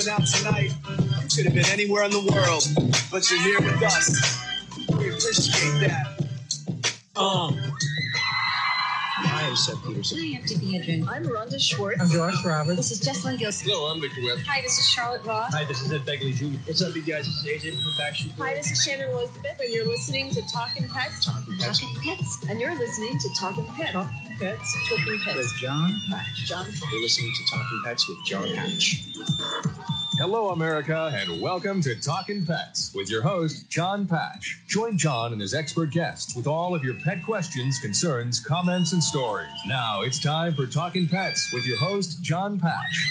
coming out tonight. You could have been anywhere in the world, but you're here with us. We appreciate that. Hi, I'm Seth Peterson. Hi, I'm Tiffany Hedren. I'm Rhonda Schwartz. I'm Josh Roberts. This is Jessalyn Gilson. Hello, I'm Victor Webb. Hi, this is Charlotte Ross. Hi, this is Ed Begley Jr. What's up, you guys? This is AJ from Backstreet Boys. Hi, this is Shannon Elizabeth, and you're listening to Talkin' Pets. Talking Pets. Talking Pets. And you're listening to Talkin' Pets. Talking Pets. Talkin' Pets. With John. John. You're listening to Talking Pets with John Hatch. Hello, America, and welcome to Talkin' Pets with your host, John Patch. Join John and his expert guests with all of your pet questions, concerns, comments, and stories. Now it's time for Talkin' Pets with your host, John Patch.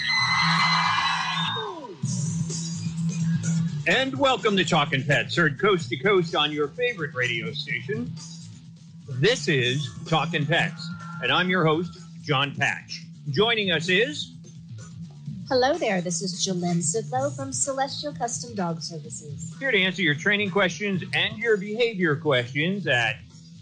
And welcome to Talkin' Pets, heard coast to coast on your favorite radio station. This is Talkin' Pets, and I'm your host, John Patch. Joining us is... Hello there, this is Jolene Sidlow from Celestial Custom Dog Services. here to answer your training questions and your behavior questions at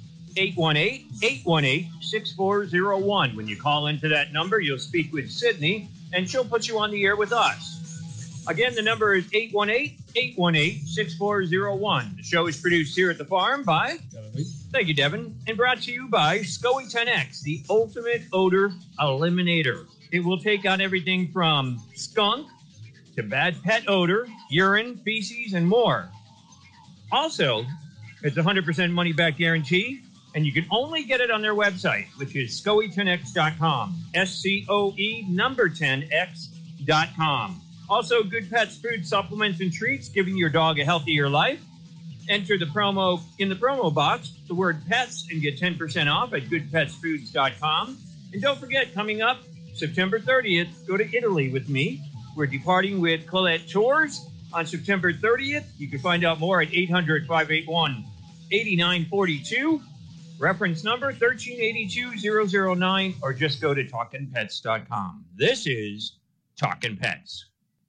818-818-6401. When you call into that number, you'll speak with Sydney, and she'll put you on the air with us. Again, the number is 818-818-6401. The show is produced here at the farm by... Thank you, Devin. And brought to you by SCOE 10X, the ultimate odor eliminator. It will take out everything from skunk to bad pet odor, urine, feces, and more. Also, it's a 100% money-back guarantee, and you can only get it on their website, which is SCOE10X.com, SCOE number 10X.com. Also, Good Pets food supplements and treats, giving your dog a healthier life. Enter the promo in the promo box, the word pets, and get 10% off at goodpetsfoods.com. And don't forget, coming up September 30th, go to Italy with me. We're departing with Colette Tours on September 30th. You can find out more at 800-581-8942. Reference number 1382009, or just go to talkinpets.com. This is Talkin' Pets.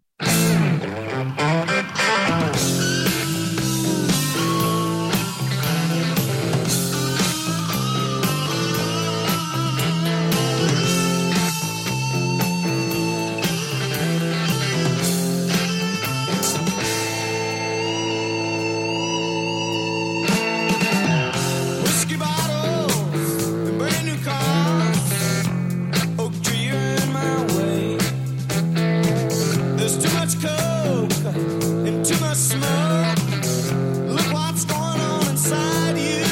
Whiskey bottles and brand new cars. Oak tree, you're in my way. There's too much coke and too much smoke. Look what's going on inside you.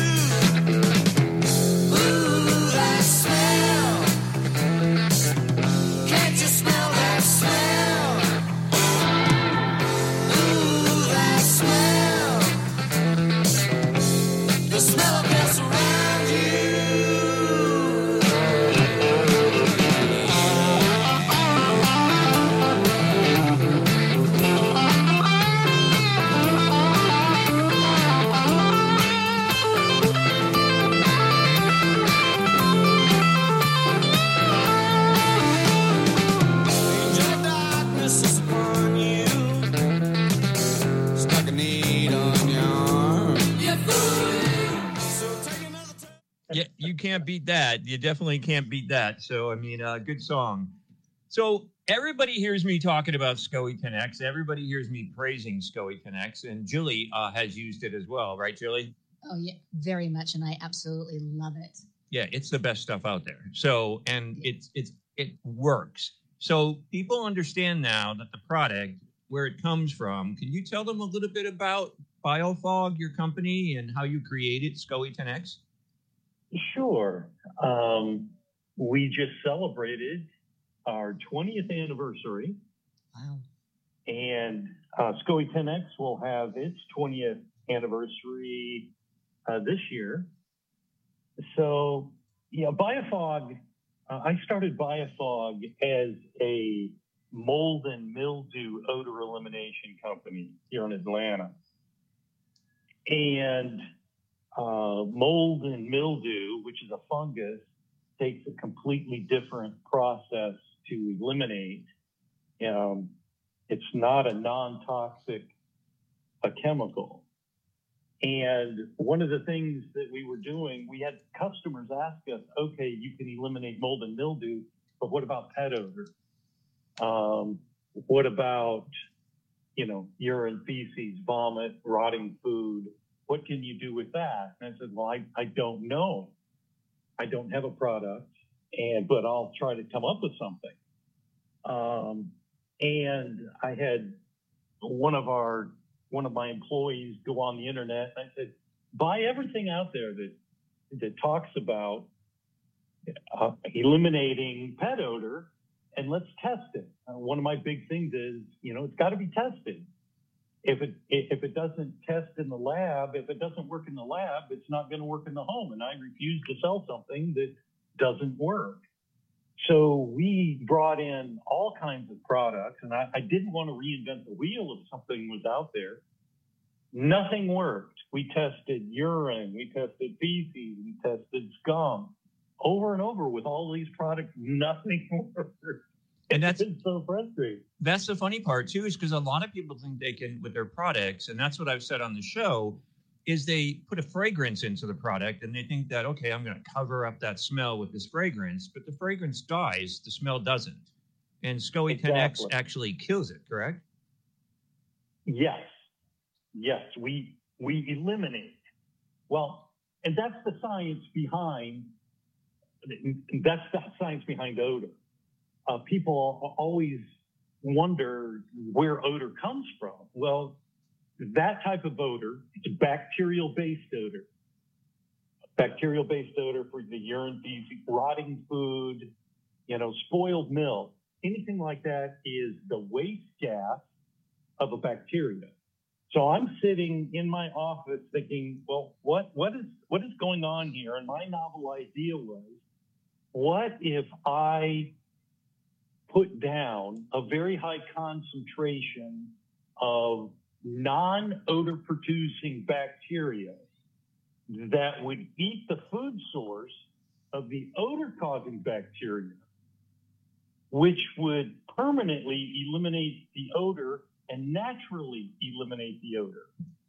Ooh, that smell. Can't you smell that smell? Ooh, that smell. The smell of gas around you. Angel darkness is upon you. Stuck a need on your arm. So take another turn. Yeah, you can't beat that. You definitely can't beat that. So, I mean, good song. So, everybody hears me talking about SCOE 10X. Everybody hears me praising SCOE 10X. And Julie has used it as well. Right, Julie? Oh, yeah, very much, and I absolutely love it. Yeah, it's the best stuff out there. So, and it works. So, people understand now that the product, where it comes from. Can you tell them a little bit about Biofog, your company, and how you created SCOE 10X? Sure. We just celebrated our 20th anniversary, Wow. and SCOE 10X will have its 20th anniversary this year. So, yeah, Biofog, I started Biofog as a mold and mildew odor elimination company here in Atlanta. And mold and mildew, which is a fungus, takes a completely different process to eliminate. It's not a non-toxic chemical. And one of the things that we were doing, we had customers ask us, okay, you can eliminate mold and mildew, but what about pet odor? what about, urine, feces, vomit, rotting food? What can you do with that? And I said, well, I don't know. I don't have a product, but I'll try to come up with something. And I had one of my employees go on the internet, and I said, buy everything out there that talks about eliminating pet odor, and let's test it. One of my big things is, it's got to be tested. If it doesn't test in the lab, if it doesn't work in the lab, it's not going to work in the home. And I refuse to sell something that doesn't work. So we brought in all kinds of products, and I didn't want to reinvent the wheel if something was out there. Nothing worked. We tested urine, we tested feces, we tested scum. Over and over with all these products, nothing worked. And that's so frustrating. That's the funny part too, is because a lot of people think they can with their products, and that's what I've said on the show, is they put a fragrance into the product and they think that, okay, I'm going to cover up that smell with this fragrance, but the fragrance dies, the smell doesn't. And SCOE 10X actually kills it, correct? Yes. Yes, we eliminate. Well, and that's the science behind odor. People always wonder where odor comes from. Well, that type of odor is bacterial-based odor. Bacterial-based odor for the urine, feces, rotting food, spoiled milk, anything like that is the waste gas of a bacteria. So I'm sitting in my office thinking, well, what is going on here? And my novel idea was, what if I put down a very high concentration of non-odor producing bacteria that would eat the food source of the odor causing bacteria, which would permanently eliminate the odor and naturally eliminate the odor.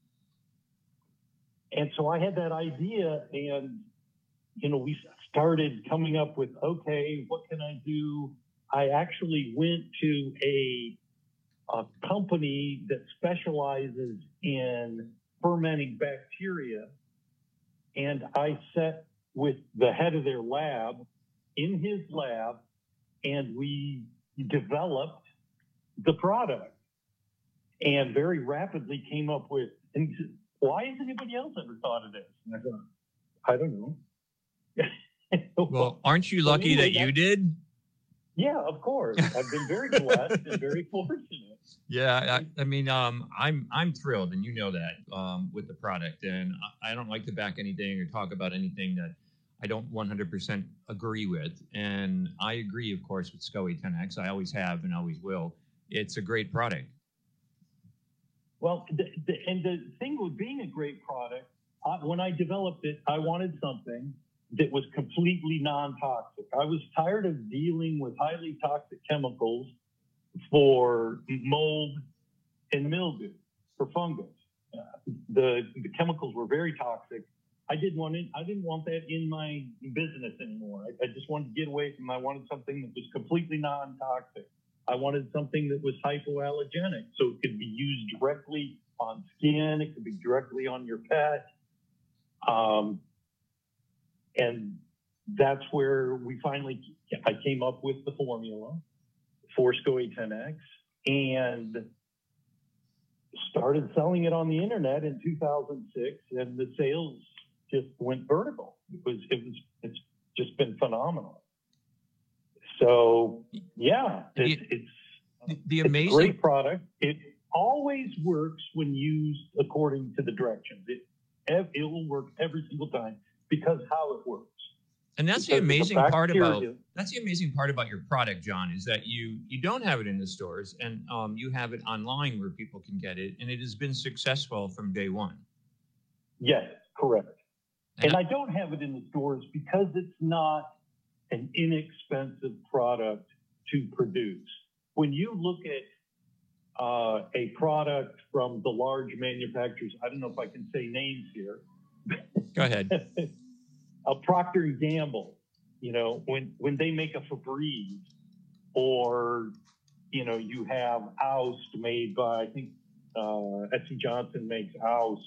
And so I had that idea, and we started coming up with, okay, what can I do? I actually went to a company that specializes in fermenting bacteria, and I sat with the head of their lab in his lab, and we developed the product and very rapidly came up with, and he said, why has anybody else ever thought of this? And I thought, I don't know. Well, aren't you lucky that you did? Yeah, of course. I've been very blessed and very fortunate. Yeah, I mean, I'm thrilled, and you know that, with the product. And I don't like to back anything or talk about anything that I don't 100% agree with. And I agree, of course, with SCOE 10X. I always have and always will. It's a great product. Well, the thing with being a great product, when I developed it, I wanted something that was completely non-toxic. I was tired of dealing with highly toxic chemicals for mold and mildew, for fungus. The chemicals were very toxic. I didn't want that in my business anymore. I just wanted to get away from it. I wanted something that was completely non-toxic. I wanted something that was hypoallergenic, so it could be used directly on skin. It could be directly on your pet. And that's where I came up with the formula for SCOE 10X and started selling it on the internet in 2006, and the sales just went vertical. It's just been phenomenal. So yeah, it's a great product. It always works when used according to the directions. It will work every single time because how it works. And that's the amazing part about your product, John, is that you don't have it in the stores, and you have it online where people can get it, and it has been successful from day one. Yes, correct. And I don't have it in the stores because it's not an inexpensive product to produce. When you look at a product from the large manufacturers, I don't know if I can say names here. Go ahead. A Procter & Gamble, when they make a Febreze or, you have Oust made by, I think, Etsy Johnson makes Oust.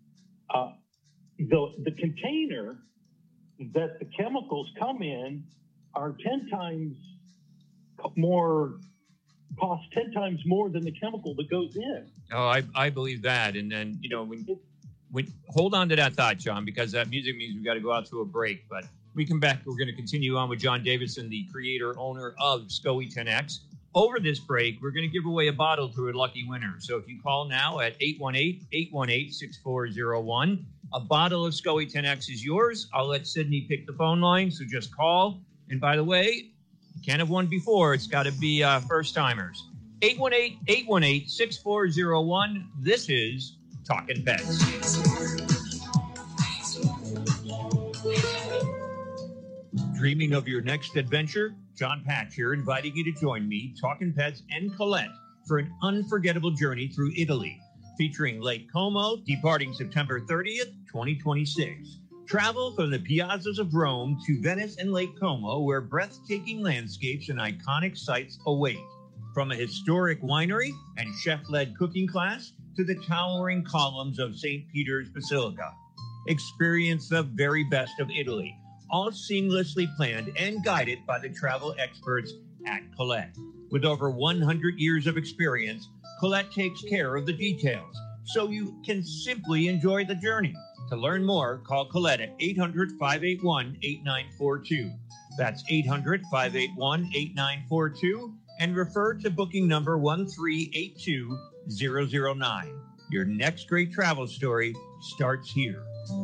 The container that the chemicals come in are 10 times more, cost 10 times more than the chemical that goes in. Oh, I believe that. And then, when hold on to that thought, John, because that music means we've got to go out to a break. But when we come back, we're going to continue on with John Davidson, the creator, owner of SCOE 10X. Over this break, we're going to give away a bottle to a lucky winner. So if you call now at 818-818-6401, a bottle of SCOE 10X is yours. I'll let Sydney pick the phone line, so just call. And by the way, you can't have won before. It's got to be first-timers. 818-818-6401. This is Talking Pets. Dreaming of your next adventure? John Patch here, inviting you to join me, Talking Pets, and Colette for an unforgettable journey through Italy, featuring Lake Como, departing September 30th, 2026. Travel from the piazzas of Rome to Venice and Lake Como, where breathtaking landscapes and iconic sights await. From a historic winery and chef-led cooking class to the towering columns of St. Peter's Basilica. Experience the very best of Italy, all seamlessly planned and guided by the travel experts at Colette. With over 100 years of experience, Colette takes care of the details, so you can simply enjoy the journey. To learn more, call Colette at 800-581-8942. That's 800-581-8942, and refer to booking number 1382009. Your next great travel story starts here.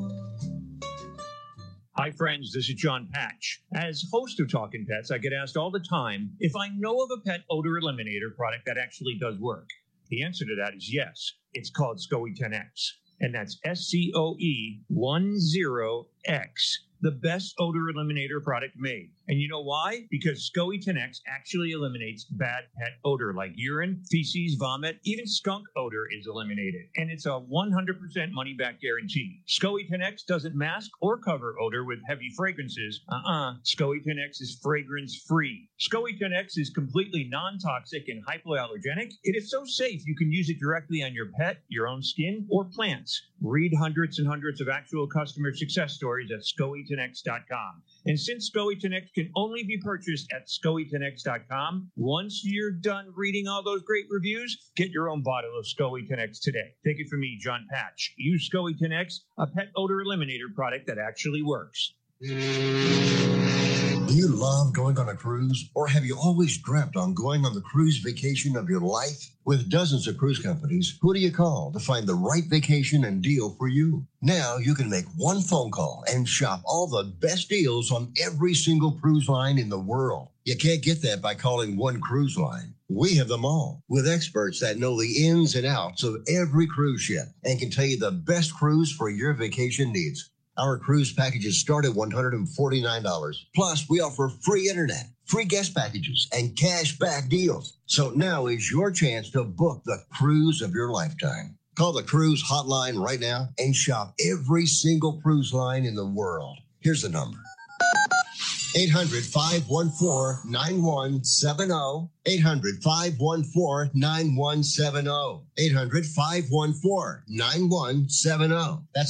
Hi, friends. This is John Patch. As host of Talking Pets, I get asked all the time if I know of a pet odor eliminator product that actually does work. The answer to that is yes. It's called SCOE 10X, and that's SCOE 10X, the best odor eliminator product made. And you know why? Because SCOE 10X actually eliminates bad pet odor like urine, feces, vomit, even skunk odor is eliminated. And it's a 100% money-back guarantee. SCOE 10X doesn't mask or cover odor with heavy fragrances. SCOE 10X is fragrance-free. SCOE 10X is completely non-toxic and hypoallergenic. It is so safe you can use it directly on your pet, your own skin, or plants. Read hundreds and hundreds of actual customer success stories at SCOE10X.com. And since SCOE 10X can only be purchased at SCOE10X.com, once you're done reading all those great reviews, get your own bottle of SCOE 10X today. Take it from me, John Patch. Use SCOE 10X, a pet odor eliminator product that actually works. Do you love going on a cruise? Or have you always dreamt on going on the cruise vacation of your life? With dozens of cruise companies, who do you call to find the right vacation and deal for you? Now you can make one phone call and shop all the best deals on every single cruise line in the world. You can't get that by calling one cruise line. We have them all, with experts that know the ins and outs of every cruise ship and can tell you the best cruise for your vacation needs. Our cruise packages start at $149. Plus, we offer free internet, free guest packages, and cash back deals. So now is your chance to book the cruise of your lifetime. Call the cruise hotline right now and shop every single cruise line in the world. Here's the number. 800-514-9170. 800-514-9170. 800-514-9170. That's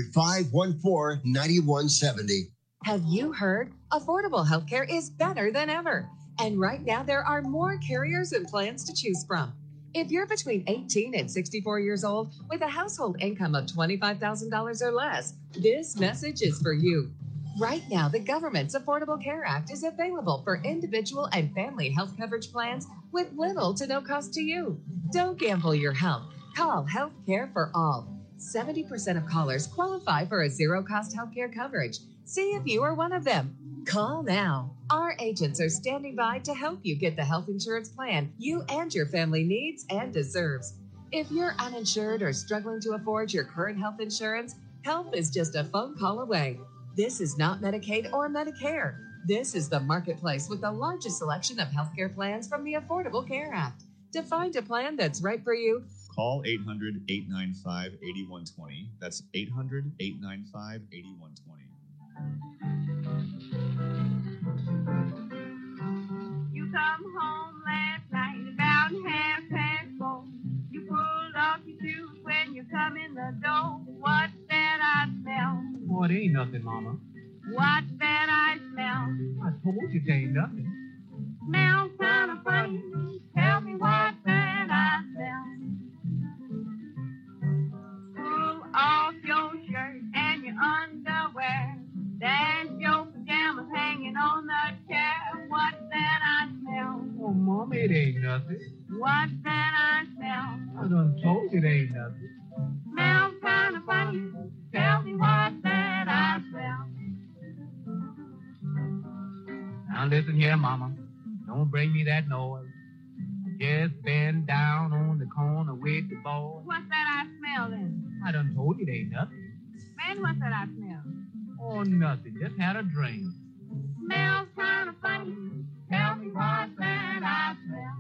800-514-9170. Have you heard? Affordable healthcare is better than ever. And right now, there are more carriers and plans to choose from. If you're between 18 and 64 years old with a household income of $25,000 or less, this message is for you. Right now, the government's Affordable Care Act is available for individual and family health coverage plans with little to no cost to you. Don't gamble your health. Call Health Care for All. 70% of callers qualify for a zero-cost healthcare coverage. See if you are one of them. Call now. Our agents are standing by to help you get the health insurance plan you and your family needs and deserves. If you're uninsured or struggling to afford your current health insurance, help is just a phone call away. This is not Medicaid or Medicare. This is the marketplace with the largest selection of healthcare plans from the Affordable Care Act. To find a plan that's right for you, call 800-895-8120. That's 800-895-8120. You come home last night. nothing, Mama. What's that I smell? I told you it ain't nothing. Smells kind of funny. Tell me what's that I smell? Pull off your shirt and your underwear. There's your pajamas hanging on the chair. What's that I smell? Oh, Mama, it ain't nothing. What's that I smell? I done told you it ain't nothing. Smells kind of funny. Tell me what's that I smell? Now listen here, Mama. Don't bring me that noise. Just been down on the corner with the boy. What's that I smell then? I done told you it ain't nothing. Man, what's that I smell? Oh, nothing. Just had a drink. Smells kind of funny. Tell me what's that I smell?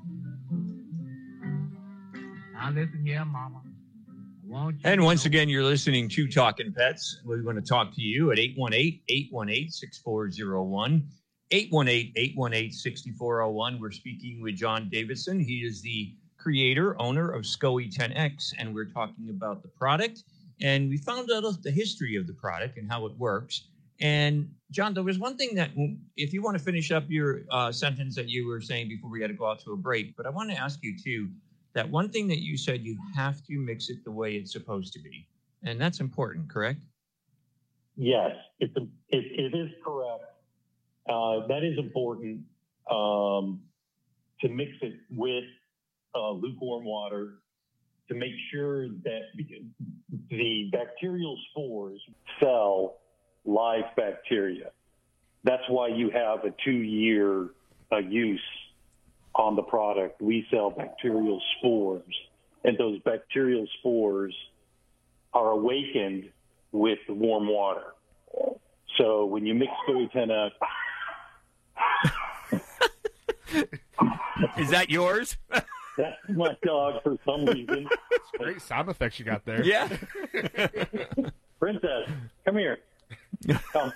Now listen here, Mama. And once again, you're listening to Talking Pets. We want to talk to you at 818-818-6401. 818-818-6401. We're speaking with John Davidson. He is the creator, owner of SCOE 10X, and we're talking about the product. And we found out the history of the product and how it works. And John, there was one thing that, if you want to finish up your sentence that you were saying before we had to go out to a break, but I want to ask you too, that one thing that you said, you have to mix it the way it's supposed to be. And that's important, correct? Yes, it is correct. That is important to mix it with lukewarm water to make sure that the bacterial spores sell live bacteria. That's why you have a 2-year use on the product. We sell bacterial spores, and those bacterial spores are awakened with warm water. So when you mix SCOE 10X, is that yours? That's my dog for some reason. Great sound effects you got there. Yeah. Princess, come here. Come.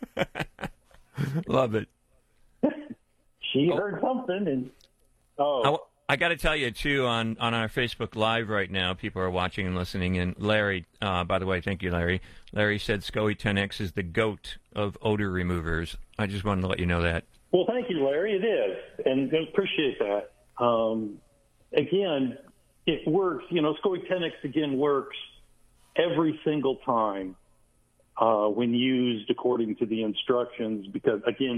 Love it. She heard something, and I got to tell you too, on our Facebook Live right now, people are watching and listening. And Larry, by the way, thank you, Larry. Larry said SCOE 10X is the GOAT of odor removers. I just wanted to let you know that. Well, thank you, Larry. It is, and I appreciate that. Again, it works. SCOE 10X again works every single time when used according to the instructions, because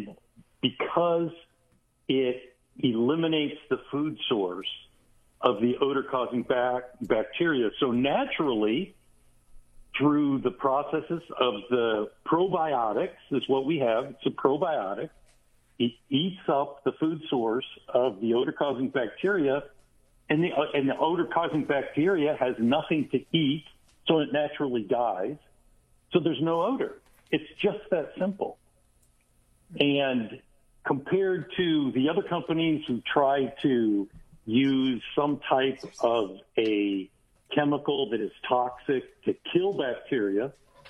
it eliminates the food source of the odor-causing bacteria. So naturally, through the processes of the probiotics, is what we have. It's a probiotic. It eats up the food source of the odor-causing bacteria, and the odor-causing bacteria has nothing to eat, so it naturally dies. So there's no odor. It's just that simple. And compared to the other companies who try to use some type of a chemical that is toxic to kill bacteria,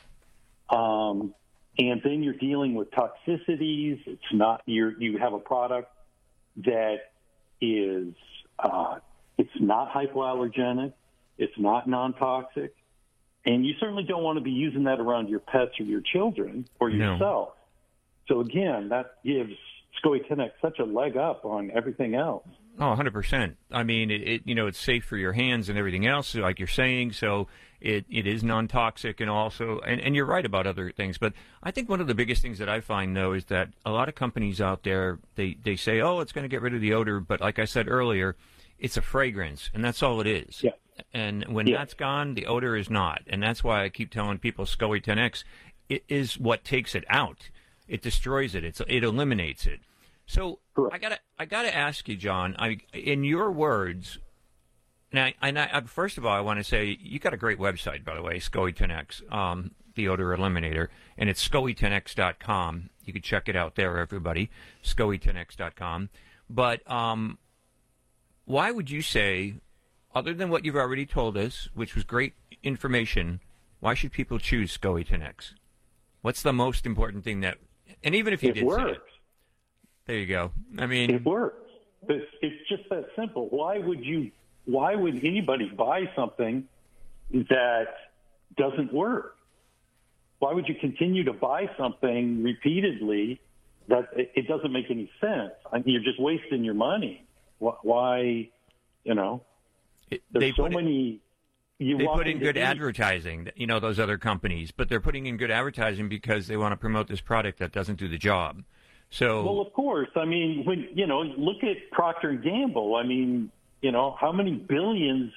and then you're dealing with toxicities. It's not you have a product that is it's not hypoallergenic, it's not non-toxic, and you certainly don't want to be using that around your pets or your children or yourself. No. So again, that gives SCOE 10X such a leg up on everything else. Oh, 100%. I mean, it's safe for your hands and everything else, like you're saying. So it is non-toxic, and also, and you're right about other things. But I think one of the biggest things that I find, though, is that a lot of companies out there, they say, oh, it's going to get rid of the odor. But like I said earlier, it's a fragrance, and that's all it is. Yeah. And when that's gone, the odor is not. And that's why I keep telling people SCOE 10X, it is what takes it out. It destroys it. It eliminates it. So correct. I gotta ask you, John. In your words, and first of all, I want to say you got a great website, by the way, SCOE 10X, the odor eliminator, and it's SCOE10X.com. You can check it out there, everybody. SCOE10X.com. But why would you say, other than what you've already told us, which was great information, why should people choose SCOE 10X? What's the most important thing that? And even if you did say it. There you go. I mean, it works. It's just that simple. Why would anybody buy something that doesn't work? Why would you continue to buy something repeatedly that it doesn't make any sense? I mean, you're just wasting your money. Why, there's so many. They put in good advertising, those other companies, but they're putting in good advertising because they want to promote this product that doesn't do the job. So, well, of course. I mean, when look at Procter & Gamble. I mean, how many billions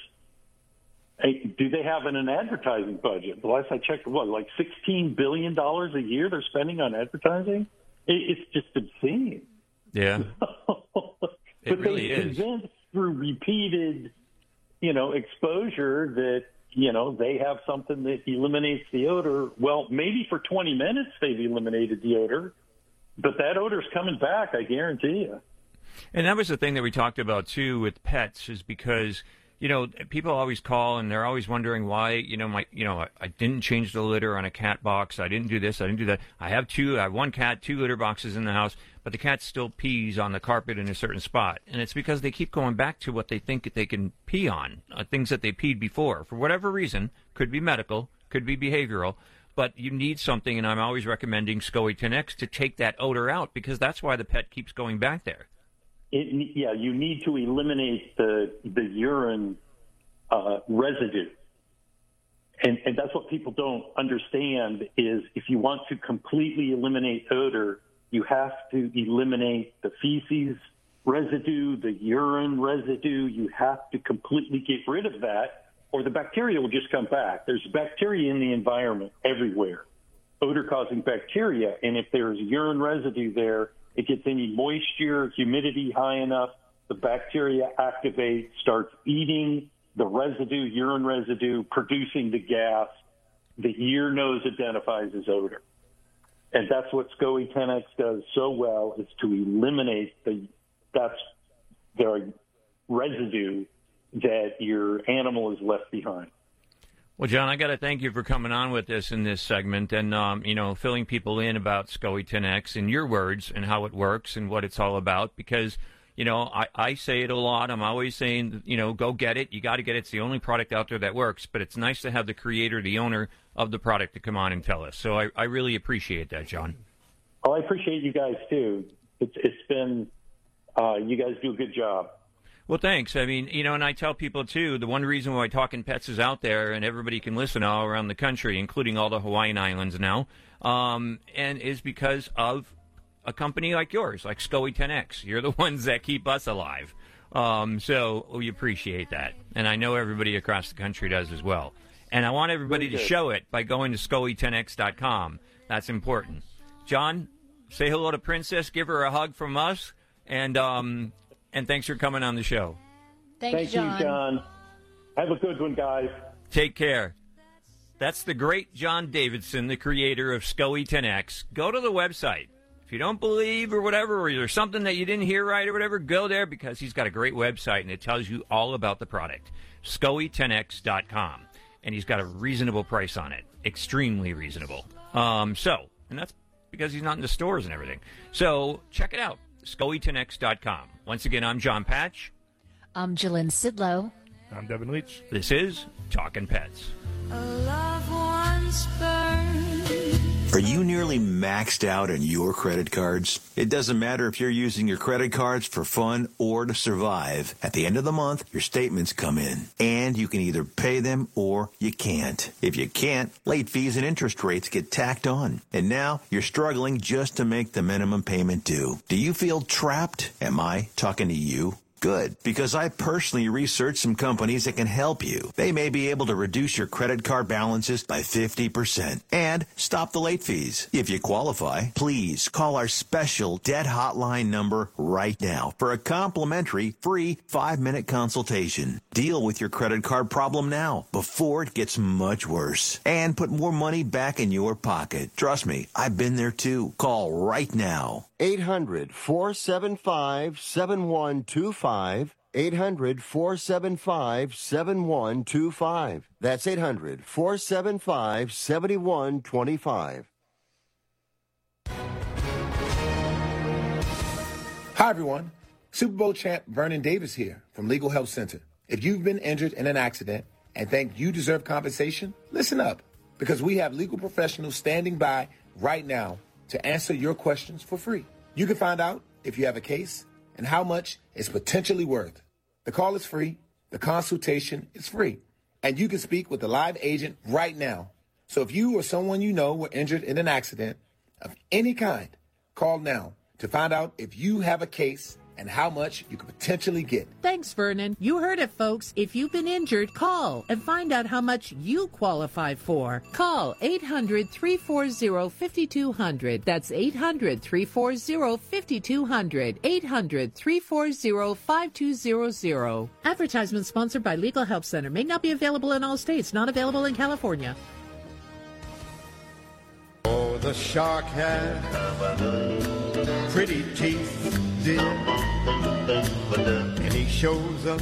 do they have in an advertising budget? The last I checked, like $16 billion a year they're spending on advertising? It's just obscene. Yeah. But really they convince through repeated, exposure that, they have something that eliminates the odor. Well, maybe for 20 minutes they've eliminated the odor, but that odor's coming back, I guarantee you. And that was the thing that we talked about, too, with pets, is because, people always call and they're always wondering why, I didn't change the litter on a cat box. I didn't do this. I didn't do that. I have one cat, 2 litter boxes in the house, but the cat still pees on the carpet in a certain spot. And it's because they keep going back to what they think they can pee on, things that they peed before. For whatever reason, could be medical, could be behavioral, but you need something, and I'm always recommending SCOE 10X to take that odor out because that's why the pet keeps going back there. You need to eliminate the urine residue. And that's what people don't understand is if you want to completely eliminate odor, you have to eliminate the feces residue, the urine residue. You have to completely get rid of that, or the bacteria will just come back. There's bacteria in the environment everywhere, odor-causing bacteria. And if there's urine residue there, it gets any moisture, humidity high enough, the bacteria activates, starts eating the residue, urine residue, producing the gas the ear nose identifies as odor. And that's what SCOE 10X does so well, is to eliminate the residue that your animal is left behind. Well, John, I got to thank you for coming on with us in this segment and, filling people in about SCOE 10X in your words and how it works and what it's all about because, I say it a lot. I'm always saying, go get it. You got to get it. It's the only product out there that works. But it's nice to have the creator, the owner of the product to come on and tell us. So I really appreciate that, John. Oh, I appreciate you guys, too. It's been you guys do a good job. Well, thanks. I mean, and I tell people, too, the one reason why Talking Pets is out there and everybody can listen all around the country, including all the Hawaiian Islands now, and is because of a company like yours, like SCOE 10X. You're the ones that keep us alive. So we appreciate that. And I know everybody across the country does as well. And I want everybody to show it by going to SCOE10X.com. That's important. John, say hello to Princess. Give her a hug from us. And thanks for coming on the show. Thank you, John. Have a good one, guys. Take care. That's the great John Davidson, the creator of SCOE 10X. Go to the website. If you don't believe or whatever, or there's something that you didn't hear right or whatever, go there because he's got a great website and it tells you all about the product. SCOE10X.com. And he's got a reasonable price on it. Extremely reasonable. And that's because he's not in the stores and everything. So check it out. SCOE10X.com. Once again, I'm John Patch. I'm Jalen Sidlow. I'm Devin Leach. This is Talking Pets. A loved one's burned. Are you nearly maxed out on your credit cards? It doesn't matter if you're using your credit cards for fun or to survive. At the end of the month, your statements come in, and you can either pay them or you can't. If you can't, late fees and interest rates get tacked on. And now you're struggling just to make the minimum payment due. Do you feel trapped? Am I talking to you? Good, because I personally researched some companies that can help you. They may be able to reduce your credit card balances by 50% and stop the late fees. If you qualify, please call our special debt hotline number right now for a complimentary free 5-minute consultation. Deal with your credit card problem now before it gets much worse and put more money back in your pocket. Trust me, I've been there too. Call right now. 800-475-7125. 800-475-7125. That's 800-475-7125. Hi, everyone. Super Bowl champ Vernon Davis here from Legal Help Center. If you've been injured in an accident and think you deserve compensation, listen up. because we have legal professionals standing by right now to answer your questions for free. You can find out if you have a case and how much it's potentially worth. The call is free. The consultation is free. And you can speak with a live agent right now. So if you or someone you know were injured in an accident of any kind, call now to find out if you have a case and how much you could potentially get. Thanks, Vernon. You heard it, folks. If you've been injured, call and find out how much you qualify for. Call 800-340-5200. That's 800-340-5200. 800-340-5200. Advertisement sponsored by Legal Help Center. May not be available in all states. Not available in California. Oh, the shark had pretty teeth, dear, and he shows them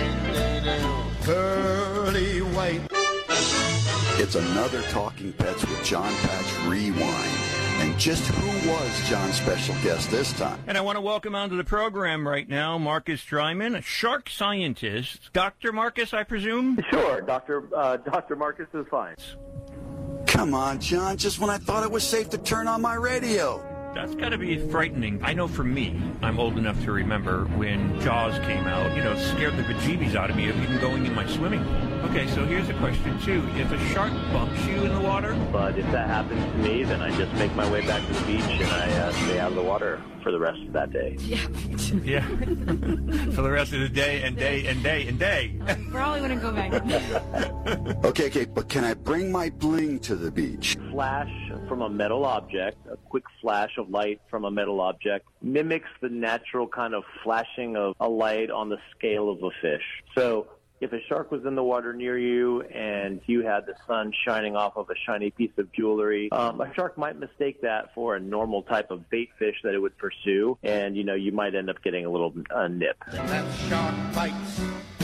pearly white. It's another Talking Pets with John Patch Rewind. And just who was John's special guest this time? And I want to welcome onto the program right now Marcus Dryman, a shark scientist. Dr. Marcus, I presume? Sure, Dr. Marcus is fine. Come on, John, just when I thought it was safe to turn on my radio. That's got to be frightening. I know for me, I'm old enough to remember when Jaws came out, scared the bejeebies out of me of even going in my swimming pool. Okay, so here's a question, too. If a shark bumps you in the water? But if that happens to me, then I just make my way back to the beach and I stay out of the water for the rest of that day. Yeah. Yeah. For the rest of the day and day and day and day. Probably wouldn't go back. Okay, but can I bring my bling to the beach? Flash from a metal object, a quick flash of light from a metal object, mimics the natural kind of flashing of a light on the scale of a fish. So if a shark was in the water near you and you had the sun shining off of a shiny piece of jewelry, a shark might mistake that for a normal type of bait fish that it would pursue, and, you might end up getting a little nip. And that shark bites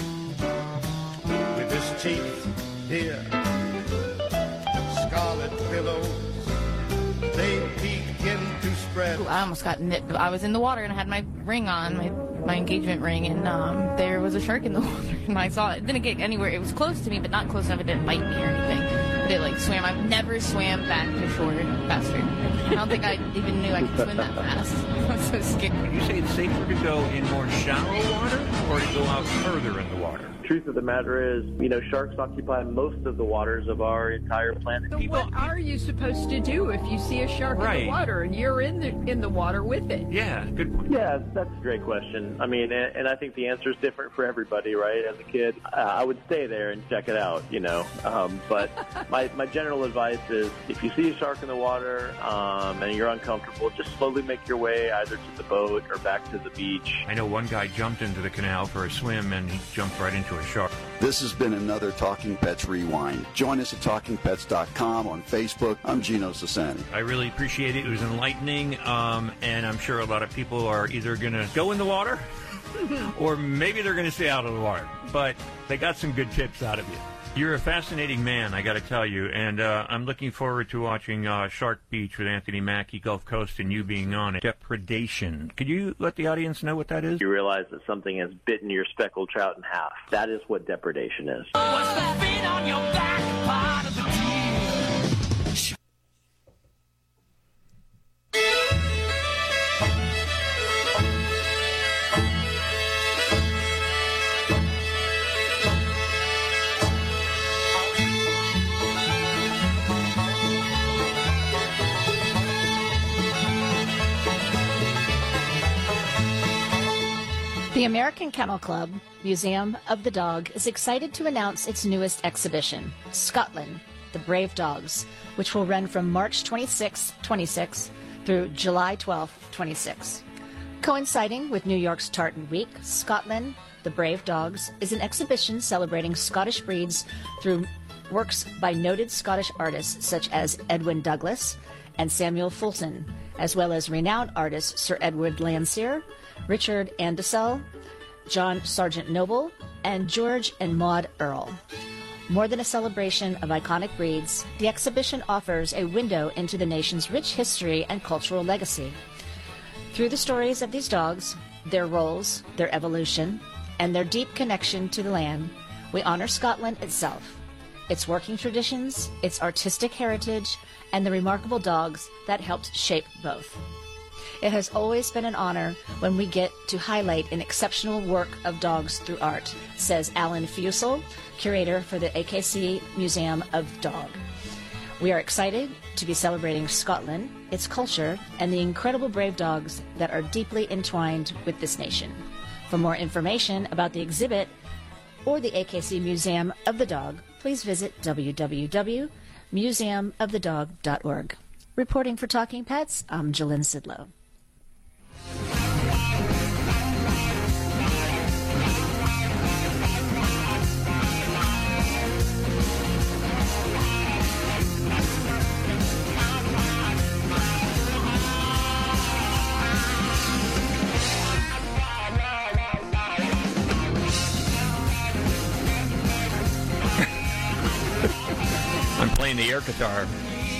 with his teeth, dear. Scarlet billows, they begin to spread. I almost got nipped. I was in the water and I had my ring on, my engagement ring, and there was a shark in the water, and I saw it. It didn't get anywhere. It was close to me, but not close enough. It didn't bite me or anything. But it swam. I've never swam back to shore faster. I don't think I even knew I could swim that fast. I was so scared. Would you say it's safer to go in more shallow water or to go out further in the water? Truth of the matter is, sharks occupy most of the waters of our entire planet. So what are you supposed to do if you see a shark in the water and you're in the water with it? Yeah, good point. Yeah, that's a great question. I mean, and I think the answer is different for everybody, right? As a kid, I would stay there and check it out, But my general advice is, if you see a shark in the water and you're uncomfortable, just slowly make your way either to the boat or back to the beach. I know one guy jumped into the canal for a swim and he jumped right into a shark. This has been another Talking Pets Rewind. Join us at TalkingPets.com on Facebook. I'm Gino Sassani. I really appreciate it. It was enlightening, and I'm sure a lot of people are either going to go in the water or maybe they're going to stay out of the water. But they got some good tips out of you. You're a fascinating man, I got to tell you, and I'm looking forward to watching Shark Beach with Anthony Mackie, Gulf Coast, and you being on it. Depredation. Could you let the audience know what that is? You realize that something has bitten your speckled trout in half. That is what depredation is. What's the feet on your back part of the team? The American Kennel Club, Museum of the Dog, is excited to announce its newest exhibition, Scotland, The Brave Dogs, which will run from March 26, 26 through July 12, 26. Coinciding with New York's Tartan Week, Scotland, The Brave Dogs is an exhibition celebrating Scottish breeds through works by noted Scottish artists such as Edwin Douglas and Samuel Fulton, as well as renowned artists Sir Edward Landseer, Richard Andesel, John Sargent Noble, and George and Maud Earle. More than a celebration of iconic breeds, the exhibition offers a window into the nation's rich history and cultural legacy. Through the stories of these dogs, their roles, their evolution, and their deep connection to the land, we honor Scotland itself. its working traditions, its artistic heritage, and the remarkable dogs that helped shape both. It has always been an honor when we get to highlight an exceptional work of dogs through art, says Alan Fusel, curator for the AKC Museum of Dog. We are excited to be celebrating Scotland, its culture, and the incredible brave dogs that are deeply entwined with this nation. For more information about the exhibit or the AKC Museum of the Dog, please visit www.museumofthedog.org. Reporting for Talking Pets, I'm Jalynn Sidlow. I'm playing the air guitar.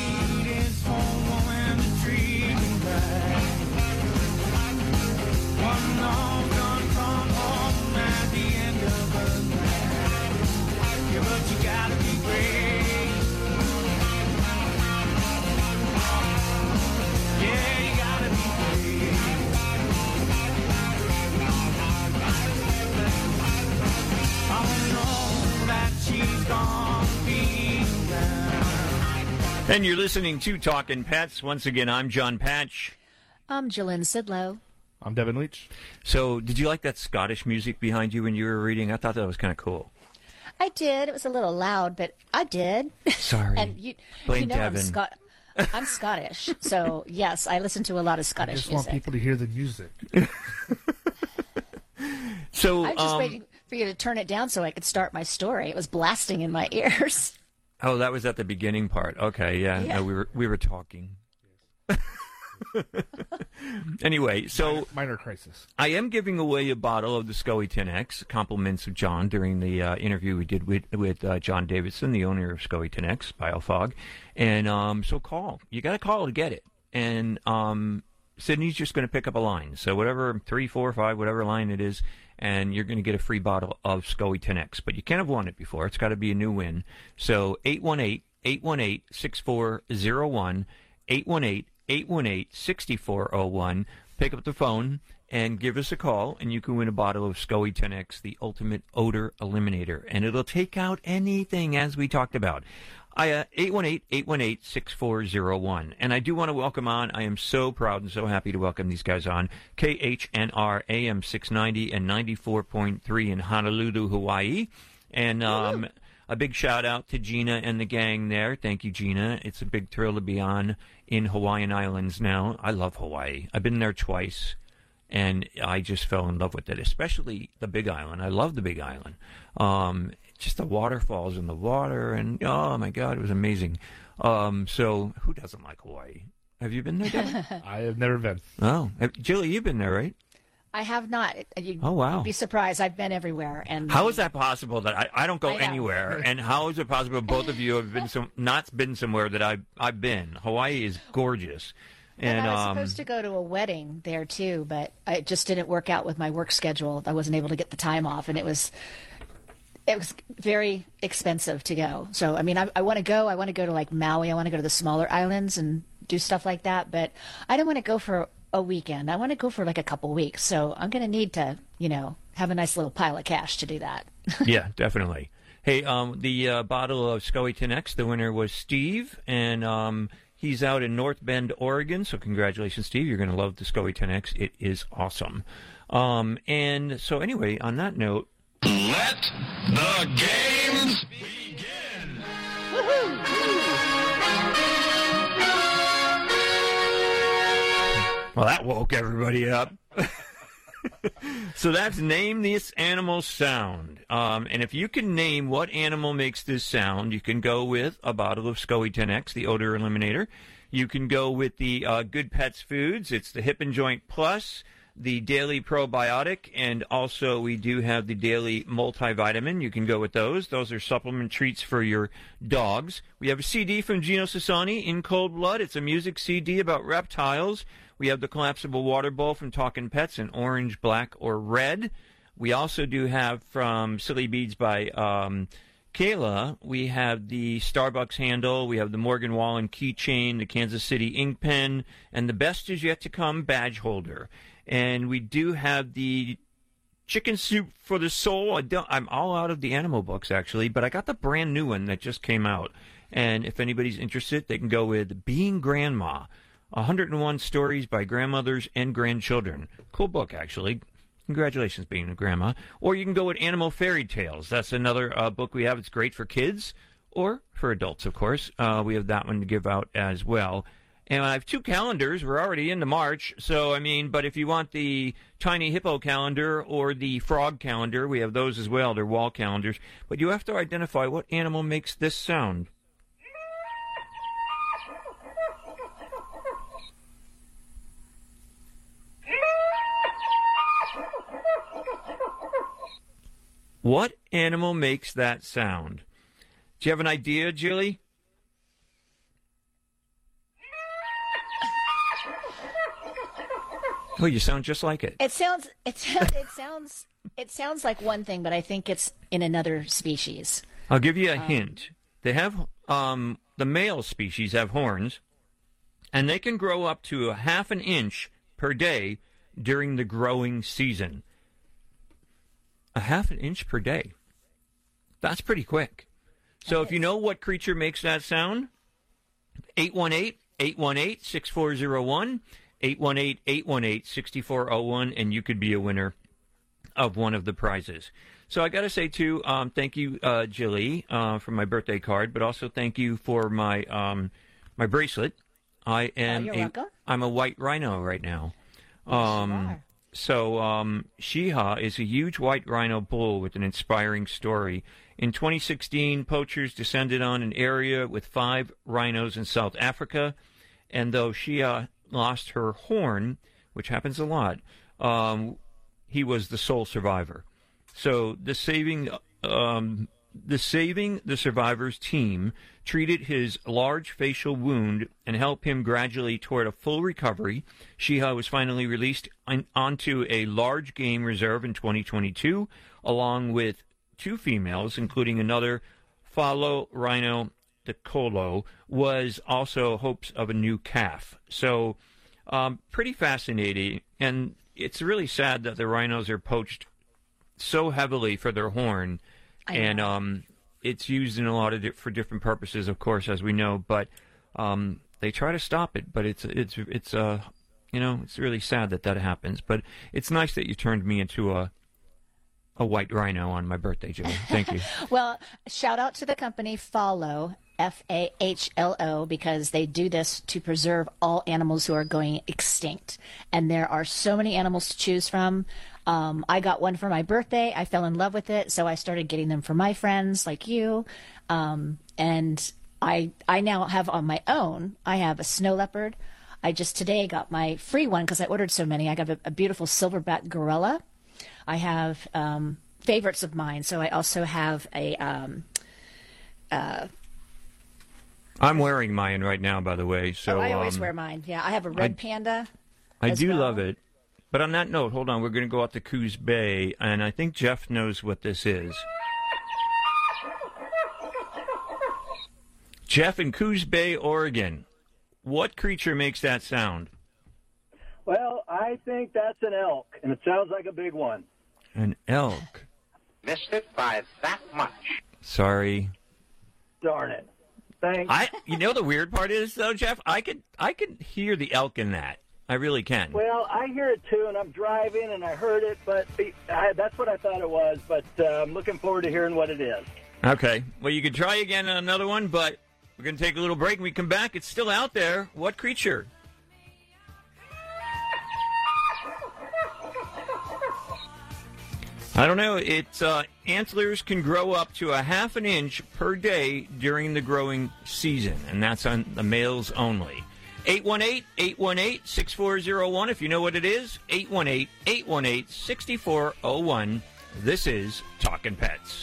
And you're listening to Talkin' Pets. Once again, I'm John Patch. I'm Jalynn Sidlow. I'm Devin Leach. So, did you like that Scottish music behind you when you were reading? I thought that was kind of cool. I did. It was a little loud, but I did. Sorry. And you Blame know Devin. I'm Scottish, so yes, I listen to a lot of I Scottish just music. want people to hear the music. So I'm just waiting for you to turn it down so I could start my story. It was blasting in my ears. Oh, that was at the beginning part. Okay, yeah. Yeah. No, we were talking. Anyway, so minor crisis. I am giving away a bottle of the SCOE 10X, compliments of John during the interview we did with John Davidson, the owner of SCOE 10X, Biofog. And so call. You got to call to get it. And Sydney's just going to pick up a line. So whatever, 3, 4, 5, whatever line it is, and you're going to get a free bottle of SCOE 10X. But you can't have won it before. It's got to be a new win. So 818-818-6401, 818-818-6401. Pick up the phone and give us a call, and you can win a bottle of SCOE 10X, the ultimate odor eliminator. And it'll take out anything, as we talked about. 818-818-6401. And I do want to welcome on, I am so proud and so happy to welcome these guys on, KHNR AM 690 and 94.3 in Honolulu, Hawaii. And a big shout out to Gina and the gang there. Thank you, Gina. It's a big thrill to be on in Hawaiian Islands now. I love Hawaii. I've been there twice, and I just fell in love with it, especially the Big Island. I love the Big Island. Just the waterfalls in the water, and oh my God, it was amazing. So who doesn't like Hawaii? Have you been there, Devin? I have never been. Oh, Julie, you've been there, right? I have not. You'd Oh, wow. be surprised. I've been everywhere. And How is that possible that I don't go I know. anywhere? And how is it possible both of you have been not been somewhere that I've been? Hawaii is gorgeous. And I was supposed to go to a wedding there too, but it just didn't work out with my work schedule. I wasn't able to get the time off, and it was very expensive to go. So, I mean, I want to go. I want to go to like Maui. I want to go to the smaller islands and do stuff like that. But I don't want to go for a weekend. I want to go for like a couple weeks. So I'm going to need to, have a nice little pile of cash to do that. Yeah, definitely. Hey, the bottle of SCOE 10X, the winner was Steve, and he's out in North Bend, Oregon. So congratulations, Steve. You're going to love the SCOE 10X. It is awesome. And so anyway, on that note, let the games begin. Well, that woke everybody up. So that's Name This Animal Sound. And if you can name what animal makes this sound, you can go with a bottle of SCOE 10X, the odor eliminator. You can go with the Good Pets Foods. It's the Hip and Joint Plus, the Daily Probiotic, and also we do have the Daily Multivitamin. You can go with those. Those are supplement treats for your dogs. We have a CD from Gino Sassani, In Cold Blood. It's a music CD about reptiles. We have the collapsible water bowl from Talkin' Pets in orange, black, or red. We also do have from Silly Beads by Kayla, we have the Starbucks handle, we have the Morgan Wallen keychain, the Kansas City ink pen, and the best is yet to come badge holder. And we do have the Chicken Soup for the Soul. I'm all out of the animal books, actually, but I got the brand new one that just came out. And if anybody's interested, they can go with Being Grandma, 101 Stories by Grandmothers and Grandchildren. Cool book, actually. Congratulations, being a grandma. Or you can go with Animal Fairy Tales. That's another book we have. It's great for kids or for adults, of course. We have that one to give out as well. And I have 2 calendars. We're already into March. So, I mean, but if you want the Tiny Hippo calendar or the Frog calendar, we have those as well. They're wall calendars. But you have to identify what animal makes this sound. What animal makes that sound? Do you have an idea, Jilly? Oh, you sound just like it. It sounds like one thing, but I think it's in another species. I'll give you a hint. They have the male species have horns, and they can grow up to 1/2 inch per day during the growing season. 1/2 inch per day. That's pretty quick. So if you know what creature makes that sound, 818-818-6401, 818-818-6401, and you could be a winner of one of the prizes. So I got to say, too, thank you, Jilly, for my birthday card, but also thank you for my my bracelet. I am I'm a white rhino right now. So Shiha is a huge white rhino bull with an inspiring story. In 2016, poachers descended on an area with 5 rhinos in South Africa, and though Shiha lost her horn, which happens a lot, he was the sole survivor. So the Saving the Survivors team treated his large facial wound and helped him gradually toward a full recovery. Shiha was finally released onto a large game reserve in 2022, along with 2 females, including another fallow rhino. The Kolo was also hopes of a new calf. So pretty fascinating, and it's really sad that the rhinos are poached so heavily for their horn. And it's used in a lot of for different purposes, of course, as we know. But they try to stop it. But it's really sad that happens. But it's nice that you turned me into a white rhino on my birthday, Joey. Thank you. Well, shout out to the company Fahlo, Fahlo, because they do this to preserve all animals who are going extinct. And there are so many animals to choose from. I got one for my birthday. I fell in love with it, so I started getting them for my friends like you. And I now have on my own, I have a snow leopard. I just today got my free one because I ordered so many. I got a beautiful silverback gorilla. I have favorites of mine, so I also have a... I'm wearing mine right now, by the way. So I always wear mine. Yeah, I have a red panda. I do love it. But on that note, hold on, we're going to go out to Coos Bay, and I think Jeff knows what this is. Jeff in Coos Bay, Oregon. What creature makes that sound? Well, I think that's an elk, and it sounds like a big one. An elk? Missed it by that much. Sorry. Darn it. Thanks. You know the weird part is, though, Jeff? I could hear the elk in that. I really can. Well, I hear it too, and I'm driving, and I heard it, but that's what I thought it was, but I'm looking forward to hearing what it is. Okay. Well, you could try again on another one, but we're going to take a little break. When we come back, it's still out there. What creature? I don't know. It's antlers can grow up to 1/2 inch per day during the growing season, and that's on the males only. 818-818-6401. If you know what it is, 818-818-6401. This is Talkin' Pets.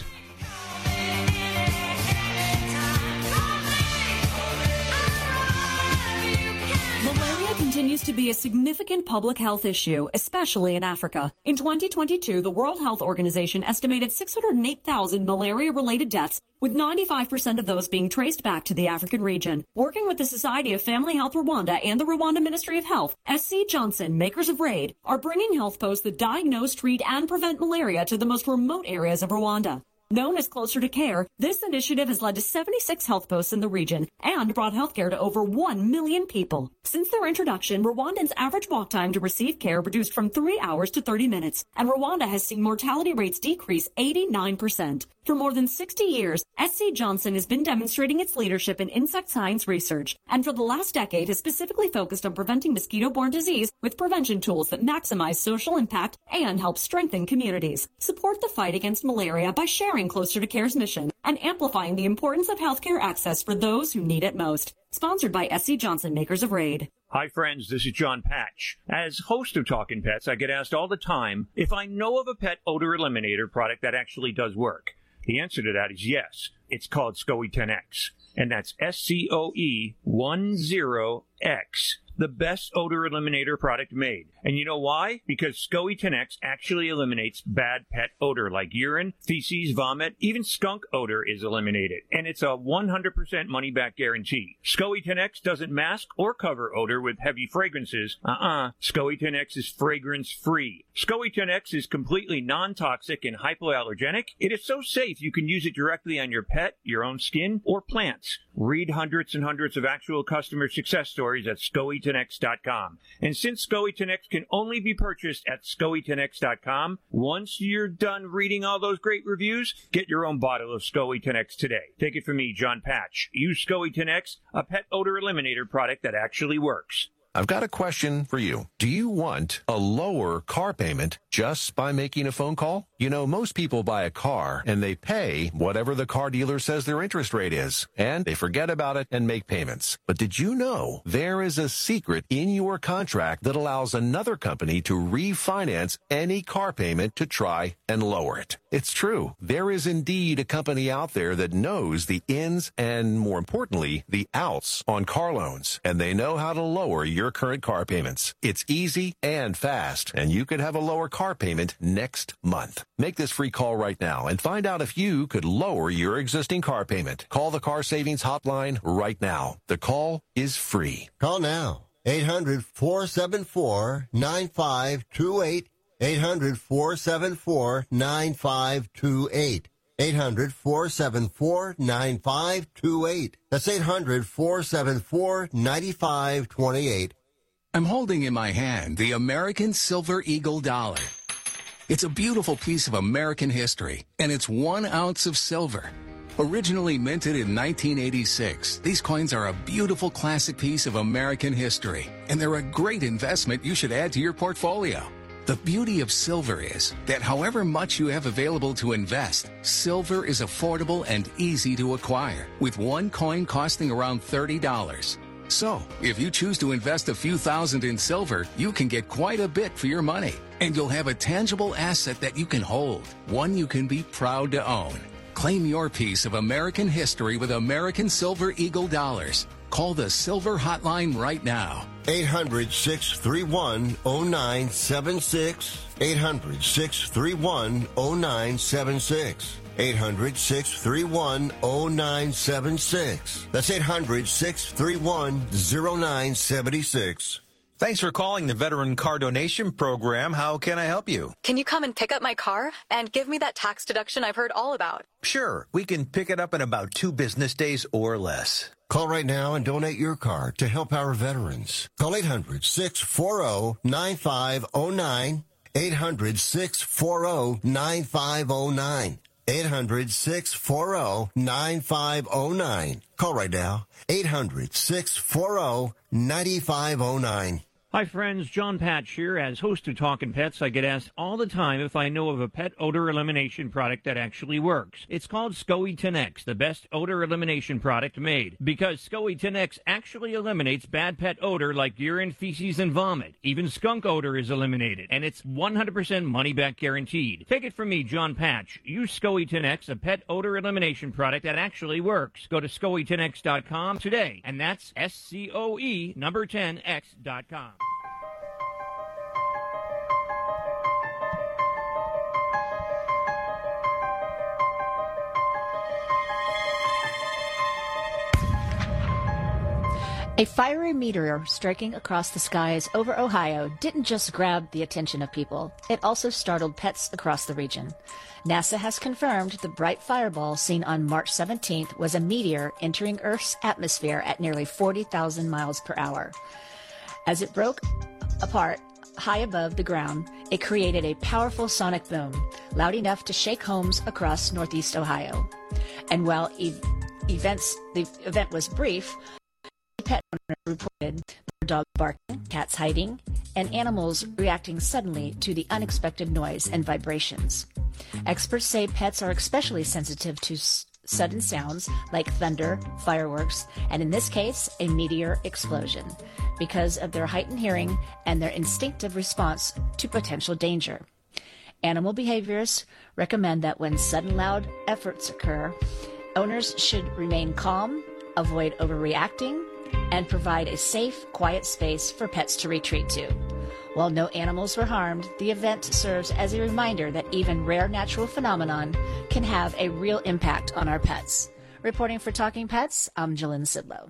Malaria Malaria continues to be a significant public health issue, especially in Africa. In 2022, the World Health Organization estimated 608,000 malaria-related deaths, with 95% of those being traced back to the African region. Working with the Society of Family Health Rwanda and the Rwanda Ministry of Health, SC Johnson, makers of RAID, are bringing health posts that diagnose, treat, and prevent malaria to the most remote areas of Rwanda. Known as Closer to Care, this initiative has led to 76 health posts in the region and brought healthcare to over 1 million people. Since their introduction, Rwandans' average walk time to receive care reduced from 3 hours to 30 minutes, and Rwanda has seen mortality rates decrease 89%. For more than 60 years, SC Johnson has been demonstrating its leadership in insect science research, and for the last decade has specifically focused on preventing mosquito-borne disease with prevention tools that maximize social impact and help strengthen communities. Support the fight against malaria by sharing Closer to Care's mission and amplifying the importance of healthcare access for those who need it most. Sponsored by SC Johnson, makers of RAID. Hi, friends. This is John Patch. As host of Talkin' Pets, I get asked all the time if I know of a pet odor eliminator product that actually does work. The answer to that is yes. It's called SCOE 10X, and that's SCOE 10X. The best odor eliminator product made. And you know why? Because SCOE 10X actually eliminates bad pet odor like urine, feces, vomit, even skunk odor is eliminated. And it's a 100% money-back guarantee. SCOE 10X doesn't mask or cover odor with heavy fragrances. SCOE 10X is fragrance-free. SCOE 10X is completely non-toxic and hypoallergenic. It is so safe you can use it directly on your pet, your own skin, or plants. Read hundreds and hundreds of actual customer success stories at SCOE10X.com. And since SCOE 10X can only be purchased at SCOE10X.com, once you're done reading all those great reviews, get your own bottle of SCOE 10X today. Take it from me, John Patch. Use SCOE 10X, a pet odor eliminator product that actually works. I've got a question for you. Do you want a lower car payment just by making a phone call? You know, most people buy a car and they pay whatever the car dealer says their interest rate is, and they forget about it and make payments. But did you know there is a secret in your contract that allows another company to refinance any car payment to try and lower it? It's true. There is indeed a company out there that knows the ins and, more importantly, the outs on car loans, and they know how to lower your current car payments. It's easy and fast, and you could have a lower car payment next month. Make this free call right now and find out if you could lower your existing car payment. Call the Car Savings Hotline right now. The call is free. Call now. 800-474-9528. 800-474-9528. 800-474-9528. That's 800-474-9528. I'm holding in my hand the American Silver Eagle dollar. It's a beautiful piece of American history, and it's 1 ounce of silver. Originally minted in 1986, these coins are a beautiful classic piece of American history, and they're a great investment you should add to your portfolio. The beauty of silver is that however much you have available to invest, silver is affordable and easy to acquire, with one coin costing around $30. So, if you choose to invest a few thousand in silver, you can get quite a bit for your money, and you'll have a tangible asset that you can hold, one you can be proud to own. Claim your piece of American history with American Silver Eagle dollars. Call the Silver Hotline right now. 800-631-0976. 800-631-0976. 800-631-0976. That's 800-631-0976. Thanks for calling the Veteran Car Donation Program. How can I help you? Can you come and pick up my car and give me that tax deduction I've heard all about? Sure. We can pick it up in about 2 business days or less. Call right now and donate your car to help our veterans. Call 800-640-9509. 800-640-9509. 800-640-9509. Call right now. 800-640-9509. Hi, friends. John Patch here. As host of Talkin' Pets, I get asked all the time if I know of a pet odor elimination product that actually works. It's called SCOE 10X, the best odor elimination product made. Because SCOE 10X actually eliminates bad pet odor like urine, feces, and vomit. Even skunk odor is eliminated. And it's 100% money-back guaranteed. Take it from me, John Patch. Use SCOE 10X, a pet odor elimination product that actually works. Go to SCOE10X.com today. And that's SCOE number 10X.com. A fiery meteor striking across the skies over Ohio didn't just grab the attention of people, it also startled pets across the region. NASA has confirmed the bright fireball seen on March 17th was a meteor entering Earth's atmosphere at nearly 40,000 miles per hour. As it broke apart high above the ground, it created a powerful sonic boom, loud enough to shake homes across northeast Ohio. And while the event was brief, pet owner reported their dog barking, cats hiding, and animals reacting suddenly to the unexpected noise and vibrations. Experts say pets are especially sensitive to sudden sounds like thunder, fireworks, and in this case, a meteor explosion, because of their heightened hearing and their instinctive response to potential danger. Animal behaviorists recommend that when sudden loud efforts occur, owners should remain calm, avoid overreacting, and provide a safe, quiet space for pets to retreat to. While no animals were harmed, the event serves as a reminder that even rare natural phenomenon can have a real impact on our pets. Reporting for Talking Pets, I'm Jillian Sidlow.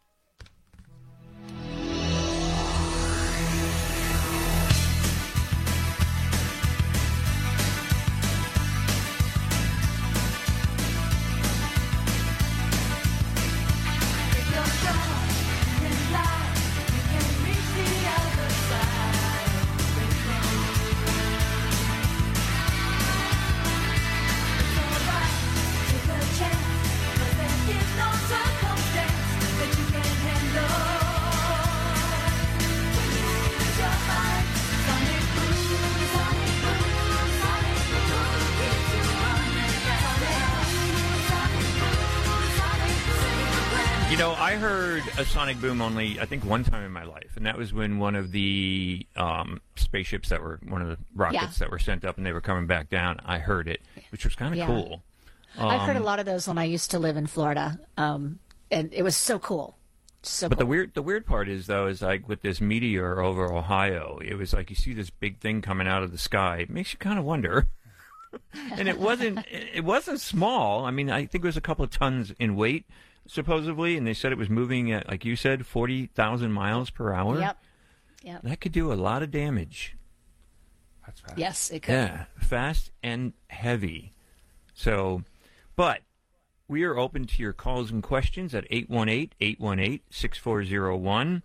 You know, I heard a sonic boom only, I think, one time in my life, and that was when one of the spaceships that were, one of the rockets that were sent up and they were coming back down, I heard it, which was kind of cool. I've heard a lot of those when I used to live in Florida, and it was so cool. But the weird part is, though, is like with this meteor over Ohio, it was like you see this big thing coming out of the sky. It makes you kind of wonder. And it wasn't small. I mean, I think it was a couple of tons in weight, supposedly, and they said it was moving at, like you said, 40,000 miles per hour. Yep. That could do a lot of damage. That's fast. Yes, it could. Yeah, fast and heavy. So, but we are open to your calls and questions at 818-818-6401.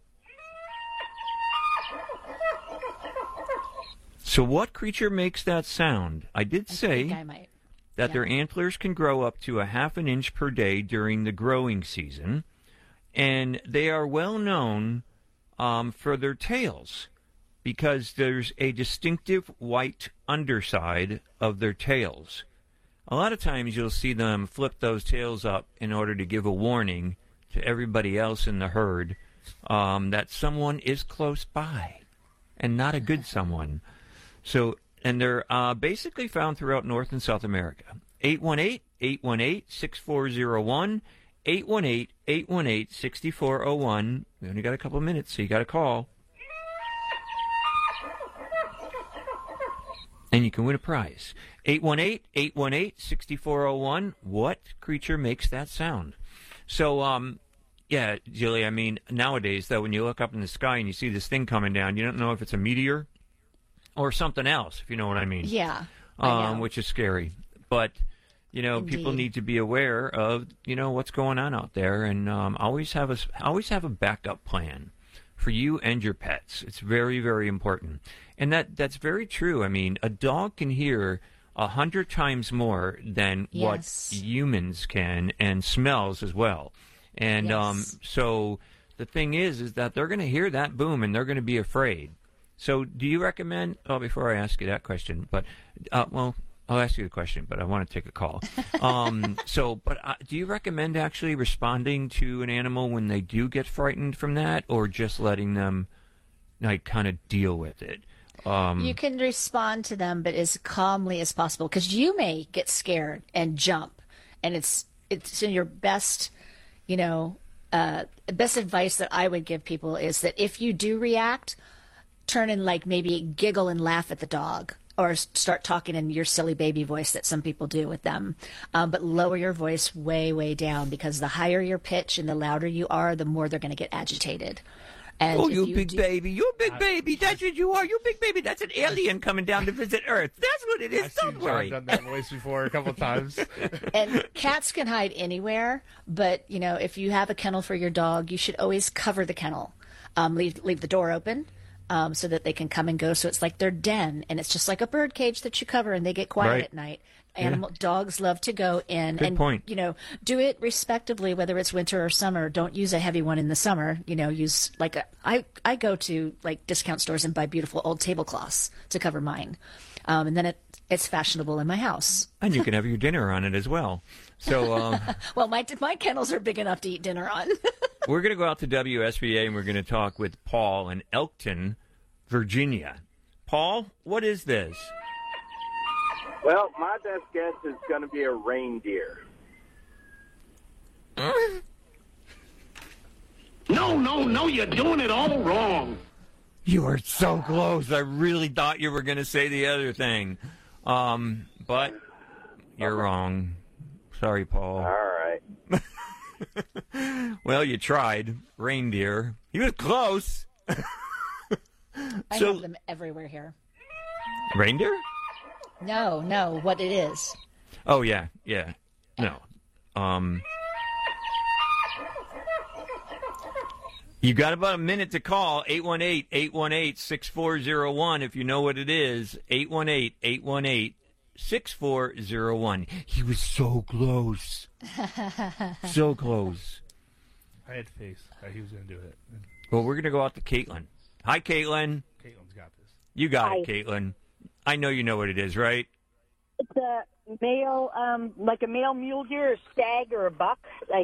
So what creature makes that sound? I did say that their antlers can grow up to 1/2 inch per day during the growing season, and they are well known for their tails because there's a distinctive white underside of their tails. A lot of times you'll see them flip those tails up in order to give a warning to everybody else in the herd that someone is close by and not a good someone. So, and they're basically found throughout North and South America. 818-818-6401, 818-818-6401. We only got a couple of minutes, so you got to call. And you can win a prize. 818-818-6401. What creature makes that sound? So, yeah, Jilly, I mean, nowadays, though, when you look up in the sky and you see this thing coming down, you don't know if it's a meteor or something else, if you know what I mean. Yeah. Which is scary. But, you know, Indeed. people need to be aware of, you know, what's going on out there, and always have a backup plan for you and your pets. It's very, very important. And that's very true. I mean, a dog can hear 100 times more than what humans can, and smells as well. And so the thing is that they're going to hear that boom and they're going to be afraid. So do you recommend, before I ask you that question, but, I'll ask you the question, but I want to take a call. Do you recommend actually responding to an animal when they do get frightened from that, or just letting them, like, kind of deal with it? You can respond to them, but as calmly as possible, because you may get scared and jump, and it's in your best, best advice that I would give people is that if you do react, turn and like maybe giggle and laugh at the dog, or start talking in your silly baby voice that some people do with them. But lower your voice way, way down, because the higher your pitch and the louder you are, the more they're going to get agitated. And you big baby. You big baby. That's what you are. You big baby. That's an alien coming down to visit Earth. That's what it is. Don't worry. I've done that voice before a couple times. And cats can hide anywhere, but, if you have a kennel for your dog, you should always cover the kennel. Leave the door open. So that they can come and go. So it's like their den, and it's just like a bird cage that you cover, and they get quiet at night. Dogs love to go in. Good point. Do it respectively, whether it's winter or summer. Don't use a heavy one in the summer. Use like I go to like discount stores and buy beautiful old tablecloths to cover mine. And then it's fashionable in my house. And you can have your dinner on it as well. So, well, my kennels are big enough to eat dinner on. We're going to go out to WSBA, and we're going to talk with Paul in Elkton, Virginia. Paul, what is this? Well, my best guess is going to be a reindeer. No, you're doing it all wrong. You are so close. I really thought you were going to say the other thing. But you're wrong. Sorry, Paul. All right. Well, you tried. Reindeer. You was close. I have them everywhere here. Reindeer? No, what it is. Oh, yeah. No. You got about a minute to call, 818-818-6401 if you know what it is, 818-818-6401. He was so close. So close. I had faith that he was going to do it. Well, we're going to go out to Caitlin. Hi, Caitlin. Caitlin's got this. You got it, Caitlin. I know you know what it is, right? It's a male, like a male mule deer, a stag, or a buck.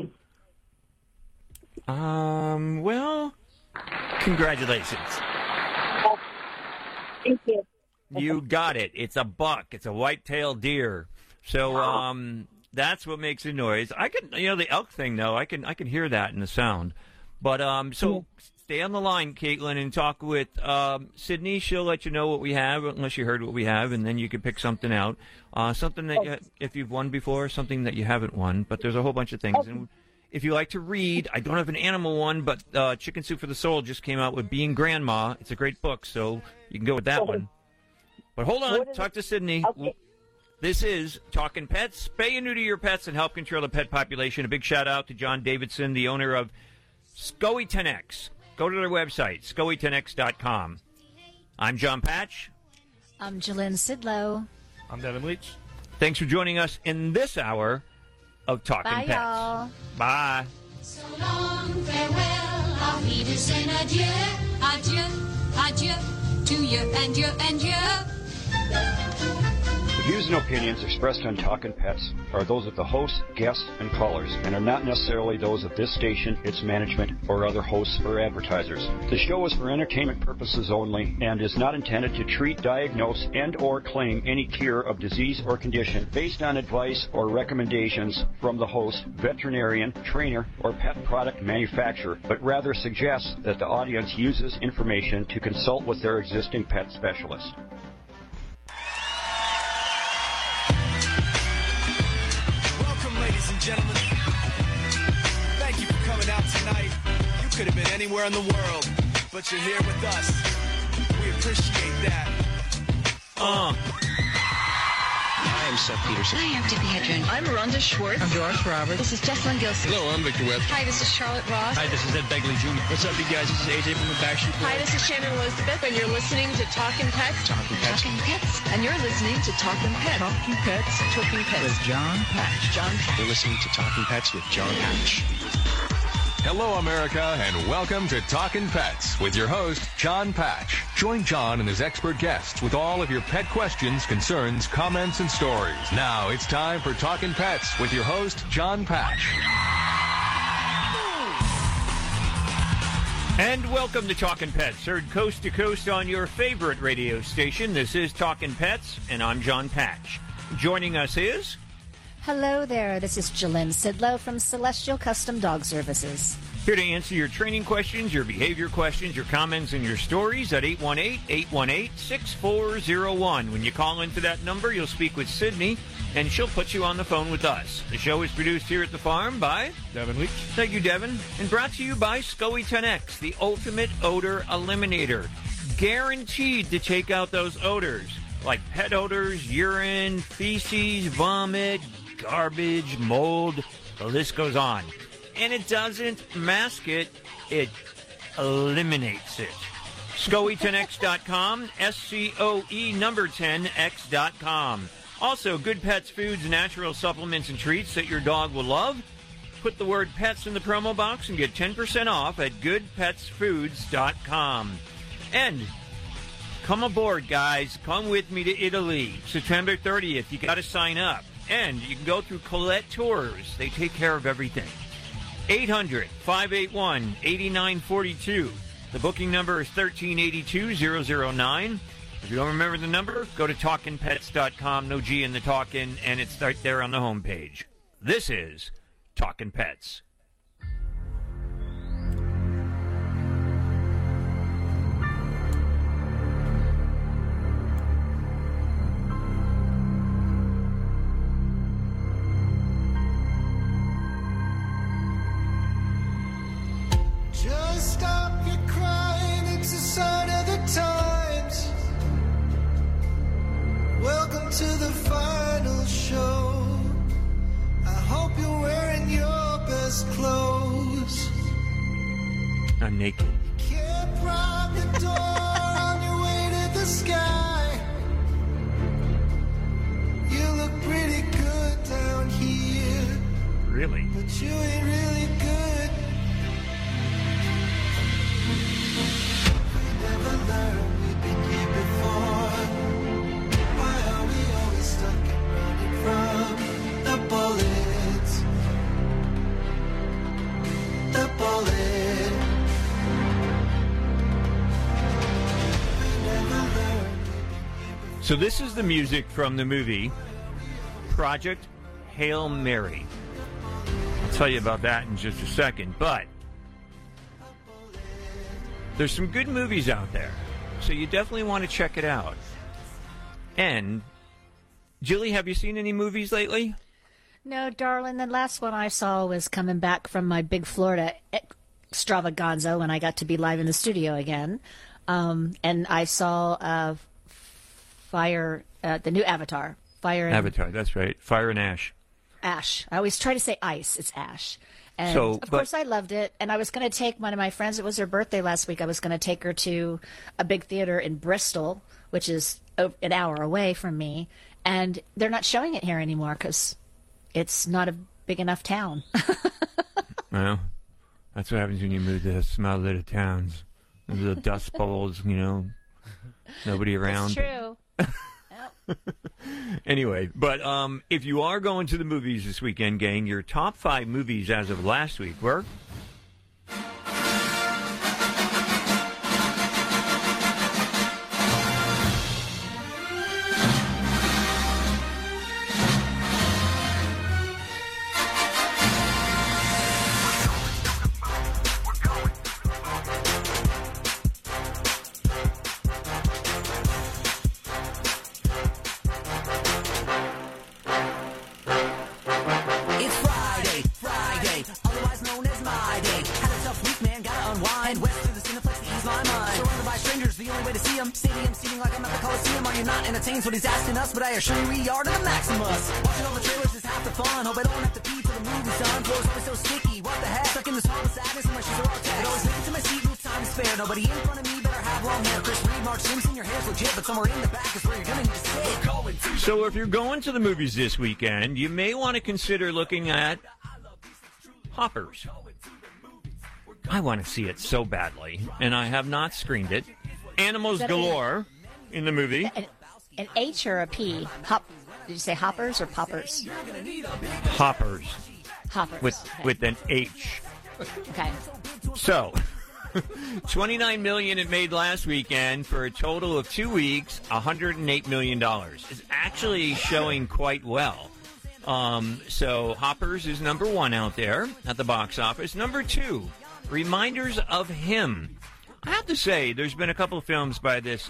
Well, congratulations. Oh, thank you. You got it. It's a buck. It's a white-tailed deer. So, that's what makes a noise. I can, the elk thing though. I can hear that in the sound. But stay on the line, Caitlin, and talk with Sydney. She'll let you know what we have, unless you heard what we have, and then you can pick something out. Something that if you've won before, something that you haven't won. But there's a whole bunch of things. Okay. And if you like to read, I don't have an animal one, but Chicken Soup for the Soul just came out with Being Grandma. It's a great book, so you can go with that one. But hold on, talk to Sydney. Okay. This is Talking Pets. Spay and neuter your pets and help control the pet population. A big shout-out to John Davidson, the owner of SCOE 10X. Go to their website, SCOE10X.com. I'm John Patch. I'm Jalynn Sidlow. I'm Devin Leach. Thanks for joining us in this hour of Talking Bye, Pets. y'all. Bye. So long, farewell, auf Wiedersehen, adieu, adieu, adieu, to you and you and you. The views and opinions expressed on Talkin' Pets are those of the hosts, guests, and callers, and are not necessarily those of this station, its management, or other hosts or advertisers. The show is for entertainment purposes only and is not intended to treat, diagnose, and or claim any cure of disease or condition based on advice or recommendations from the host, veterinarian, trainer, or pet product manufacturer, but rather suggests that the audience uses information to consult with their existing pet specialist. Ladies and gentlemen, thank you for coming out tonight. You could have been anywhere in the world, but you're here with us. We appreciate that. Hi, I'm Seth Peterson. Hi, I'm Tippi Hedren. I'm Rhonda Schwartz. I'm Doris Roberts. This is Jessalyn Gilson. Hello, I'm Victor Webb. Hi, this is Charlotte Ross. Hi, this is Ed Begley Jr. What's up, you guys? This is AJ from the Backstreet Boys. Hi, this is Shannon Elizabeth, and you're listening to Talkin' Pets. Talkin' Pets. Talkin' Pets. And you're listening to Talkin' Pets. Talking Pets. Talking Pets. With John Patch. John Patch. You're listening to Talking Pets with John Patch. Hello, America, and welcome to Talkin' Pets with your host, John Patch. Join John and his expert guests with all of your pet questions, concerns, comments, and stories. Now it's time for Talkin' Pets with your host, John Patch. And welcome to Talkin' Pets, heard coast to coast on your favorite radio station. This is Talkin' Pets, and I'm John Patch. Joining us is... Hello there, this is Jalynn Sidlow from Celestial Custom Dog Services. Here to answer your training questions, your behavior questions, your comments, and your stories at 818-818-6401. When you call into that number, you'll speak with Sydney, and she'll put you on the phone with us. The show is produced here at the farm by... Devin Leach. Thank you, Devin. And brought to you by SCOE 10X, the ultimate odor eliminator. Guaranteed to take out those odors, like pet odors, urine, feces, vomit, garbage, mold, the list goes on. And it doesn't mask it, it eliminates it. SCOE10X.com, SCOE number 10X.com. Also, Good Pets Foods, natural supplements and treats that your dog will love. Put the word pets in the promo box and get 10% off at goodpetsfoods.com. And come aboard, guys. Come with me to Italy, September 30th. You got to sign up. And you can go through Colette Tours. They take care of everything. 800-581-8942. The booking number is 1382-009. If you don't remember the number, go to TalkinPets.com. No G in the Talkin', and it's right there on the homepage. This is Talkin' Pets. Just stop your crying, it's a sign of the times. Welcome to the final show. I hope you're wearing your best clothes. I'm naked. Can't prime the door on your way to the sky. You look pretty good down here. Really? But you ain't really good. Never learned we've been here before. Why are we always stuck and running from the bullets? The bullet. We never learned. So this is the music from the movie Project Hail Mary. I'll tell you about that in just a second, but there's some good movies out there, so you definitely want to check it out. And, Julie, have you seen any movies lately? No, darling, the last one I saw was coming back from my big Florida extravaganza when I got to be live in the studio again. And I saw the new Avatar. Avatar, that's right. Fire and Ash. Ash. I always try to say ice. It's Ash. And, of course, I loved it. And I was going to take one of my friends. It was her birthday last week. I was going to take her to a big theater in Bristol, which is an hour away from me. And they're not showing it here anymore because it's not a big enough town. Well, that's what happens when you move to small little towns. The dust bowls, nobody around. That's true. Anyway, but if you are going to the movies this weekend, gang, your top 5 movies as of last week were... What he's asking us, but I assure you we are to the Maximus. Watching all the trailers is half the fun. Hope I don't have to pee till the movie's done. Floor's always so sticky. What the heck? Stuck in this hall of sadness and my shoes are all text. Always make it to my seat, no time to spare. Nobody in front of me better have long hair. Chris Reed, Mark Simpson, your hair's legit, but somewhere in the back is where you're gonna need to sit. So if you're going to the movies this weekend, you may want to consider looking at Hoppers. I want to see it so badly, and I have not screened it. Animals Is that galore in the movie. An H or a P? Did you say hoppers or poppers? Hoppers. Hoppers. With an H. Okay. So, $29 million it made last weekend for a total of 2 weeks, $108 million. It's actually showing quite well. So Hoppers is number 1 out there at the box office. Number 2, Reminders of Him. I have to say, there's been a couple of films by this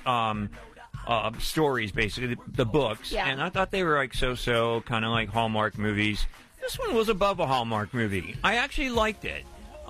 stories, basically, the books, and I thought they were like so-so, kind of like Hallmark movies. This one was above a Hallmark movie. I actually liked it.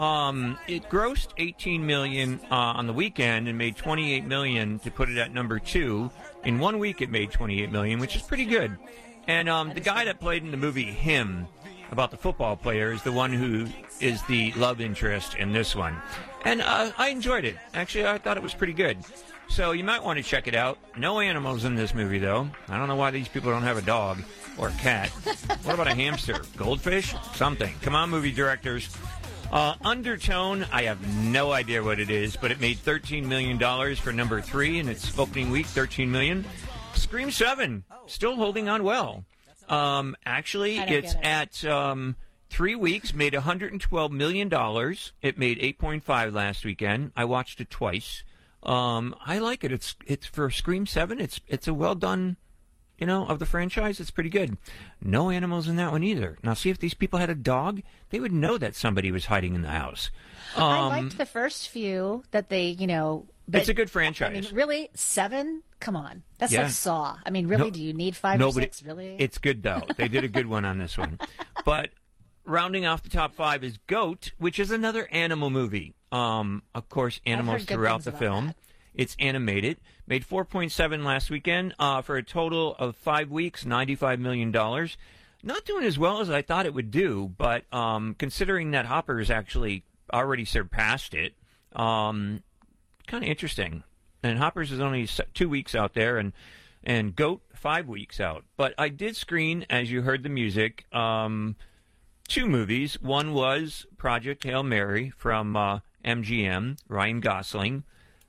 It grossed $18 million on the weekend and made $28 million to put it at number 2. In 1 week, it made $28 million, which is pretty good. And the guy that played in the movie Him, about the football player, is the one who is the love interest in this one. And I enjoyed it. Actually, I thought it was pretty good. So you might want to check it out. No animals in this movie, though. I don't know why these people don't have a dog or a cat. What about a hamster? Goldfish? Something. Come on, movie directors. Undertone, I have no idea what it is, but it made $13 million for number 3 in its opening week, $13 million. Scream 7, still holding on well. Actually, it's at 3 weeks, made $112 million. It made 8.5 last weekend. I watched it twice. I like it. It's for Scream 7. It's a well done, of the franchise. It's pretty good. No animals in that one either. Now, see if these people had a dog, they would know that somebody was hiding in the house. I liked the first few that they, But, it's a good franchise. I mean, really, 7? Come on. That's like Saw. I mean, really, do you need 5 or 6? Really? It's good, though. They did a good one on this one. But rounding off the top 5 is Goat, which is another animal movie. Of course, animals throughout the film. It's animated. Made $4.7 last weekend for a total of 5 weeks, $95 million. Not doing as well as I thought it would do, but considering that Hoppers actually already surpassed it, kind of interesting. And Hoppers is only 2 weeks out there, and Goat 5 weeks out. But I did screen, as you heard the music, 2 movies. One was Project Hail Mary from MGM, Ryan Gosling.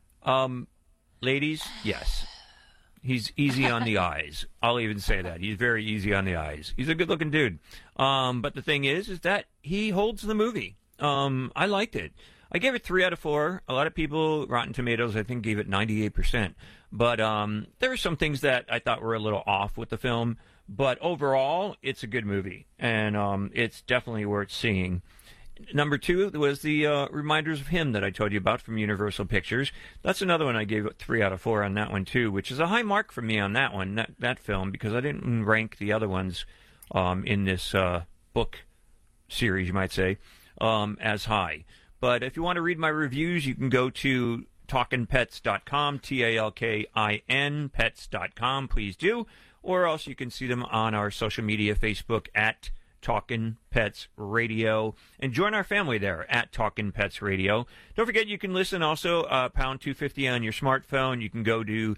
Ladies, yes. He's easy on the eyes. I'll even say that. He's very easy on the eyes. He's a good-looking dude. But the thing is that he holds the movie. I liked it. I gave it 3 out of 4. A lot of people, Rotten Tomatoes, I think, gave it 98%. But there were some things that I thought were a little off with the film. But overall, it's a good movie. And it's definitely worth seeing. Number 2 was the Reminders of Him that I told you about from Universal Pictures. That's another one I gave it 3 out of 4 on that one, too, which is a high mark for me on that one, that film, because I didn't rank the other ones in this book series, you might say, as high. But if you want to read my reviews, you can go to talkinpets.com, TALKIN pets.com, please do. Or else you can see them on our social media, Facebook at Talkin' Pets Radio. And join our family there at Talkin' Pets Radio. Don't forget you can listen also, pound 250 on your smartphone. You can go to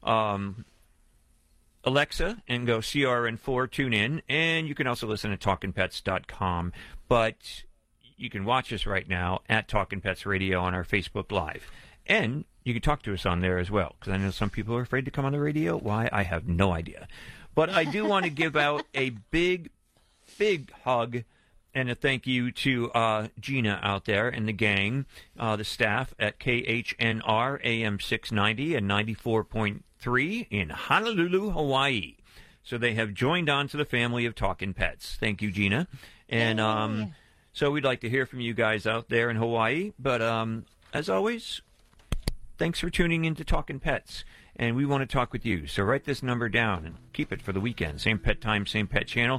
Alexa and go CRN4, tune in. And you can also listen at talkinpets.com. But you can watch us right now at Talkin' Pets Radio on our Facebook Live. And you can talk to us on there as well, because I know some people are afraid to come on the radio. Why? I have no idea. But I do want to give out a big hug and a thank you to Gina out there and the gang, the staff at KHNR AM 690 and 94.3 in Honolulu, Hawaii. So they have joined on to the family of Talkin' Pets. Thank you, Gina. And so we'd like to hear from you guys out there in Hawaii. But as always, thanks for tuning in to Talkin' Pets. And we want to talk with you. So write this number down and keep it for the weekend. Same pet time, same pet channel.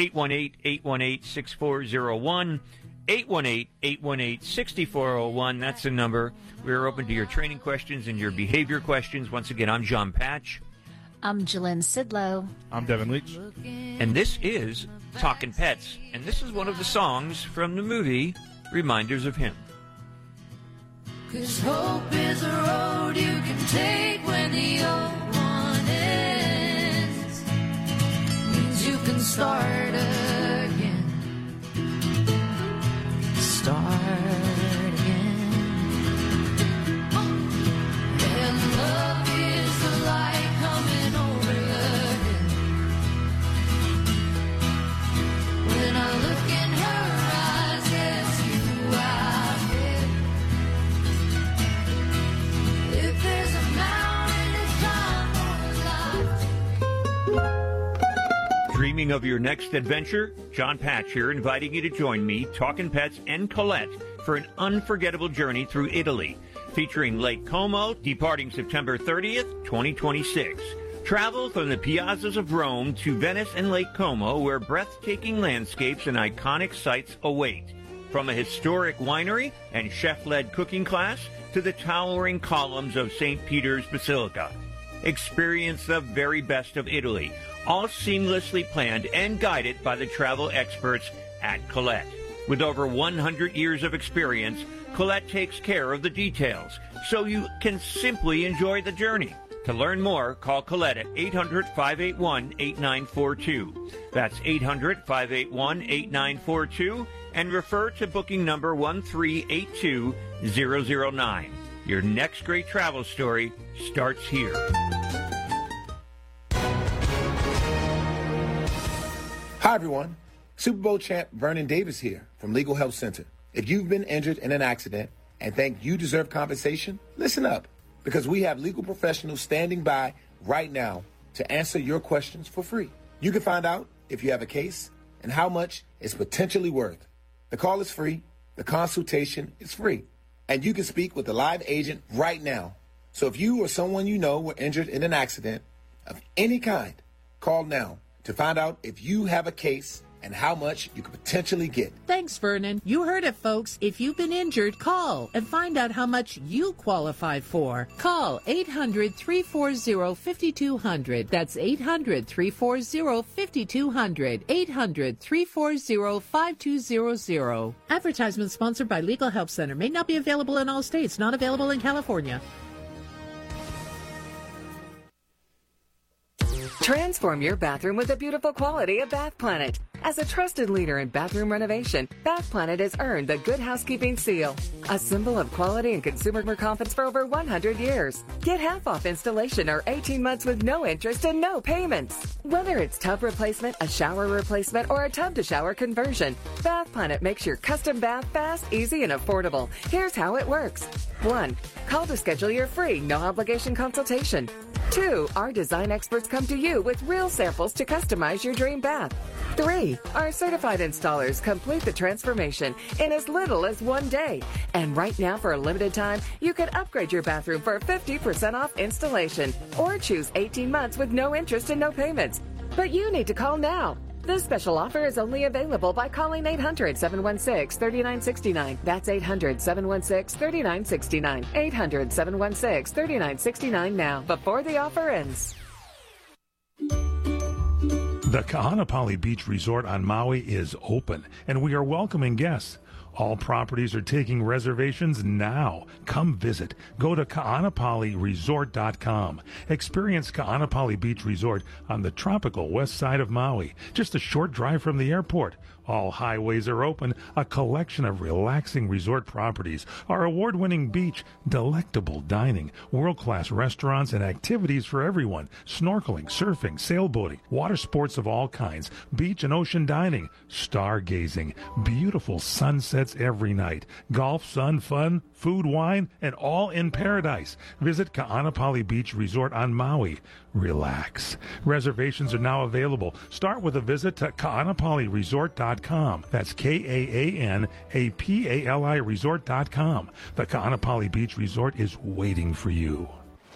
818-818-6401. 818-818-6401. That's the number. We're open to your training questions and your behavior questions. Once again, I'm John Patch. I'm Jalynn Sidlow. I'm Devin Leach. And this is Talkin' Pets. And this is one of the songs from the movie Reminders of Him. 'Cause hope is a road you can take when the old one ends. Means you can start again. Start again. Dreaming of your next adventure? John Patch here, inviting you to join me, Talkin' Pets, and Colette for an unforgettable journey through Italy, featuring Lake Como, departing September 30th, 2026. Travel from the piazzas of Rome to Venice and Lake Como, where breathtaking landscapes and iconic sights await. From a historic winery and chef-led cooking class to the towering columns of St. Peter's Basilica. Experience the very best of Italy, all seamlessly planned and guided by the travel experts at Colette. With over 100 years of experience, Colette takes care of the details, so you can simply enjoy the journey. To learn more, call Colette at 800-581-8942. That's 800-581-8942, and refer to booking number 1382009. Your next great travel story starts here. Hi, everyone. Super Bowl champ Vernon Davis here from Legal Help Center. If you've been injured in an accident and think you deserve compensation, listen up, because we have legal professionals standing by right now to answer your questions for free. You can find out if you have a case and how much it's potentially worth. The call is free, the consultation is free, and you can speak with a live agent right now. So if you or someone you know were injured in an accident of any kind, call now to find out if you have a case and how much you could potentially get. Thanks, Vernon. You heard it, folks. If you've been injured, call and find out how much you qualify for. Call 800-340-5200. That's 800-340-5200. 800-340-5200. Advertisement sponsored by Legal Help Center. May not be available in all states. Not available in California. Transform your bathroom with the beautiful quality of Bath Planet. As a trusted leader in bathroom renovation, Bath Planet has earned the Good Housekeeping seal, a symbol of quality and consumer confidence for over 100 years. Get half off installation or 18 months with no interest and no payments. Whether it's tub replacement, a shower replacement, or a tub-to-shower conversion, Bath Planet makes your custom bath fast, easy, and affordable. Here's how it works. 1. Call to schedule your free, no-obligation consultation. 2. Our design experts come to you with real samples to customize your dream bath. 3. Our certified installers complete the transformation in as little as 1 day. And right now, for a limited time, you can upgrade your bathroom for 50% off installation or choose 18 months with no interest and no payments. But you need to call now. This special offer is only available by calling 800-716-3969. That's 800-716-3969. 800-716-3969 now, before the offer ends. The Kahanapali Beach Resort on Maui is open, and we are welcoming guests. All properties are taking reservations now. Come visit. Go to kaanapaliresort.com. Experience Kaanapali Beach Resort on the tropical west side of Maui, just a short drive from the airport. All highways are open, a collection of relaxing resort properties, our award-winning beach, delectable dining, world-class restaurants, and activities for everyone, snorkeling, surfing, sailboating, water sports of all kinds, beach and ocean dining, stargazing, beautiful sunsets every night, golf, sun, fun, food, wine, and all in paradise. Visit Kaanapali Beach Resort on Maui. Relax. Reservations are now available. Start with a visit to kaanapaliresort.com. That's Kaanapali resort.com. The Kaanapali Beach Resort is waiting for you.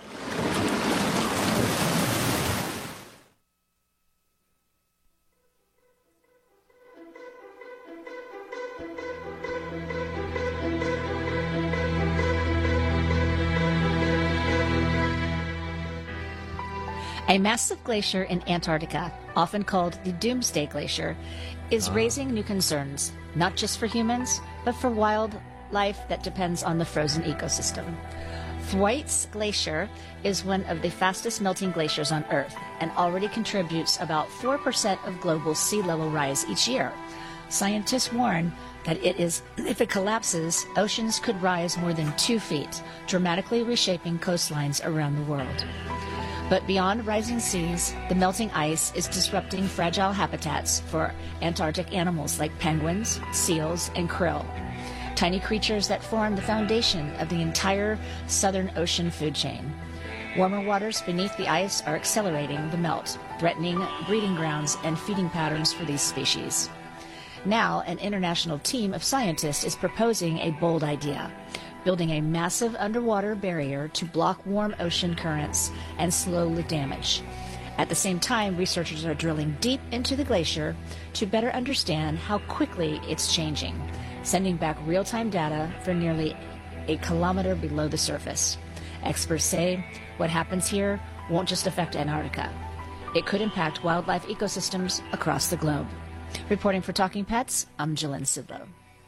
A massive glacier in Antarctica, often called the Doomsday Glacier, is raising new concerns, not just for humans, but for wildlife that depends on the frozen ecosystem. Thwaites Glacier is one of the fastest melting glaciers on Earth and already contributes about 4% of global sea level rise each year. Scientists warn that if it collapses, oceans could rise more than 2 feet, dramatically reshaping coastlines around the world. But beyond rising seas, the melting ice is disrupting fragile habitats for Antarctic animals like penguins, seals, and krill, tiny creatures that form the foundation of the entire Southern Ocean food chain. Warmer waters beneath the ice are accelerating the melt, threatening breeding grounds and feeding patterns for these species. Now, an international team of scientists is proposing a bold idea, building a massive underwater barrier to block warm ocean currents and slow the damage. At the same time, researchers are drilling deep into the glacier to better understand how quickly it's changing, sending back real-time data for nearly a kilometer below the surface. Experts say what happens here won't just affect Antarctica. It could impact wildlife ecosystems across the globe. Reporting for Talking Pets, I'm Jillian Sidlow.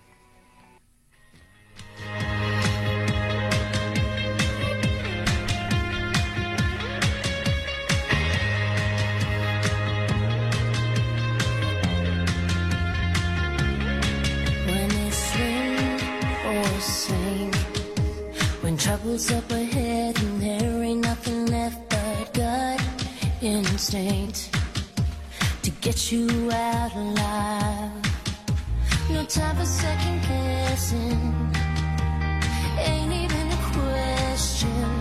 When trouble's up ahead and there ain't nothing left but gut instinct to get you out alive. No time for second guessing, ain't even a question.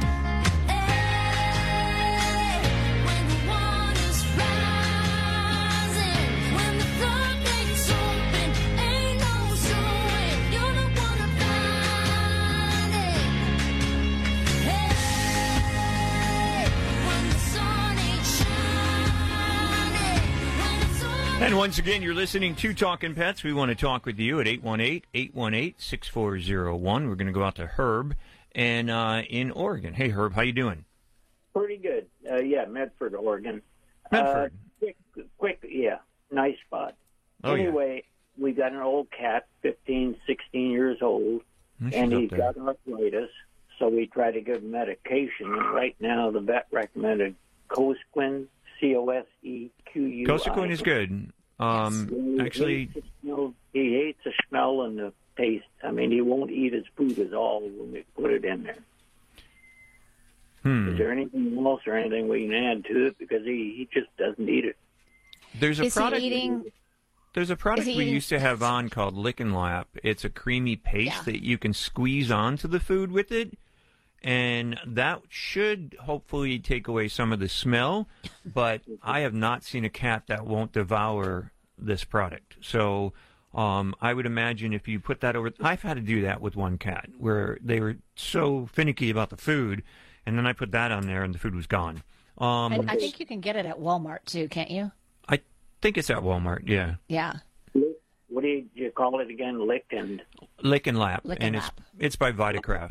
And once again, you're listening to Talking Pets. We want to talk with you at 818-818-6401. We're going to go out to Herb and in Oregon. Hey, Herb, how you doing? Pretty good. Yeah, Medford, Oregon. Medford. Quick, yeah, nice spot. Oh, anyway, we got an old cat, 15, 16 years old, and he's got arthritis, so we try to give him medication. And right now, the vet recommended Cosequin, Cosequi. Cosequin is good. Actually, he hates the smell and the taste. I mean, he won't eat his food at all when we put it in there. Is there anything else or anything we can add to it? Because he just doesn't eat it. There's a product. There's a product we used to have on called Lick and Lap. It's a creamy paste that you can squeeze onto the food with it. And that should hopefully take away some of the smell, but I have not seen a cat that won't devour this product. So I would imagine if you put that over... I've had to do that with one cat, where they were so finicky about the food, and then I put that on there and the food was gone. I think you can get it at Walmart, too, can't you? I think it's at Walmart, yeah. Yeah. What do you call it again? Lick and Lap. Lick and Lap. It's by Vitacraft.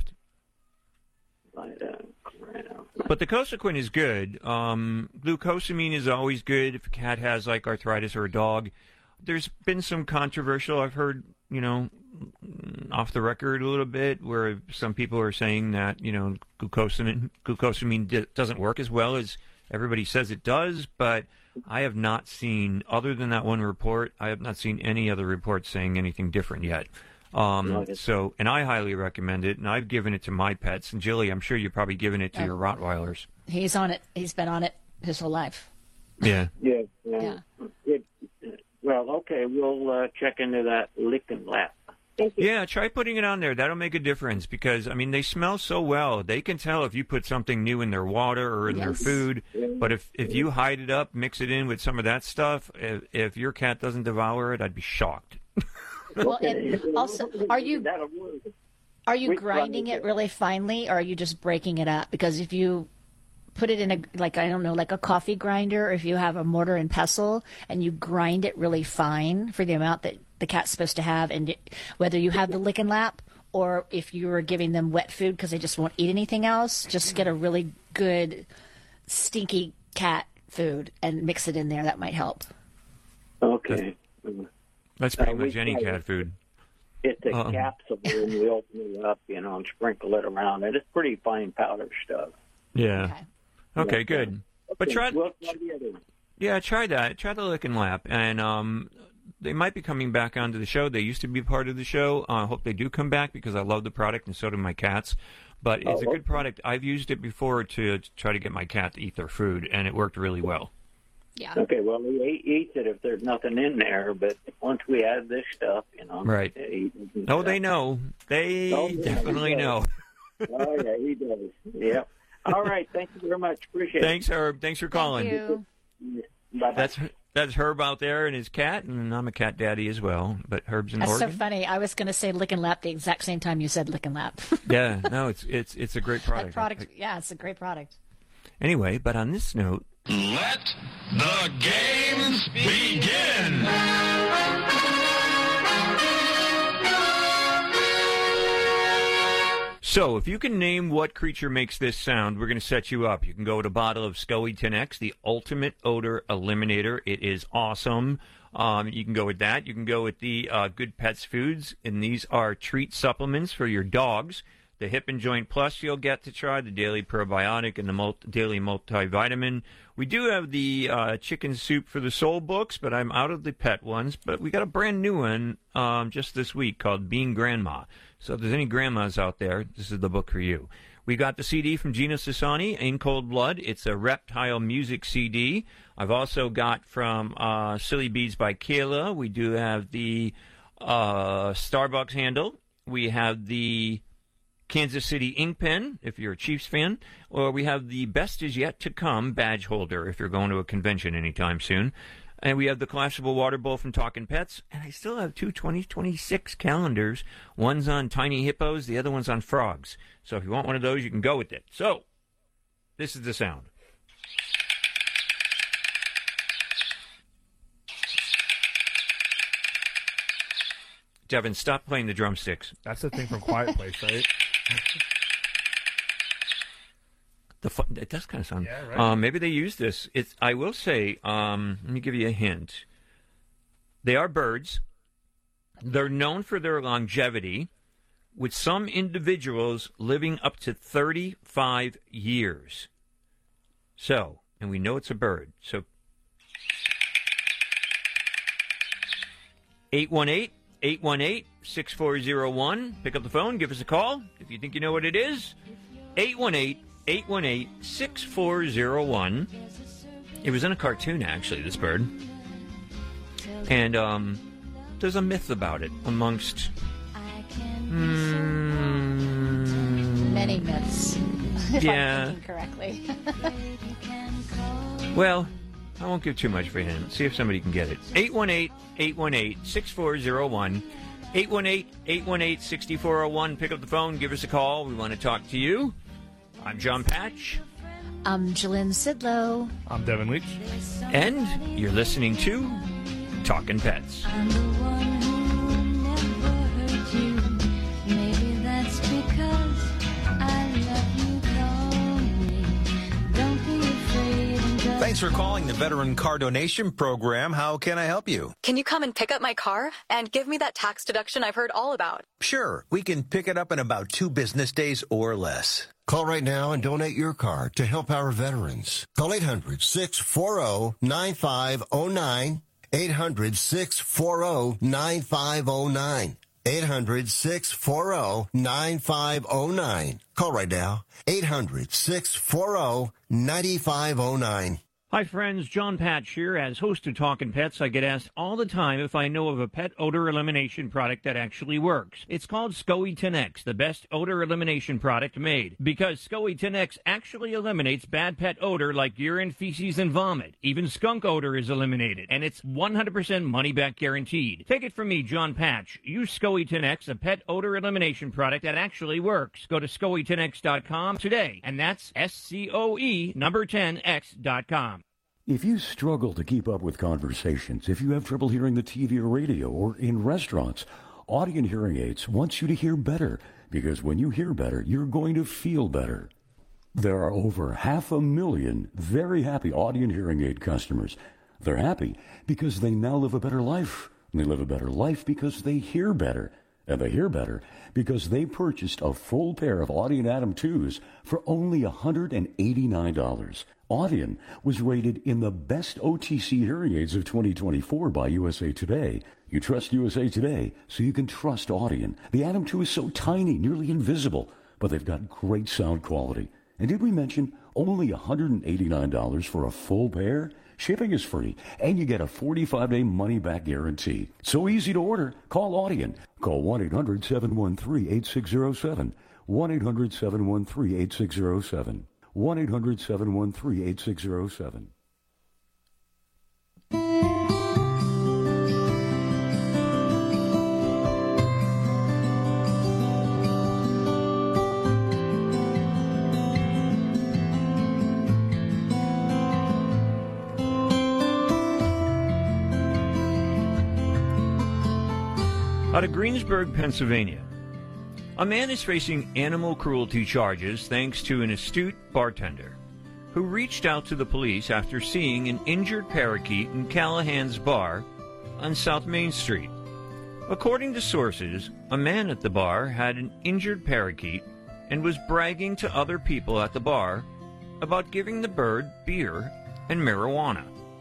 But the Cosequin is good. Glucosamine is always good if a cat has like arthritis or a dog. There's been some controversial, I've heard, off the record a little bit, where some people are saying that, glucosamine doesn't work as well as everybody says it does, but I have not seen, other than that one report, I have not seen any other reports saying anything different yet. And I highly recommend it, and I've given it to my pets. And Jilly, I'm sure you've probably given it to your Rottweilers. He's on it. He's been on it his whole life. Yeah. Yeah. Well, okay, we'll check into that Lick and Lap. Yeah, try putting it on there. That'll make a difference because, I mean, they smell so well. They can tell if you put something new in their water or in their food. But if you hide it up, mix it in with some of that stuff, if your cat doesn't devour it, I'd be shocked. Well, and also, are you grinding it really finely, or are you just breaking it up? Because if you put it in a coffee grinder, or if you have a mortar and pestle and you grind it really fine for the amount that the cat's supposed to have, and whether you have the Lick and Lap or if you were giving them wet food because they just won't eat anything else, just get a really good stinky cat food and mix it in there. That might help. Okay. That's pretty much any cat food. It's a capsule, and we open it up, and sprinkle it around. And it's pretty fine powder stuff. Yeah. Okay, good. But try the other one. Yeah, try that. Try the Lick and Lap. And they might be coming back onto the show. They used to be part of the show. I hope they do come back because I love the product, and so do my cats. But it's a good product. I've used it before to try to get my cat to eat their food, and it worked really well. Yeah. Okay, well, he eats it if there's nothing in there, but once we add this stuff, Right. They know. They definitely know. Oh, yeah, he does. Yeah. All right. Thank you very much. Appreciate it. Thanks, Herb. Thanks for calling. Thank you. Bye-bye. That's Herb out there and his cat, and I'm a cat daddy as well. But Herb's in That's Oregon. so funny. I was going to say lick and lap the exact same time you said lick and lap. Yeah, no, it's a great product. That product, yeah, it's a great product. Anyway, but on this note, Let the games begin! so if you can name what creature makes this sound, we're going to set you up. You can go with a bottle of SCOE 10X, the ultimate odor eliminator. It is awesome. You can go with that. You can go with the Good Pets Foods, and these are treat supplements for your dogs. The Hip and Joint Plus you'll get to try, the Daily Probiotic and the Daily Multivitamin. We do have the Chicken Soup for the Soul books, but I'm out of the pet ones. But we got a brand new one just this week called Being Grandma. So if there's any grandmas out there, this is the book for you. We got the CD from Gina Sassani, In Cold Blood. It's a reptile music CD. I've also got from Silly Beads by Kayla. We do have the Starbucks handle. We have the Kansas City ink pen, if you're a Chiefs fan, or we have the Best Is Yet to Come badge holder if you're going to a convention anytime soon. And we have the collapsible water bowl from Talkin' Pets, and I still have two 2026 calendars. One's on tiny hippos, the other one's on frogs. So if you want one of those, you can go with it. So, this is the sound. Devin, stop playing the drumsticks. That's the thing from Quiet Place, right? It does kind of sound. Yeah, right. Maybe they use this. I will say. Let me give you a hint. They are birds. They're known for their longevity, with some individuals living up to 35 years. So, and we know it's a bird. So, 818-818-6401. Pick up the phone. Give us a call if you think you know what it is. 818-818-6401. It was in a cartoon, actually, this bird. And there's a myth about it amongst... Many myths, if yeah. I'm thinking correctly. Well, I won't give too much for him. See if somebody can get it. 818-818-6401. 818-818-6401. Pick up the phone. Give us a call. We want to talk to you. I'm John Patch. I'm Jalynn Sidlow. I'm Devin Leach. And you're listening to Talkin' Pets. I'm the one who never hurt you. Maybe that's because I love you lonely. Don't be afraid and just... Thanks for calling the Veteran Car Donation Program. How can I help you? Can you come and pick up my car and give me that tax deduction I've heard all about? Sure. We can pick it up in about 2 business days or less. Call right now and donate your car to help our veterans. Call 800-640-9509. 800-640-9509. 800-640-9509. Call right now. 800-640-9509. Hi, friends. John Patch here. As host of Talkin' Pets, I get asked all the time if I know of a pet odor elimination product that actually works. It's called SCOE 10X, the best odor elimination product made. Because SCOE 10X actually eliminates bad pet odor like urine, feces, and vomit. Even skunk odor is eliminated, and it's 100% money-back guaranteed. Take it from me, John Patch. Use SCOE 10X, a pet odor elimination product that actually works. Go to SCOE10X.com today, and that's SCOE number 10X.com. If you struggle to keep up with conversations, if you have trouble hearing the TV or radio or in restaurants, Audien Hearing Aids wants you to hear better, because when you hear better, you're going to feel better. There are over 500,000 very happy Audien Hearing Aid customers. They're happy because they now live a better life. And they live a better life because they hear better. And they hear better because they purchased a full pair of Audien Atom 2s for only $189. Audien was rated in the best OTC hearing aids of 2024 by USA Today. You trust USA Today, so you can trust Audien. The Atom 2 is so tiny, nearly invisible, but they've got great sound quality. And did we mention only $189 for a full pair? Shipping is free, and you get a 45-day money-back guarantee. So easy to order. Call Audien. Call 1-800-713-8607. 1-800-713-8607. 1-800-713-8607. Out of Greensburg, Pennsylvania, a man is facing animal cruelty charges thanks to an astute bartender who reached out to the police after seeing an injured parakeet in Callahan's bar on South Main Street. According to sources, a man at the bar had an injured parakeet and was bragging to other people at the bar about giving the bird beer and marijuana.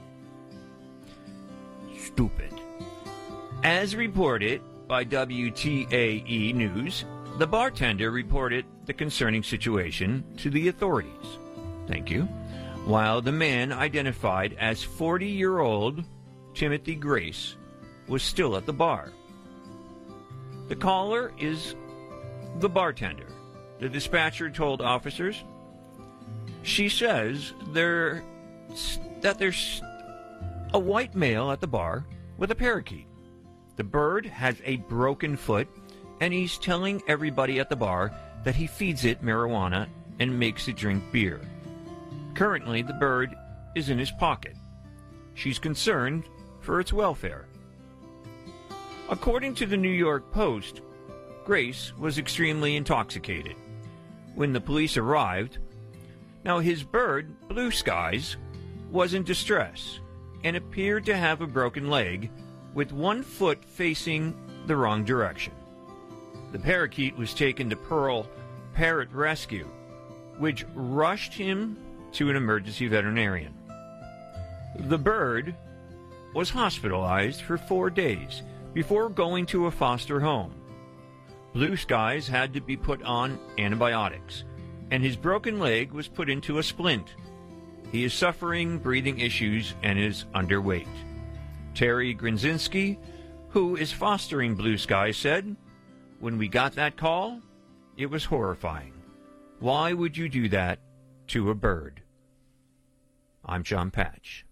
Stupid. As reported by WTAE News, the bartender reported the concerning situation to the authorities. Thank you. While the man, identified as 40-year-old Timothy Grace, was still at the bar. The caller is the bartender, the dispatcher told officers. She says that there's a white male at the bar with a parakeet. The bird has a broken foot, and he's telling everybody at the bar that he feeds it marijuana and makes it drink beer. Currently, the bird is in his pocket. She's concerned for its welfare. According to the New York Post, Grace was extremely intoxicated when the police arrived. Now, his bird, Blue Skies, was in distress and appeared to have a broken leg with one foot facing the wrong direction. The parakeet was taken to Pearl Parrot Rescue, which rushed him to an emergency veterinarian. The bird was hospitalized for 4 days before going to a foster home. Blue Skies had to be put on antibiotics, and his broken leg was put into a splint. He is suffering breathing issues and is underweight. Terry Grinzinski, who is fostering Blue Sky, said, "When we got that call, it was horrifying. Why would you do that to a bird?" I'm John Patch.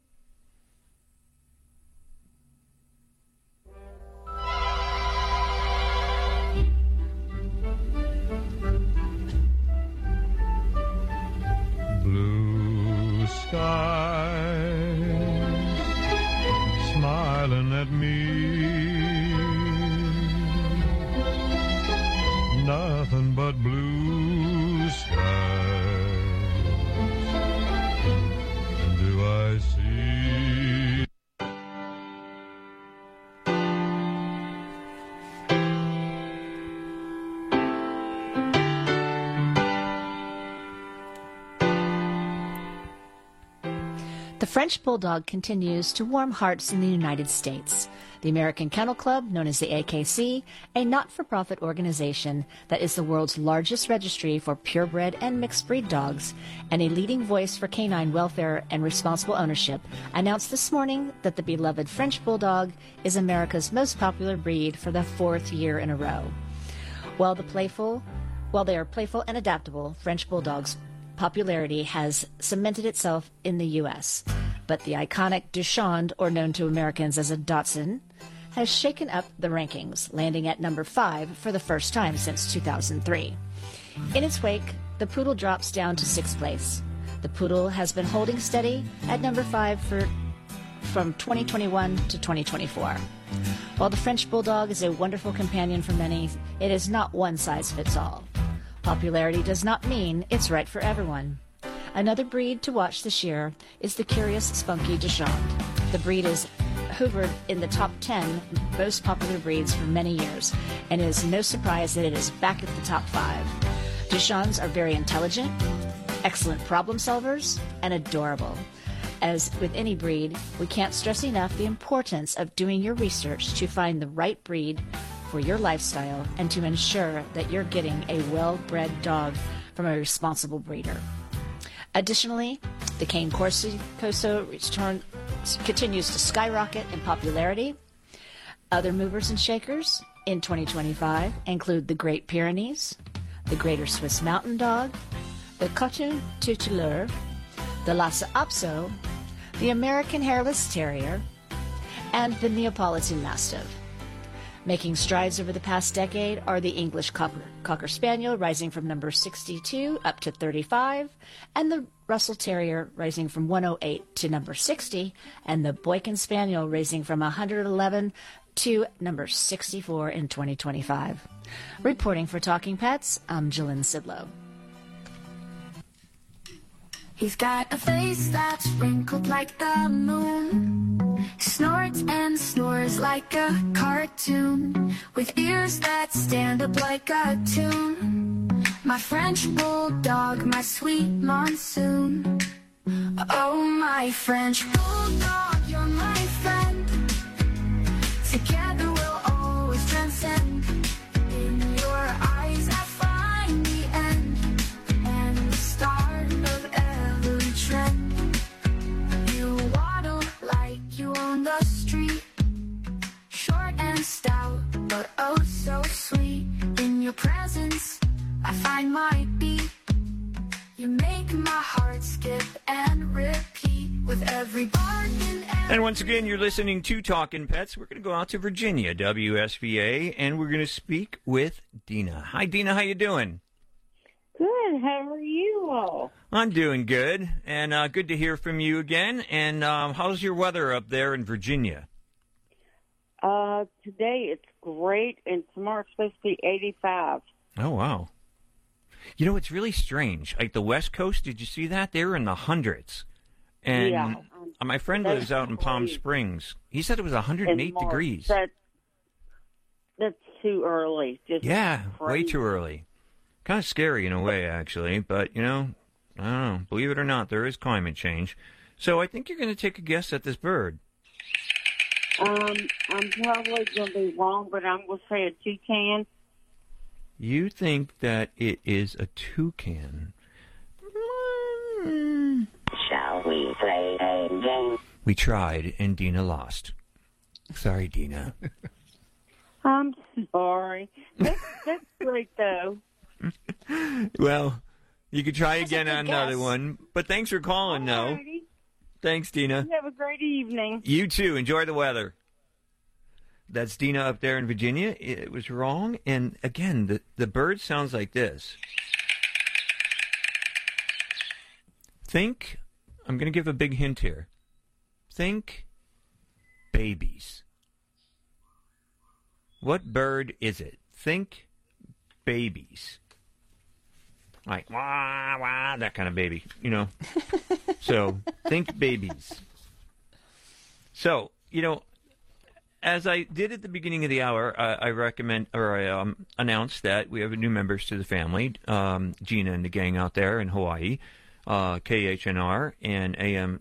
Blue skies smiling at me, nothing but blue skies do I see. The French Bulldog continues to warm hearts in the United States. The American Kennel Club, known as the AKC, a not-for-profit organization that is the world's largest registry for purebred and mixed-breed dogs and a leading voice for canine welfare and responsible ownership, announced this morning that the beloved French Bulldog is America's most popular breed for the 4th year in a row. While they are playful and adaptable, French Bulldogs' popularity has cemented itself in the U.S., but the iconic Dachshund, or known to Americans as a Dachshund, has shaken up the rankings, landing at number 5 for the first time since 2003. In its wake, the Poodle drops down to 6th place. The Poodle has been holding steady at number 5 from 2021 to 2024. While the French Bulldog is a wonderful companion for many, it is not one size fits all. Popularity does not mean it's right for everyone. Another breed to watch this year is the curious spunky Dachshund. The breed is hovered in the top 10 most popular breeds for many years, and it is no surprise that it is back at the top 5. Dachshunds are very intelligent, excellent problem solvers, and adorable. As with any breed, we can't stress enough the importance of doing your research to find the right breed for your lifestyle and to ensure that you're getting a well-bred dog from a responsible breeder. Additionally, the Cane Corso continues to skyrocket in popularity. Other movers and shakers in 2025 include the Great Pyrenees, the Greater Swiss Mountain Dog, the Coton Tuteleur, the Lhasa Apso, the American Hairless Terrier, and the Neapolitan Mastiff. Making strides over the past decade are the English Cocker Spaniel, rising from number 62 up to 35, and the Russell Terrier, rising from 108 to number 60, and the Boykin Spaniel, rising from 111 to number 64 in 2025. Reporting for Talking Pets, I'm Jillian Sidlow. He's got a face that's wrinkled like the moon, snorts and snores like a cartoon, with ears that stand up like a tune. My French bulldog, my sweet monsoon. Oh, my French bulldog, you're my friend. Together we'll always transcend. In your eyes I find the end and the start of every trend. You waddle like you own the street, short and stout, but oh so sweet. In your presence I find my beat. You make my heart skip and repeat with every bark and once again, you're listening to Talkin' Pets. We're going to go out to Virginia, WSVA, and we're going to speak with Dina. Hi, Dina. How you doing? Good. How are you all? I'm doing good, and good to hear from you again. And how's your weather up there in Virginia? Today it's great, and tomorrow it's supposed to be 85. Oh, wow. You know, it's really strange. Like the West Coast, did you see that? They were in the hundreds. And yeah, my friend lives out in Palm Springs. He said it was 108 degrees. That's too early. Just yeah, crazy. Way too early. Kind of scary in a way, actually. But, you know, I don't know. Believe it or not, there is climate change. So I think you're going to take a guess at this bird. I'm probably going to be wrong, but I'm going to say a toucan. You think that it is a toucan? Shall we play a game? We tried, and Dina lost. Sorry, Dina. I'm sorry. That's great, though. Well, you could try again on another one. But thanks for calling, though. Thanks, Dina. You have a great evening. You too. Enjoy the weather. That's Dina up there in Virginia. It was wrong. And again, the bird sounds like this. Think, I'm going to give a big hint here. Think babies. What bird is it? Think babies. Like, wah, wah, that kind of baby, you know. So, think babies. So, you know, as I did at the beginning of the hour, I announced that we have new members to the family, Gina and the gang out there in Hawaii, KHNR and AM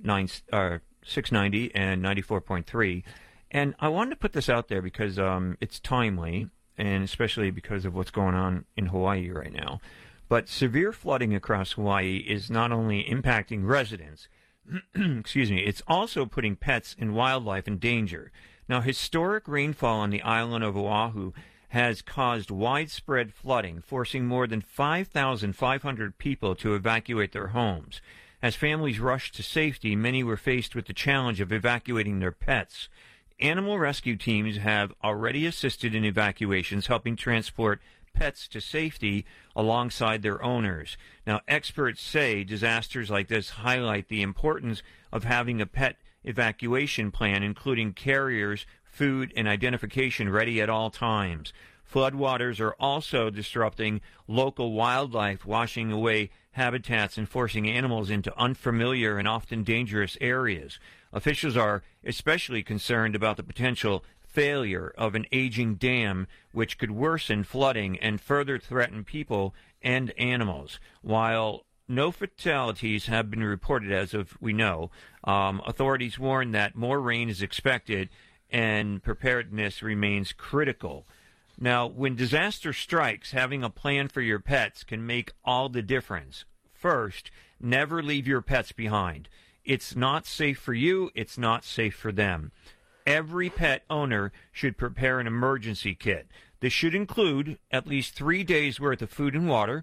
690 and 94.3. And I wanted to put this out there because it's timely, and especially because of what's going on in Hawaii right now. But severe flooding across Hawaii is not only impacting residents, excuse me, it's also putting pets and wildlife in danger. Now, historic rainfall on the island of Oahu has caused widespread flooding, forcing more than 5,500 people to evacuate their homes. As families rushed to safety, many were faced with the challenge of evacuating their pets. Animal rescue teams have already assisted in evacuations, helping transport pets to safety alongside their owners. Now, experts say disasters like this highlight the importance of having a pet evacuation plan, including carriers, food, and identification ready at all times. Floodwaters are also disrupting local wildlife, washing away habitats and forcing animals into unfamiliar and often dangerous areas. Officials are especially concerned about the potential failure of an aging dam, which could worsen flooding and further threaten people and animals. While no fatalities have been reported as of we know, authorities warn that more rain is expected and preparedness remains critical. Now, when disaster strikes, having a plan for your pets can make all the difference. First, never leave your pets behind. It's not safe for you. It's not safe for them. Every pet owner should prepare an emergency kit. This should include at least 3 days' worth of food and water,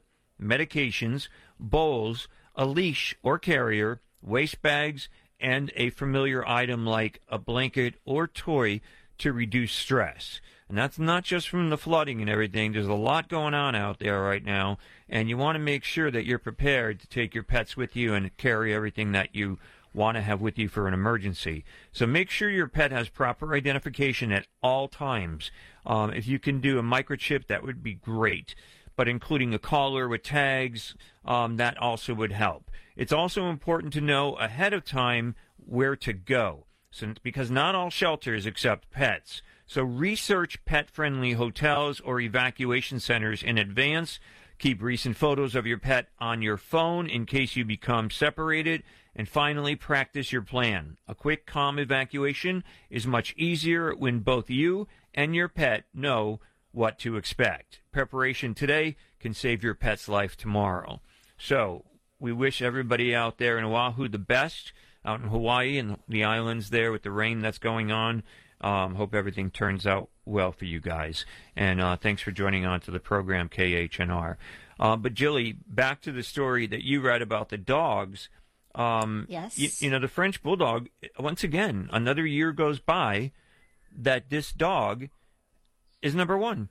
medications, bowls, a leash or carrier, waste bags, and a familiar item like a blanket or toy to reduce stress. And that's not just from the flooding and everything. There's a lot going on out there right now, and you want to make sure that you're prepared to take your pets with you and carry everything that you want to have with you for an emergency. So make sure your pet has proper identification at all times. If you can do a microchip, that would be great. But including a collar with tags, that also would help. It's also important to know ahead of time where to go, because not all shelters accept pets. So research pet-friendly hotels or evacuation centers in advance. Keep recent photos of your pet on your phone in case you become separated. And finally, practice your plan. A quick, calm evacuation is much easier when both you and your pet know what to expect. Preparation today can save your pet's life tomorrow. So we wish everybody out there in Oahu the best, out in Hawaii and the islands there with the rain that's going on. Hope everything turns out well for you guys. And thanks for joining on to the program, KHNR. But, Jilly, back to the story that you read about the dogs. Yes. You know, the French Bulldog, once again, another year goes by that this dog is number one.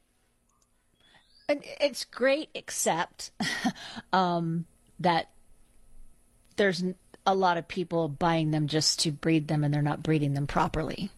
And it's great, except that there's a lot of people buying them just to breed them, and they're not breeding them properly.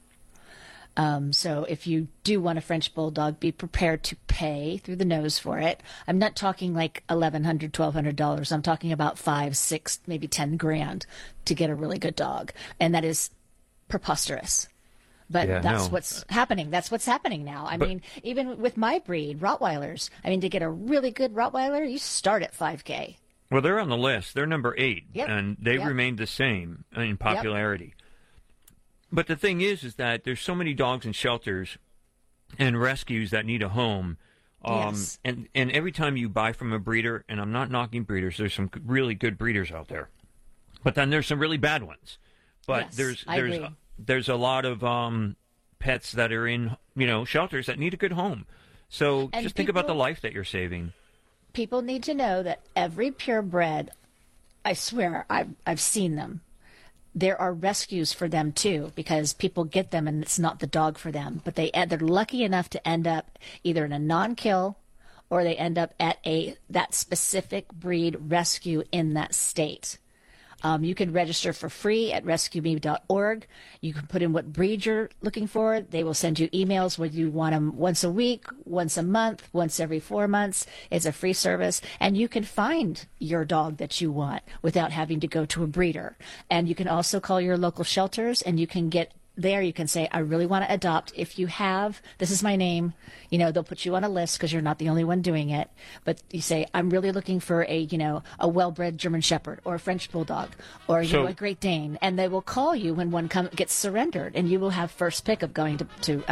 So if you do want a French Bulldog, be prepared to pay through the nose for it. I'm not talking like $1,100, $1,200. I'm talking about $5,000, $6,000, maybe $10,000 to get a really good dog. And that is preposterous. But what's happening. That's what's happening now. I mean, even with my breed, Rottweilers, I mean, to get a really good Rottweiler, you start at $5,000. Well, they're on the list. They're number 8, yep. And they've remained the same in popularity. Yep. But the thing is that there's so many dogs in shelters and rescues that need a home. Yes. And every time you buy from a breeder, and I'm not knocking breeders, there's some really good breeders out there. But then there's some really bad ones. But there's a lot of pets that are in, shelters that need a good home. So just think about the life that you're saving. People need to know that every purebred, I swear, I've seen them. There are rescues for them too, because people get them and it's not the dog for them. But they're lucky enough to end up either in a non-kill, or they end up at that specific breed rescue in that state. You can register for free at rescueme.org. You can put in what breed you're looking for. They will send you emails whether you want them once a week, once a month, once every 4 months. It's a free service. And you can find your dog that you want without having to go to a breeder. And you can also call your local shelters, and you can get there. You can say, I really want to adopt. If you have, this is my name, they'll put you on a list because you're not the only one doing it. But you say, I'm really looking for a well-bred German Shepherd or a French Bulldog or a Great Dane. And they will call you when one gets surrendered, and you will have first pick of going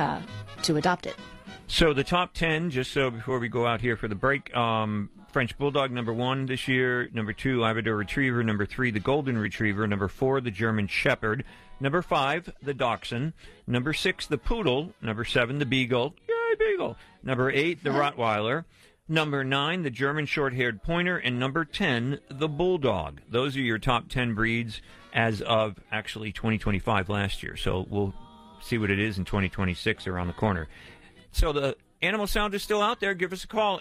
to adopt it. So the top 10, just so before we go out here for the break, French Bulldog, number 1 this year. Number 2, Labrador Retriever. Number 3, the Golden Retriever. Number 4, the German Shepherd. Number 5, the Dachshund. Number 6, the Poodle. Number 7, the Beagle. Yay, Beagle. Number 8, the Rottweiler. Number 9, the German Short-Haired Pointer. And number 10, the Bulldog. Those are your top 10 breeds as of actually 2025 last year. So we'll see what it is in 2026 around the corner. So the Animal Sound is still out there. Give us a call,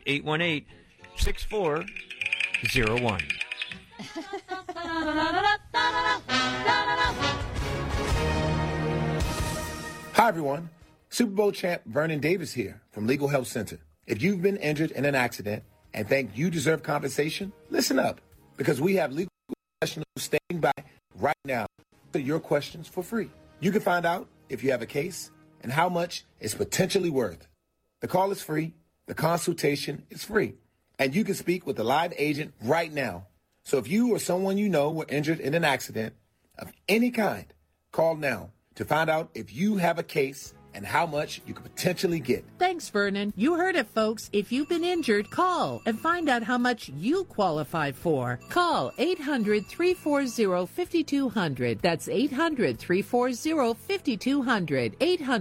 818-818-6401. Hi, everyone. Super Bowl champ Vernon Davis here from Legal Help Center. If you've been injured in an accident and think you deserve compensation, listen up, because we have legal professionals standing by right now to your questions for free. You can find out if you have a case and how much it's potentially worth. The call is free. The consultation is free. And you can speak with a live agent right now. So if you or someone you know were injured in an accident of any kind, call now to find out if you have a case and how much you could potentially get. Thanks, Vernon. You heard it, folks. If you've been injured, call and find out how much you qualify for. Call 800-340-5200. That's 800-340-5200.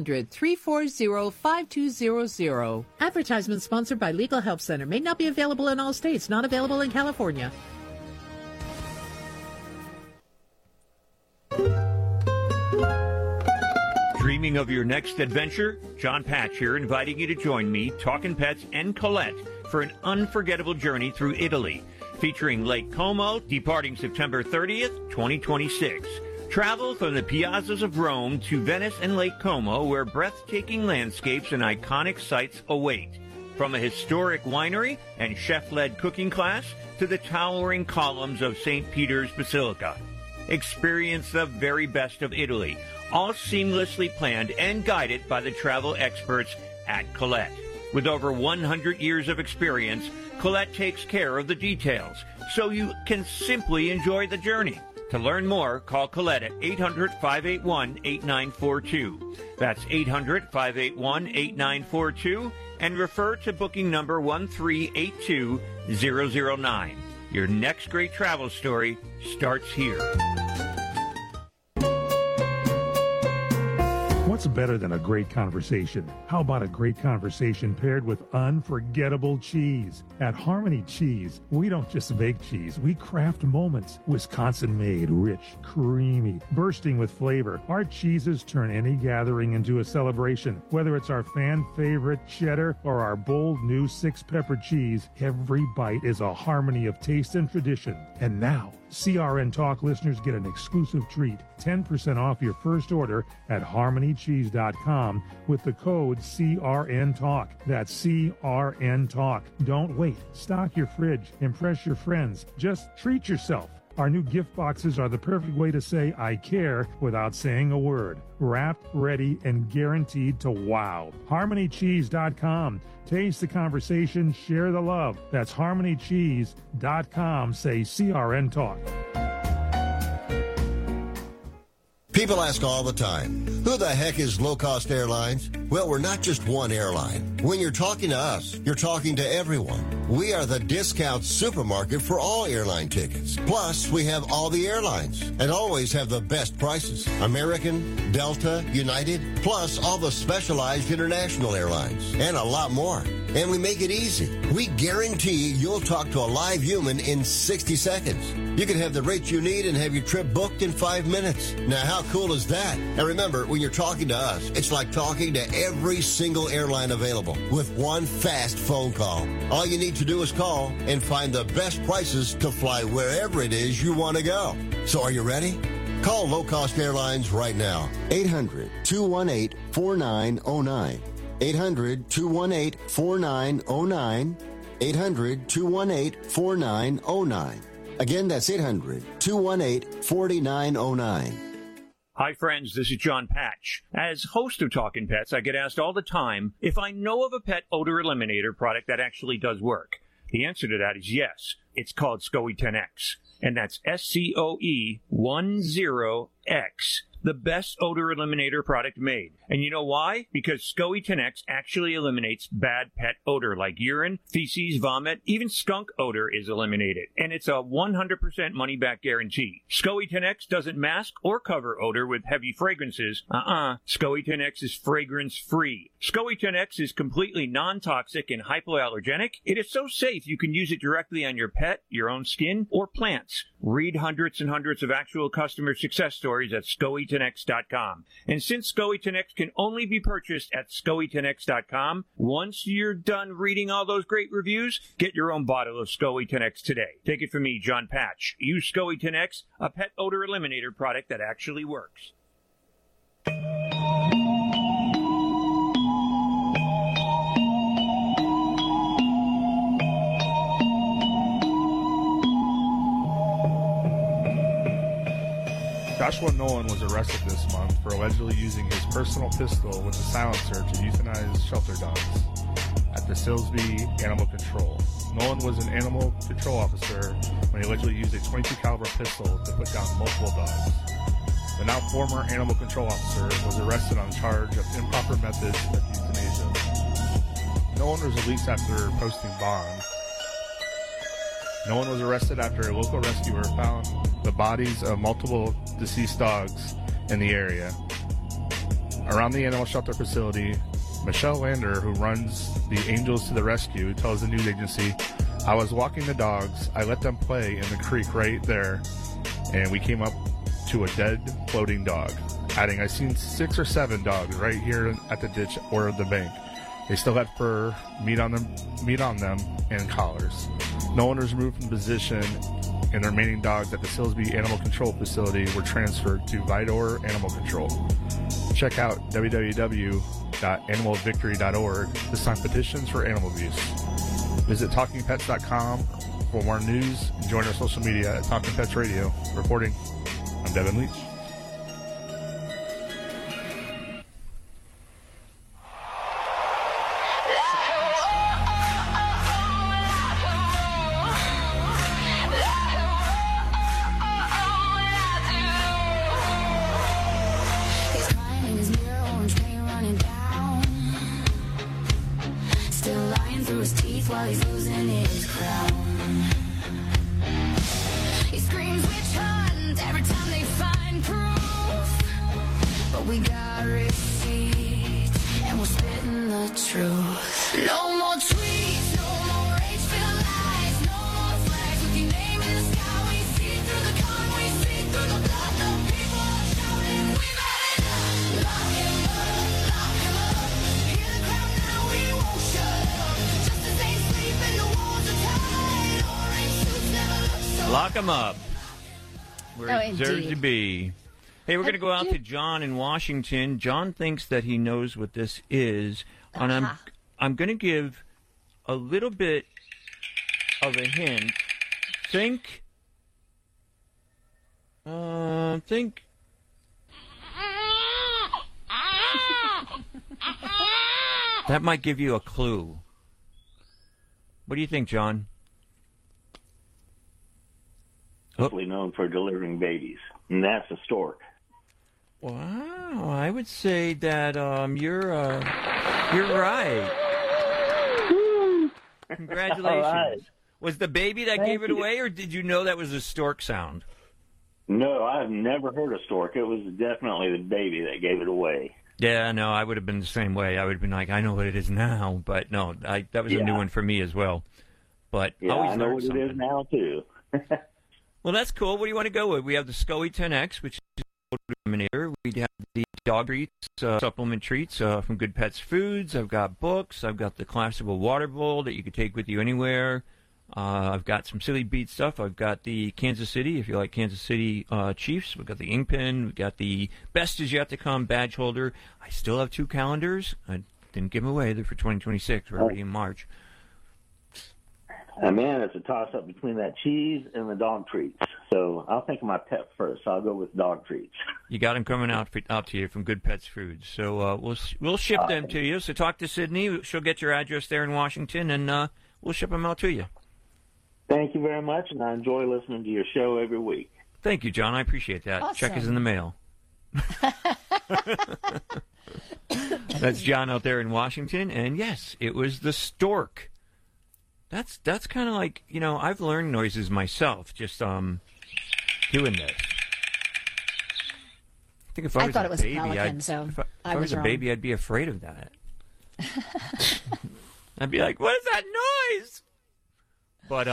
800-340-5200. Advertisement sponsored by Legal Help Center. May not be available in all states. Not available in California. Dreaming of your next adventure? John Patch here, inviting you to join me, Talkin' Pets, and Colette for an unforgettable journey through Italy, featuring Lake Como, departing September 30th, 2026. Travel from the piazzas of Rome to Venice and Lake Como, where breathtaking landscapes and iconic sights await. From a historic winery and chef-led cooking class to the towering columns of St. Peter's Basilica. Experience the very best of Italy, all seamlessly planned and guided by the travel experts at Colette. With over 100 years of experience, Colette takes care of the details, so you can simply enjoy the journey. To learn more, call Colette at 800-581-8942. That's 800-581-8942, and refer to booking number 1382009. Your next great travel story starts here. What's better than a great conversation? How about a great conversation paired with unforgettable cheese? At Harmony Cheese, we don't just make cheese, we craft moments. Wisconsin-made, rich, creamy, bursting with flavor. Our cheeses turn any gathering into a celebration. Whether it's our fan-favorite cheddar or our bold new 6-pepper cheese, every bite is a harmony of taste and tradition. And now, CRN Talk listeners get an exclusive treat, 10% off your first order at harmonycheese.com with the code CRN Talk. That's CRN Talk. Don't wait. Stock your fridge. Impress your friends. Just treat yourself. Our new gift boxes are the perfect way to say I care without saying a word. Wrapped, ready, and guaranteed to wow. HarmonyCheese.com. Taste the conversation, share the love. That's HarmonyCheese.com. Say CRN Talk. People ask all the time, who the heck is Low Cost Airlines? Well, we're not just one airline. When you're talking to us, you're talking to everyone. We are the discount supermarket for all airline tickets. Plus, we have all the airlines and always have the best prices. American, Delta, United, plus all the specialized international airlines and a lot more. And we make it easy. We guarantee you'll talk to a live human in 60 seconds. You can have the rates you need and have your trip booked in 5 minutes. Now, how cool is that? And remember, when you're talking to us, it's like talking to every single airline available with one fast phone call. All you need to do is call and find the best prices to fly wherever it is you want to go. So are you ready? Call Low Cost Airlines right now. 800-218-4909. 800-218-4909. 800-218-4909. Again, that's 800-218-4909. Hi, friends. This is John Patch. As host of Talkin' Pets, I get asked all the time if I know of a pet odor eliminator product that actually does work. The answer to that is yes. It's called SCOE 10X, and that's SCOE 10X. The best odor eliminator product made. And you know why? Because SCOE 10X actually eliminates bad pet odor like urine, feces, vomit, even skunk odor is eliminated. And it's a 100% money-back guarantee. SCOE 10X doesn't mask or cover odor with heavy fragrances. SCOE 10X is fragrance-free. SCOE 10X is completely non-toxic and hypoallergenic. It is so safe you can use it directly on your pet, your own skin, or plants. Read hundreds and hundreds of actual customer success stories at SCOE10X.com. And since SCOE 10X can only be purchased at SCOE10X.com, once you're done reading all those great reviews, get your own bottle of SCOE 10X today. Take it from me, John Patch. Use SCOE 10X, a pet odor eliminator product that actually works. Joshua Nolan was arrested this month for allegedly using his personal pistol with a silencer to euthanize shelter dogs at the Silsbee Animal Control. Nolan was an animal control officer when he allegedly used a .22 caliber pistol to put down multiple dogs. The now former animal control officer was arrested on charge of improper methods of euthanasia. No one was released after posting bond. No one was arrested after a local rescuer found the bodies of multiple deceased dogs in the area. Around the animal shelter facility, Michelle Lander, who runs the Angels to the Rescue, tells the news agency, "I was walking the dogs. I let them play in the creek right there, and we came up to a dead floating dog." Adding, "I seen 6 or 7 dogs right here at the ditch or the bank. They still had fur, meat on them, and collars. No one was removed from position, and the remaining dogs at the Silsbee Animal Control Facility were transferred to Vidor Animal Control." Check out www.animalvictory.org to sign petitions for animal abuse. Visit TalkingPets.com for more news and join our social media at Talking Pets Radio. Reporting, I'm Devin Leach. Lock 'em up. Where it deserves to be. Hey, we're going to go out to John in Washington. John thinks that he knows what this is, and I'm going to give a little bit of a hint. Think. That might give you a clue. What do you think, John? Mostly known for delivering babies, and that's a stork. Wow, I would say that you're right. Congratulations. Right. Was the baby that gave it away, or did you know that was a stork sound? No, I've never heard a stork. It was definitely the baby that gave it away. Yeah, no, I would have been the same way. I would have been like, I know what it is now, but no, that was a new one for me as well. But yeah, always I know what something. it is now too. Well, that's cool. What do you want to go with? We have the SCOE 10X, which is eliminator. We have the dog treats, supplement treats from Good Pets Foods. I've got books. I've got the collapsible water bowl that you can take with you anywhere. I've got some Silly Beat stuff. I've got the Kansas City, if you like Kansas City Chiefs. We've got the ink pen. We've got the Best Is Yet to Come badge holder. I still have 2 calendars. I didn't give them away. They're for 2026. We're already in March. Man, it's a toss-up between that cheese and the dog treats. So I'll think of my pet first. I'll go with dog treats. You got them coming out to you from Good Pets Foods. So we'll ship them to you. So talk to Sydney. She'll get your address there in Washington, and we'll ship them out to you. Thank you very much, and I enjoy listening to your show every week. Thank you, John. I appreciate that. Awesome. Check is in the mail. That's John out there in Washington, and yes, it was the stork. That's kind of like, I've learned noises myself just doing this. I think if I thought it was baby, a pelican, if I was a baby, I'd be afraid of that. I'd be like, what is that noise? But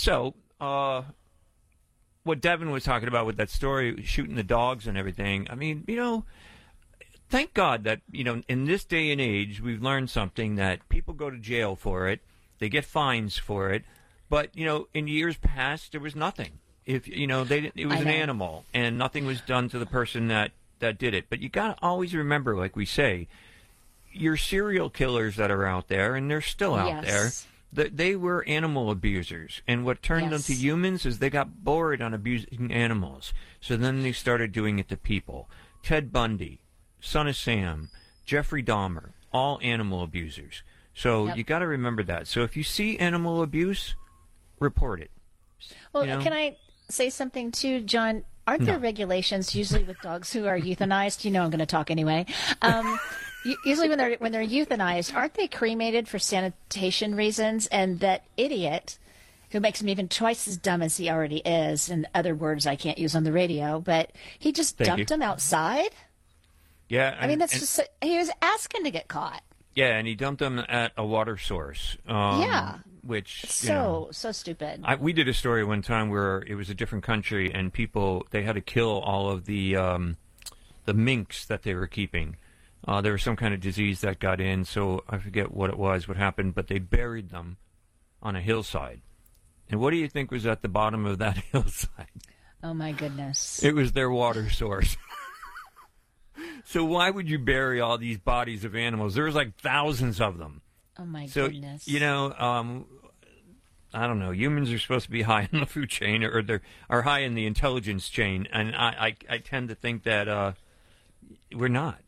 what Devin was talking about with that story, shooting the dogs and everything, I mean, thank God that, in this day and age, we've learned something that people go to jail for it. They get fines for it, but in years past there was nothing. If it was an animal, and nothing was done to the person that did it. But you got to always remember, like we say, your serial killers that are out there, and they're still out there. They were animal abusers, and what turned them to humans is they got bored on abusing animals. So then they started doing it to people. Ted Bundy, Son of Sam, Jeffrey Dahmer, all animal abusers. So you got to remember that. So if you see animal abuse, report it. Well, can I say something too, John? Aren't there regulations usually with dogs who are euthanized? You know I'm going to talk anyway. Usually when they're euthanized, aren't they cremated for sanitation reasons? And that idiot who makes him even twice as dumb as he already is, in other words I can't use on the radio, but he just dumped him outside? Yeah. I mean, that's just, he was asking to get caught. Yeah, and he dumped them at a water source. Yeah. Which, so stupid. We did a story one time where it was a different country, and they had to kill all of the minks that they were keeping. There was some kind of disease that got in, so I forget what happened, but they buried them on a hillside. And what do you think was at the bottom of that hillside? Oh, my goodness. It was their water source. So why would you bury all these bodies of animals? There was like thousands of them. Oh, my goodness. So, I don't know. Humans are supposed to be high in the food chain, or they are high in the intelligence chain, and I tend to think that we're not.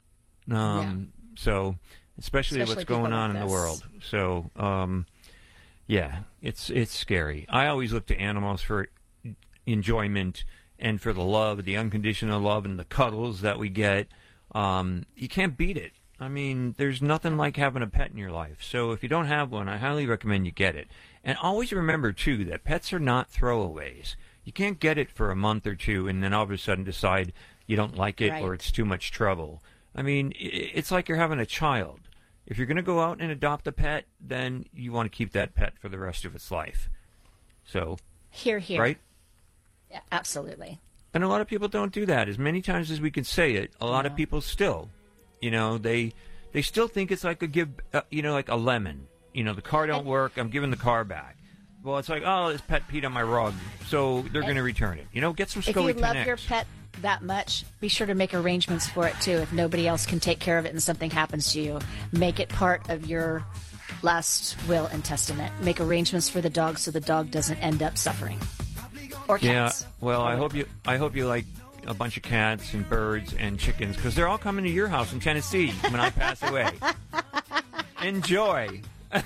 So, especially what's going on in the world. So, yeah, it's scary. I always look to animals for enjoyment and for the love, the unconditional love, and the cuddles that we get. You can't beat it. I mean, there's nothing like having a pet in your life. So if you don't have one, I highly recommend you get it. And always remember, too, that pets are not throwaways. You can't get it for a month or two and then all of a sudden decide you don't like it or it's too much trouble. I mean, it's like you're having a child. If you're going to go out and adopt a pet, then you want to keep that pet for the rest of its life. So, Here. Right? Yeah, absolutely. And a lot of people don't do that. As many times as we can say it, a lot of people still, they still think it's like like a lemon. The car don't work, I'm giving the car back. Well, it's like, oh, this pet peed on my rug, so they're going to return it. Get some SCOE If you love Connects. your pet that much, be sure to make arrangements for it, too. If nobody else can take care of it and something happens to you, make it part of your last will and testament. Make arrangements for the dog so the dog doesn't end up suffering. Or cats. Yeah, well, I hope you like a bunch of cats and birds and chickens, because they're all coming to your house in Tennessee when I pass away. Enjoy.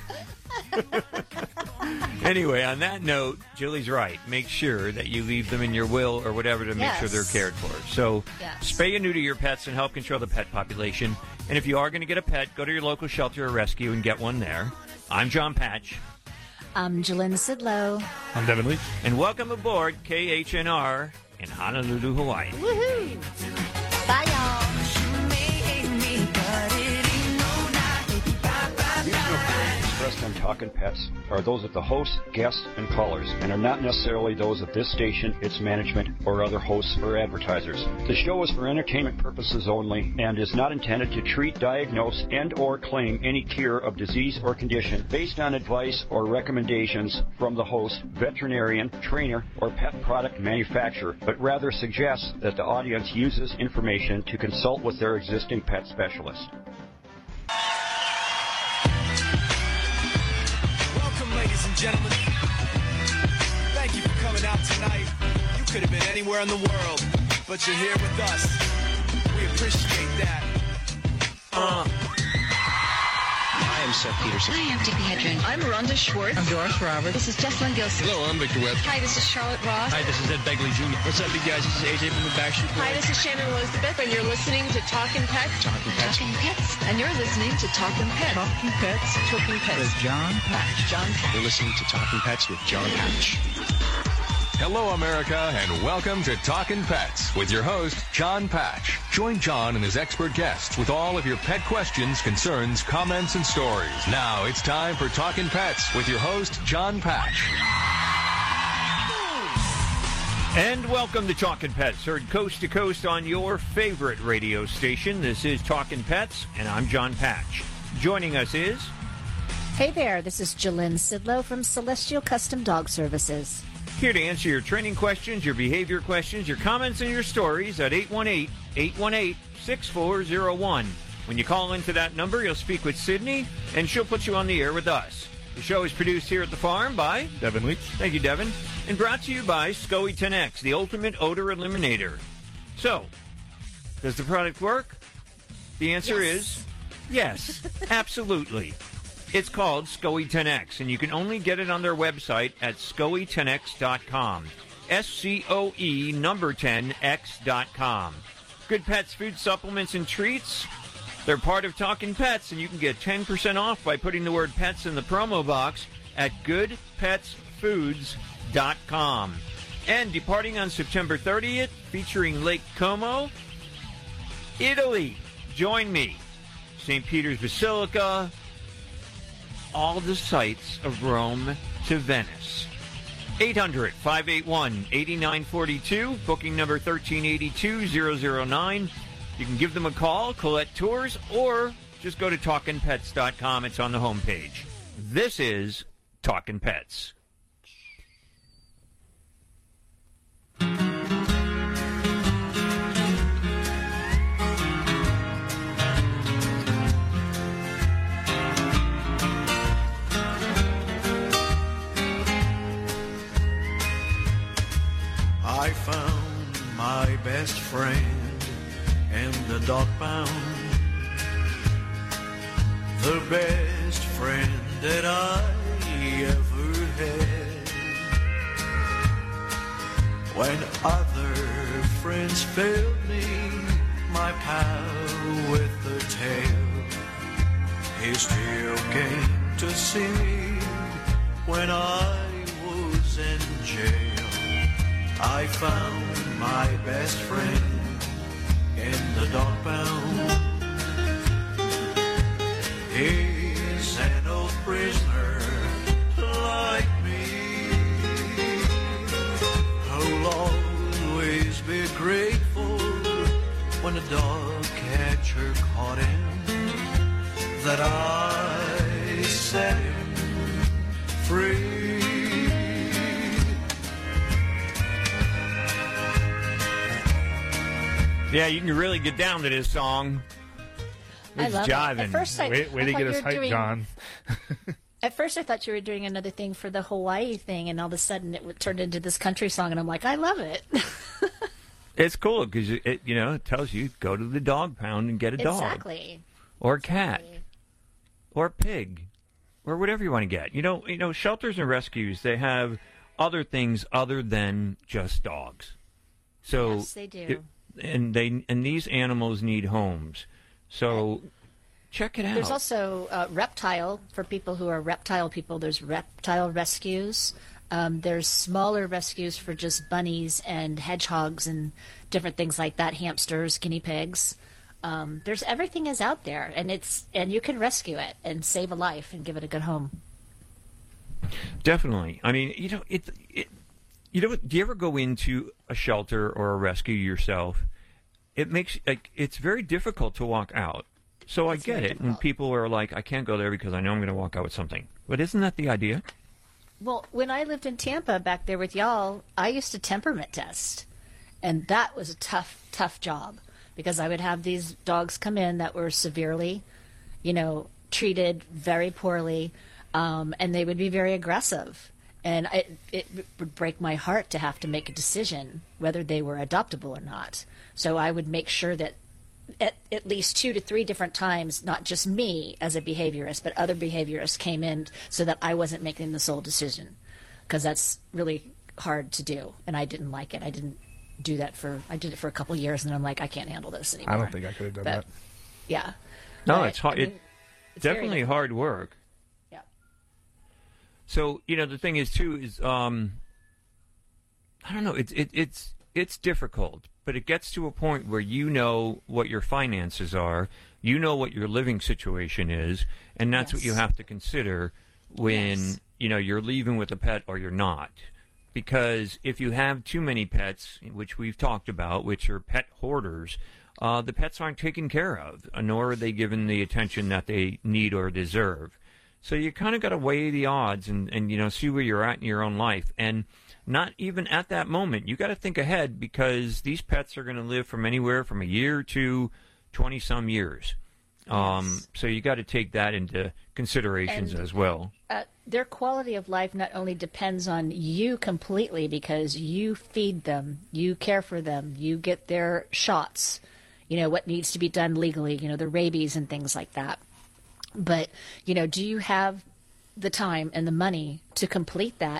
Anyway, on that note, Julie's right. Make sure that you leave them in your will or whatever to make sure they're cared for. So spay and neuter your pets and help control the pet population. And if you are going to get a pet, go to your local shelter or rescue and get one there. I'm John Patch. I'm Jalynn Sidlow. I'm Devin Leach. And welcome aboard KHNR in Honolulu, Hawaii. Woohoo! Bye, y'all. Expressed on Talkin' Pets are those of the hosts, guests, and callers, and are not necessarily those of this station, its management, or other hosts or advertisers. The show is for entertainment purposes only and is not intended to treat, diagnose, and/or claim any cure of disease or condition based on advice or recommendations from the host, veterinarian, trainer, or pet product manufacturer, but rather suggests that the audience uses information to consult with their existing pet specialist. Ladies and gentlemen, thank you for coming out tonight. You could have been anywhere in the world, but you're here with us. We appreciate that. I am Seth Peterson. Hi, I'm Tippi Hedren. I'm Rhonda Schwartz. I'm Doris Roberts. This is Jessalyn Gilson. Hello, I'm Victor Webb. Hi, this is Charlotte Ross. Hi, this is Ed Begley Jr. What's up, you guys? This is AJ from the Backstreet Boys. Hi, this is Shannon Elizabeth, and you're listening to Talkin' Pets. Talkin' Pets. Talkin' Pets. And you're listening to Talkin' Pets. Talkin' Pets. Talkin' Pets. With John Patch. John Patch. You're listening to Talkin' Pets with John Patch. Hello, America, and welcome to Talkin' Pets with your host, John Patch. Join John and his expert guests with all of your pet questions, concerns, comments, and stories. Now it's time for Talkin' Pets with your host, John Patch. And welcome to Talkin' Pets, heard coast to coast on your favorite radio station. This is Talkin' Pets, and I'm John Patch. Joining us is... Hey there, this is Jalynn Sidlow from Celestial Custom Dog Services. Here to answer your training questions, your behavior questions, your comments, and your stories at 818-818-6401. When you call into that number, you'll speak with Sydney, and she'll put you on the air with us. The show is produced here at the farm by Devin Leach. Thank you, Devin. And brought to you by SCOE 10X, the ultimate odor eliminator. So, does the product work? The answer is yes, absolutely. It's called SCOE 10X, and you can only get it on their website at SCOE10X.com. SCOE10X.com. Good Pets food supplements and treats. They're part of Talkin' Pets, and you can get 10% off by putting the word pets in the promo box at goodpetsfoods.com. And departing on September 30th, featuring Lake Como, Italy. Join me. St. Peter's Basilica, all the sights of Rome to Venice. 800-581-8942, booking number 1382009. You can give them a call, Colette Tours, or just go to TalkinPets.com. It's on the homepage. This is Talkin' Pets. I found my best friend in the dog pound, the best friend that I ever had. When other friends failed me, my pal with the tail, he still came to see me when I was in jail. I found my best friend in the dog pound. He's an old prisoner like me, who'll always be grateful when a dog catcher caught him, that I set him free. Yeah, you can really get down to this song. I love jiving. it. At first, Way to get us hyped, John. At first, I thought you were doing another thing for the Hawaii thing, and all of a sudden it turned into this country song, and I'm like, I love it. It's cool because it tells you go to the dog pound and get a dog. Exactly. Or a cat. Or a pig. Or whatever you want to get. Shelters and rescues, they have other things other than just dogs. So yes, they do. And these animals need homes. So check it out. There's also reptile, for people who are reptile people. There's reptile rescues. There's smaller rescues for just bunnies and hedgehogs and different things like that, hamsters, guinea pigs. There's everything is out there, and you can rescue it and save a life and give it a good home. Definitely. I mean, do you ever go into a shelter or a rescue yourself? It's very difficult to walk out. So I get it when people are like, I can't go there because I know I'm going to walk out with something. But isn't that the idea? Well, when I lived in Tampa back there with y'all, I used to temperament test. And that was a tough, tough job because I would have these dogs come in that were severely, treated very poorly, and they would be very aggressive. And it would break my heart to have to make a decision whether they were adoptable or not. So I would make sure that at least 2 to 3 different times, not just me as a behaviorist, but other behaviorists came in so that I wasn't making the sole decision. Because that's really hard to do, and I didn't like it. I didn't do that I did it for a couple years, and I'm like, I can't handle this anymore. I don't think I could have done that. Yeah. No, but, it's hard. It's definitely hard work. Yeah. So, the thing is, too, is, I don't know, it's difficult, but it gets to a point where you know what your finances are, you know what your living situation is, and that's what you have to consider when, you're leaving with a pet or you're not. Because if you have too many pets, which we've talked about, which are pet hoarders, the pets aren't taken care of, nor are they given the attention that they need or deserve. So you kind of got to weigh the odds and see where you're at in your own life. And not even at that moment. You got to think ahead because these pets are going to live from anywhere from a year to 20-some years. Yes. So you got to take that into considerations as well. Their quality of life not only depends on you completely because you feed them, you care for them, you get their shots, what needs to be done legally, the rabies and things like that. But, do you have the time and the money to complete that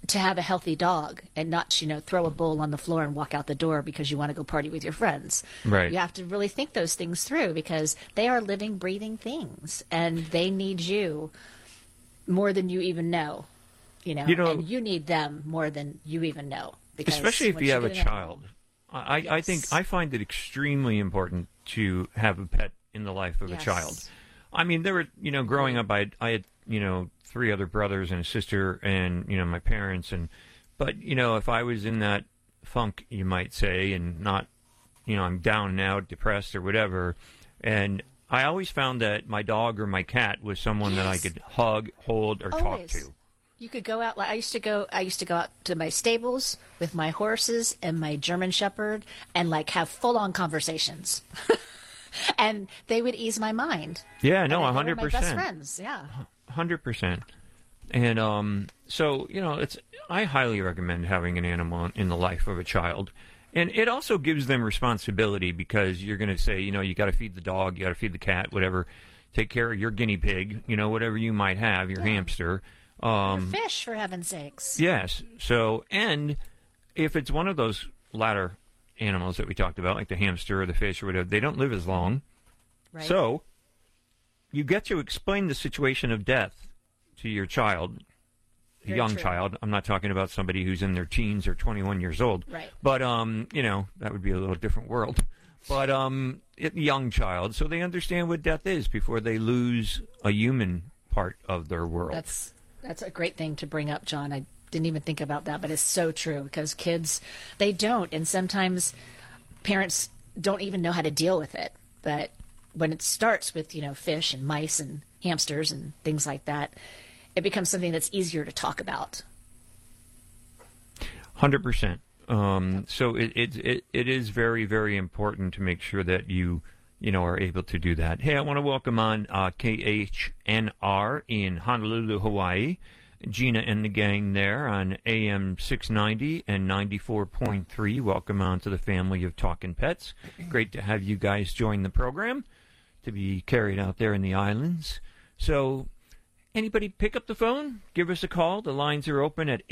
to have a healthy dog and not, throw a bowl on the floor and walk out the door because you want to go party with your friends. Right. You have to really think those things through because they are living, breathing things, and they need you more than you even know, and you need them more than you even know. Because especially if you have a child. I Yes. think I find it extremely important to have a pet in the life of a child. I mean, there were, growing up, I had, 3 other brothers and a sister and, my parents. But, if I was in that funk, you might say, and not, I'm down and out, depressed or whatever. And I always found that my dog or my cat was someone that I could hug, hold, or talk to. You could go out. I used to go out to my stables with my horses and my German Shepherd, and have full-on conversations, and they would ease my mind. Yeah, no, 100%. They were my best friends. Yeah, 100%. And so I highly recommend having an animal in the life of a child, and it also gives them responsibility because you're going to say, you got to feed the dog, you got to feed the cat, whatever. Take care of your guinea pig, whatever you might have, your hamster. Your fish, for heaven's sakes. Yes. So, and if it's one of those latter animals that we talked about, like the hamster or the fish or whatever, they don't live as long. Right. So, you get to explain the situation of death to your child, Very young true. child. I'm not talking about somebody who's in their teens or 21 years old. Right. But, that would be a little different world. But, young child, so they understand what death is before they lose a human part of their world. That's a great thing to bring up, John. I didn't even think about that, but it's so true because kids, they don't. And sometimes parents don't even know how to deal with it. But when it starts with, fish and mice and hamsters and things like that, it becomes something that's easier to talk about. 100%. So it is very, very important to make sure that you are able to do that. Hey, I want to welcome on KHNR in Honolulu, Hawaii. Gina and the gang there on AM 690 and 94.3. Welcome on to the family of Talkin' Pets. Great to have you guys join the program to be carried out there in the islands. So anybody pick up the phone, give us a call. The lines are open at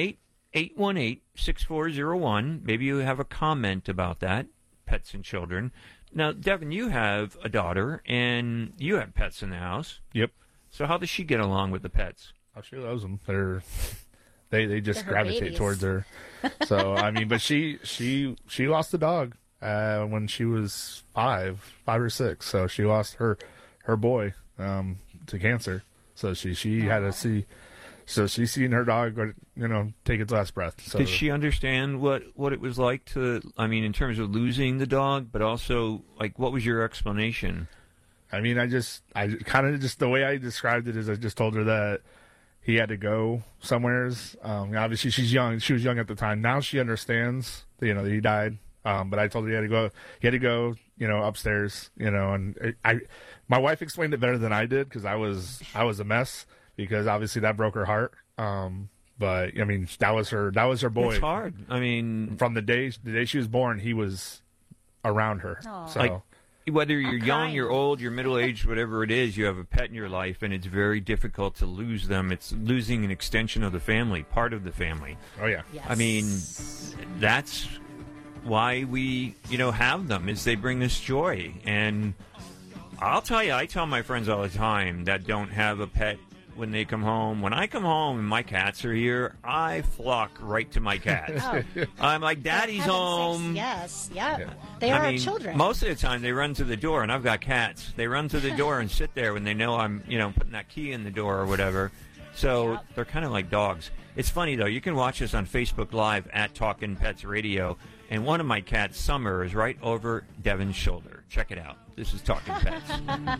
818-818-6401. Maybe you have a comment about that, pets and children. Now, Devin, you have a daughter, and you have pets in the house. Yep. So how does she get along with the pets? Oh, she loves them. They just They're her gravitate babies. towards her. So I mean, but she lost a dog when she was 5 or 6. So she lost her boy to cancer. So she had to see. So she's seen her dog, take its last breath. So, Did she understand what it was like to, in terms of losing the dog, but also, what was your explanation? I mean, I kind of just, the way I described it is I just told her that he had to go somewheres. Obviously, she's young. She was young at the time. Now she understands, that he died. But I told her he had to go, upstairs, and my wife explained it better than I did because I was a mess. Because obviously that broke her heart. But I mean, that was her boy. It's hard. From the day she was born, he was around her. Aww. So whether you're young, crying. you're old, you're middle-aged, whatever it is, you have a pet in your life, and it's very difficult to lose them. It's losing an extension of the family, part of the family. Oh yeah. Yes. That's why we, have them, is they bring us joy. And I'll tell you, I tell my friends all the time that don't have a pet when they come home. When I come home and my cats are here, I flock right to my cats. Oh. I'm like, Daddy's For heaven's home. sakes, yes, yeah. They are our children. Most of the time they run to the door, and I've got cats. They run to the door and sit there when they know I'm, putting that key in the door or whatever. So they're kind of like dogs. It's funny, though. You can watch us on Facebook Live at Talkin' Pets Radio, and one of my cats, Summer, is right over Devin's shoulder. Check it out. This is Talkin' Pets.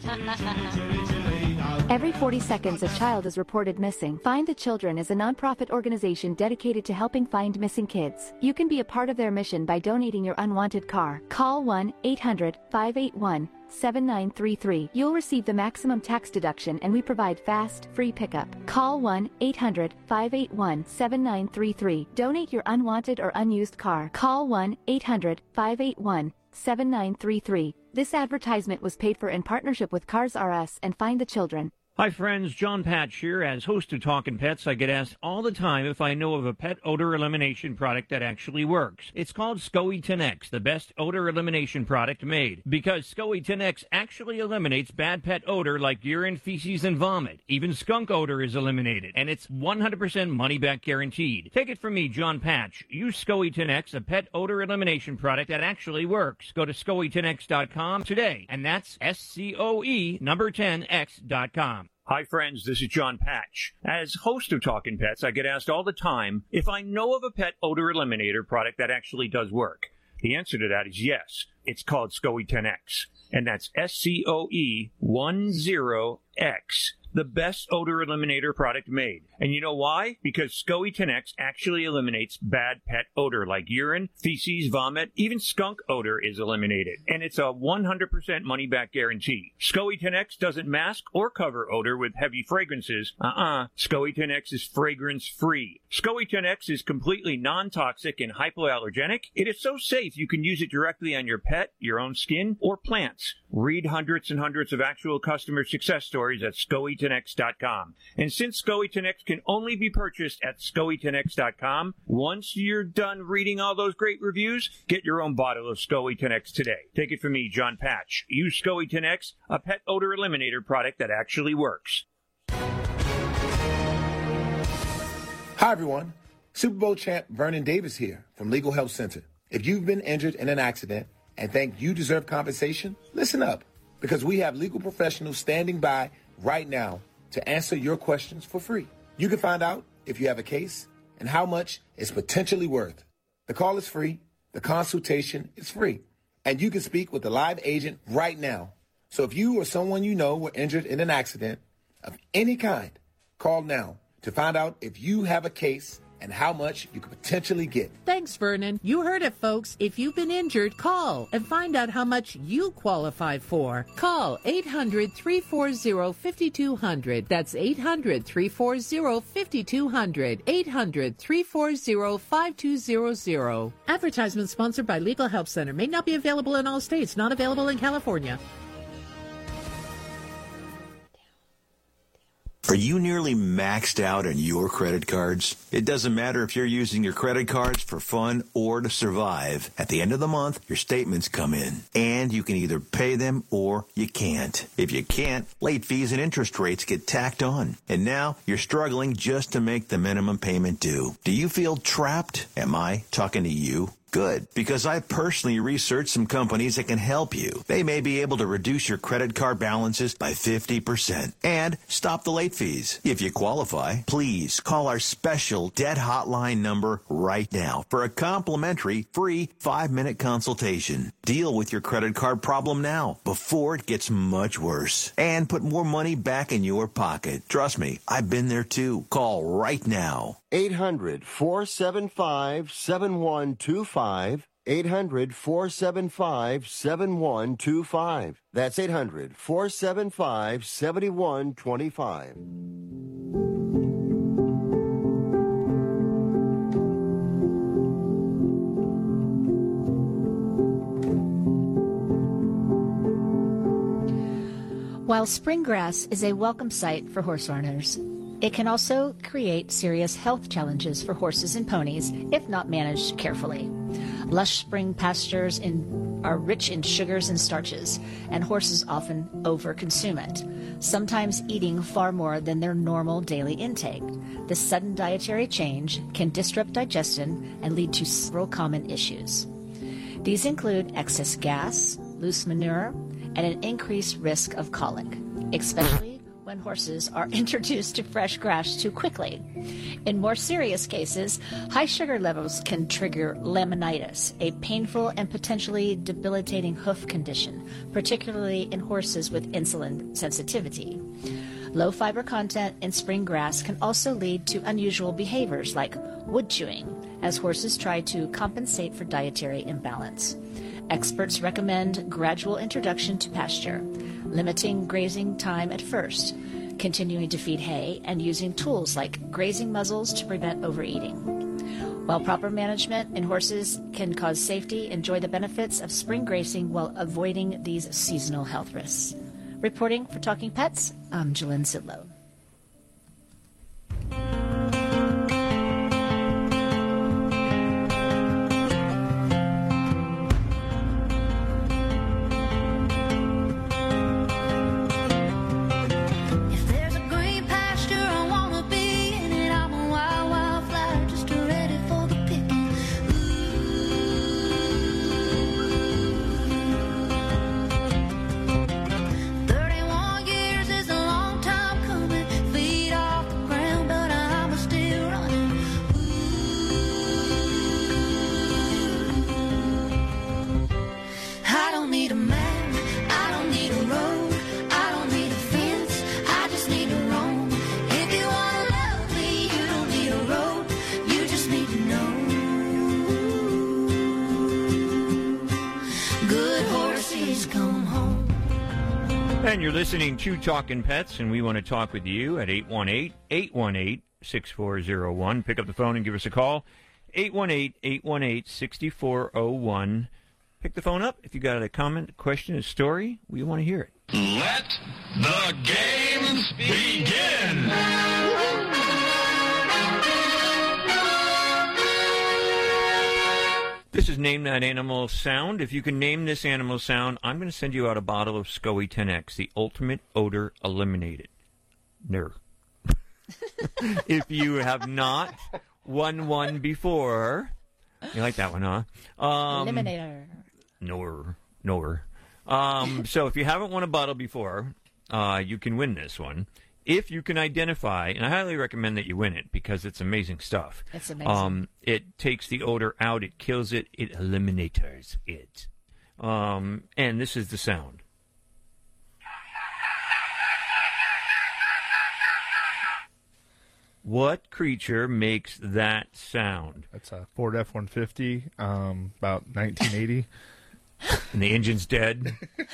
Every 40 seconds, a child is reported missing. Find the Children is a nonprofit organization dedicated to helping find missing kids. You can be a part of their mission by donating your unwanted car. Call 1-800-581-7933. You'll receive the maximum tax deduction, and we provide fast, free pickup. Call 1-800-581-7933. Donate your unwanted or unused car. Call 1-800-581-7933. This advertisement was paid for in partnership with Cars R Us and Find the Children. Hi, friends. John Patch here. As host of Talkin' Pets, I get asked all the time if I know of a pet odor elimination product that actually works. It's called SCOE 10X, the best odor elimination product made. Because SCOE 10X actually eliminates bad pet odor like urine, feces, and vomit. Even skunk odor is eliminated. And it's 100% money-back guaranteed. Take it from me, John Patch. Use SCOE 10X, a pet odor elimination product that actually works. Go to SCOE10X.com today. And that's SCOE number 10X.com. Hi, friends. This is John Patch. As host of Talkin' Pets, I get asked all the time if I know of a pet odor eliminator product that actually does work. The answer to that is yes. It's called SCOE 10X, and that's SCOE 10X. The best odor eliminator product made. And you know why? Because SCOE 10X actually eliminates bad pet odor like urine, feces, vomit, even skunk odor is eliminated. And it's a 100% money-back guarantee. SCOE 10X doesn't mask or cover odor with heavy fragrances. SCOE 10X is fragrance-free. SCOE 10X is completely non-toxic and hypoallergenic. It is so safe you can use it directly on your pet, your own skin, or plants. Read hundreds and hundreds of actual customer success stories at SCOE10X.com. And since SCOE 10X can only be purchased at SCOE10X.com, once you're done reading all those great reviews, get your own bottle of SCOE 10X today. Take it from me, John Patch. Use SCOE 10X, a pet odor eliminator product that actually works. Hi, everyone. Super Bowl champ Vernon Davis here from Legal Help Center. If you've been injured in an accident and think you deserve compensation, listen up, because we have legal professionals standing by right now to answer your questions for free. You can find out if you have a case and how much it's potentially worth. The call is free, the consultation is free, and you can speak with a live agent right now. So if you or someone you know were injured in an accident of any kind, call now to find out if you have a case and how much you could potentially get. Thanks, Vernon. You heard it, folks. If you've been injured, call and find out how much you qualify for. Call 800-340-5200. That's 800-340-5200. 800-340-5200. Advertisement sponsored by Legal Help Center. May not be available in all states. Not available in California. Are you nearly maxed out on your credit cards? It doesn't matter if you're using your credit cards for fun or to survive. At the end of the month, your statements come in, and you can either pay them or you can't. If you can't, late fees and interest rates get tacked on. And now you're struggling just to make the minimum payment due. Do you feel trapped? Am I talking to you? Good, because I personally researched some companies that can help you. They may be able to reduce your credit card balances by 50% and stop the late fees. If you qualify, please call our special debt hotline number right now for a complimentary free 5-minute consultation. Deal with your credit card problem now before it gets much worse and put more money back in your pocket. Trust me, I've been there too. Call right now. 800-475-7125. 800-475-7125. That's 800-475-7125. While spring grass is a welcome sight for horse owners, it can also create serious health challenges for horses and ponies if not managed carefully. Lush spring pastures are rich in sugars and starches, and horses often overconsume it, sometimes eating far more than their normal daily intake. This sudden dietary change can disrupt digestion and lead to several common issues. These include excess gas, loose manure, and an increased risk of colic, especially when horses are introduced to fresh grass too quickly. In more serious cases, high sugar levels can trigger laminitis, a painful and potentially debilitating hoof condition, particularly in horses with insulin sensitivity. Low fiber content in spring grass can also lead to unusual behaviors like wood chewing, as horses try to compensate for dietary imbalance. Experts recommend gradual introduction to pasture, limiting grazing time at first, continuing to feed hay, and using tools like grazing muzzles to prevent overeating. While proper management in horses can cause safety, enjoy the benefits of spring grazing while avoiding these seasonal health risks. Reporting for Talking Pets, I'm Jalyn Sidlow. And you're listening to Talkin' Pets, and we want to talk with you at 818-818-6401. Pick up the phone and give us a call. 818-818-6401. Pick the phone up. If you got a comment, a question, a story, we want to hear it. Let the games begin! This is Name That Animal Sound. If you can name this animal sound, I'm going to send you out a bottle of SCOE 10X, the ultimate odor eliminator. If you have not won one before, you like that one, huh? Eliminator. Nor. So if you haven't won a bottle before, you can win this one. If you can identify, and I highly recommend that you win it because it's amazing stuff. It's amazing. It takes the odor out, it kills it, it eliminates it. And this is the sound. What creature makes that sound? That's a Ford F-150, about 1980. And the engine's dead?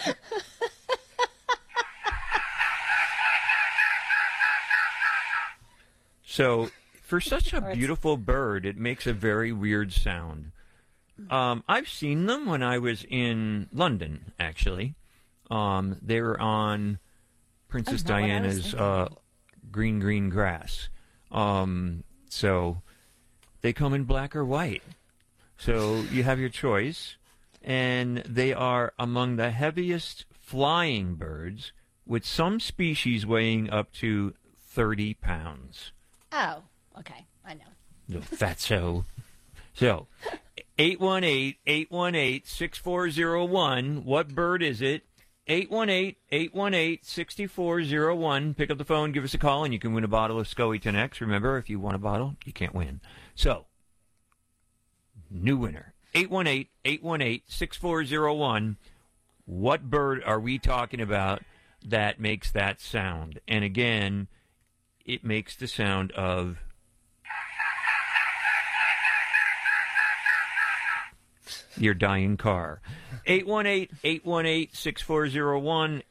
So, for such a beautiful bird, it makes a very weird sound. I've seen them when I was in London, actually. They were on Princess Diana's green grass. So, they come in black or white. So, you have your choice. And they are among the heaviest flying birds, with some species weighing up to 30 pounds. Oh, okay. I know. Little fatso. So, 818-818-6401. What bird is it? 818-818-6401. Pick up the phone, give us a call, and you can win a bottle of SCOE 10X. Remember, if you want a bottle, you can't win. So, new winner. 818-818-6401. What bird are we talking about that makes that sound? And again, it makes the sound of your dying car. 818-818-6401,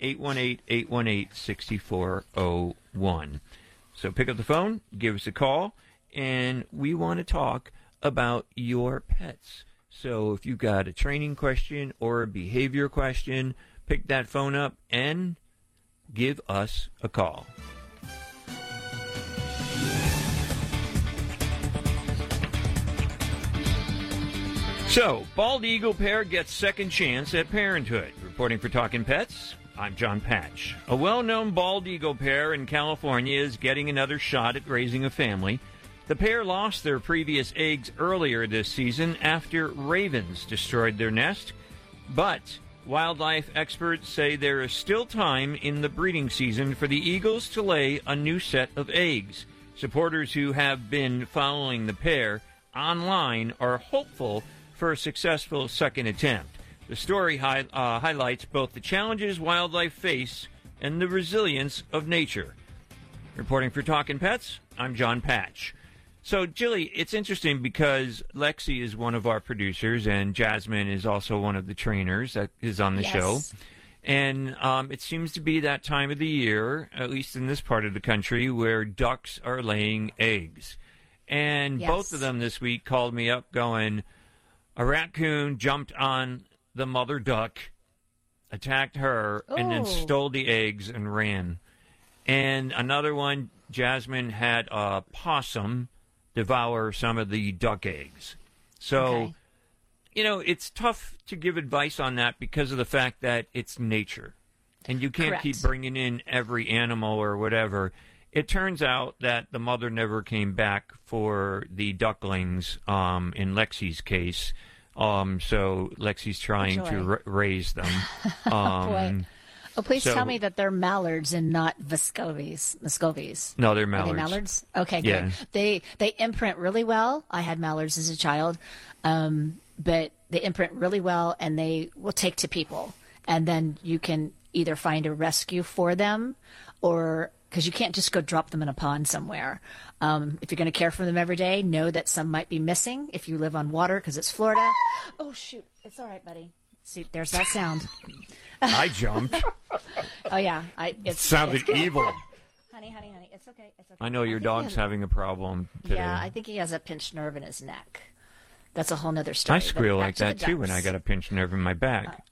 818-818-6401. So pick up the phone, give us a call, and we want to talk about your pets. So if you've got a training question or a behavior question, pick that phone up and give us a call. So, bald eagle pair gets second chance at parenthood. Reporting for Talkin' Pets, I'm John Patch. A well-known bald eagle pair in California is getting another shot at raising a family. The pair lost their previous eggs earlier this season after ravens destroyed their nest. But wildlife experts say there is still time in the breeding season for the eagles to lay a new set of eggs. Supporters who have been following the pair online are hopeful for a successful second attempt. The story highlights both the challenges wildlife face and the resilience of nature. Reporting for Talkin' Pets, I'm John Patch. So, Jilly, it's interesting because Lexi is one of our producers and Jasmine is also one of the trainers that is on the show. And it seems to be that time of the year, at least in this part of the country, where ducks are laying eggs. And both of them this week called me up going, a raccoon jumped on the mother duck, attacked her and then Oh. stole the eggs and ran. And another one, Jasmine had a possum devour some of the duck eggs. So, Okay. It's tough to give advice on that because of the fact that it's nature. And you can't Correct. keep bringing in every animal or whatever. It turns out that the mother never came back for the ducklings in Lexi's case. So Lexi's trying to Joy. raise them. Boy. Oh, please so- tell me that they're mallards and not Muscovies. No, they're Are mallards. they mallards? Okay, good. Yeah. They imprint really well. I had mallards as a child, but they imprint really well, and they will take to people. And then you can either find a rescue for them, or because you can't just go drop them in a pond somewhere. If you're going to care for them every day, know that some might be missing if you live on water because it's Florida. Oh shoot, it's all right, buddy. See, there's that sound. I jumped. Oh yeah, it Sounded evil. Honey, it's okay. It's okay. I know your think he dog's has- having a problem today. Yeah, I think he has a pinched nerve in his neck. That's a whole nother story. I but squeal back like to that the too when ducks. I got a pinched nerve in my back.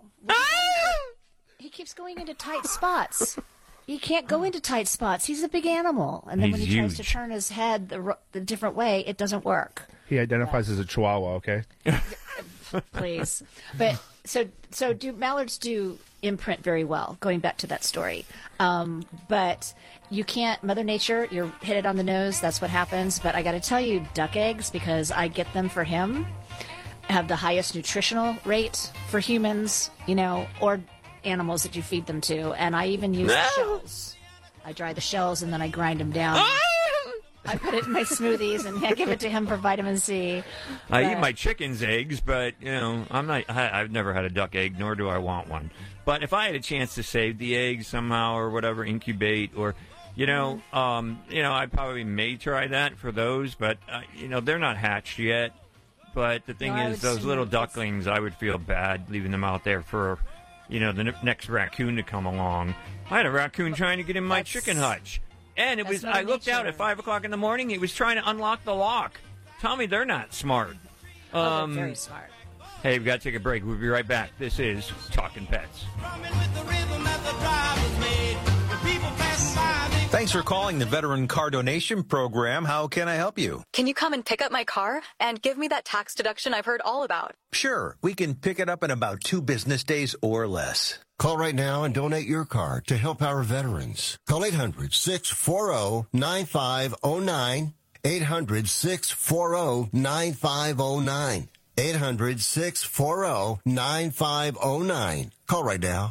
He keeps going into tight spots. He can't go into tight spots. He's a big animal, and then when He's he tries to huge. turn his head the different way, it doesn't work. He identifies as a Chihuahua. Okay. Please, but so do mallards do imprint very well? Going back to that story, but you can't. Mother Nature, you're hit it on the nose. That's what happens. But I got to tell you, duck eggs, because I get them for him, have the highest nutritional rate for humans, or animals that you feed them to. And I even use shells. I dry the shells and then I grind them down. I put it in my smoothies and I give it to him for vitamin C. I eat But- my chicken's eggs, but I've never had a duck egg, nor do I want one. But if I had a chance to save the eggs somehow or whatever, incubate or, I probably may try that for those. But they're not hatched yet. But the thing No, I is, would those little assume it's- ducklings, I would feel bad leaving them out there for, the next raccoon to come along. I had a raccoon trying to get in my chicken hutch. And that's I Mother looked out Nature. at 5 o'clock in the morning. He was trying to unlock the lock. Tell me they're not smart. Oh, they're very smart. Hey, we've got to take a break. We'll be right back. This is Talking Pets. Thanks for calling the Veteran Car Donation Program. How can I help you? Can you come and pick up my car and give me that tax deduction I've heard all about? Sure, we can pick it up in about 2 business days or less. Call right now and donate your car to help our veterans. Call 800-640-9509. 800-640-9509. 800-640-9509. Call right now.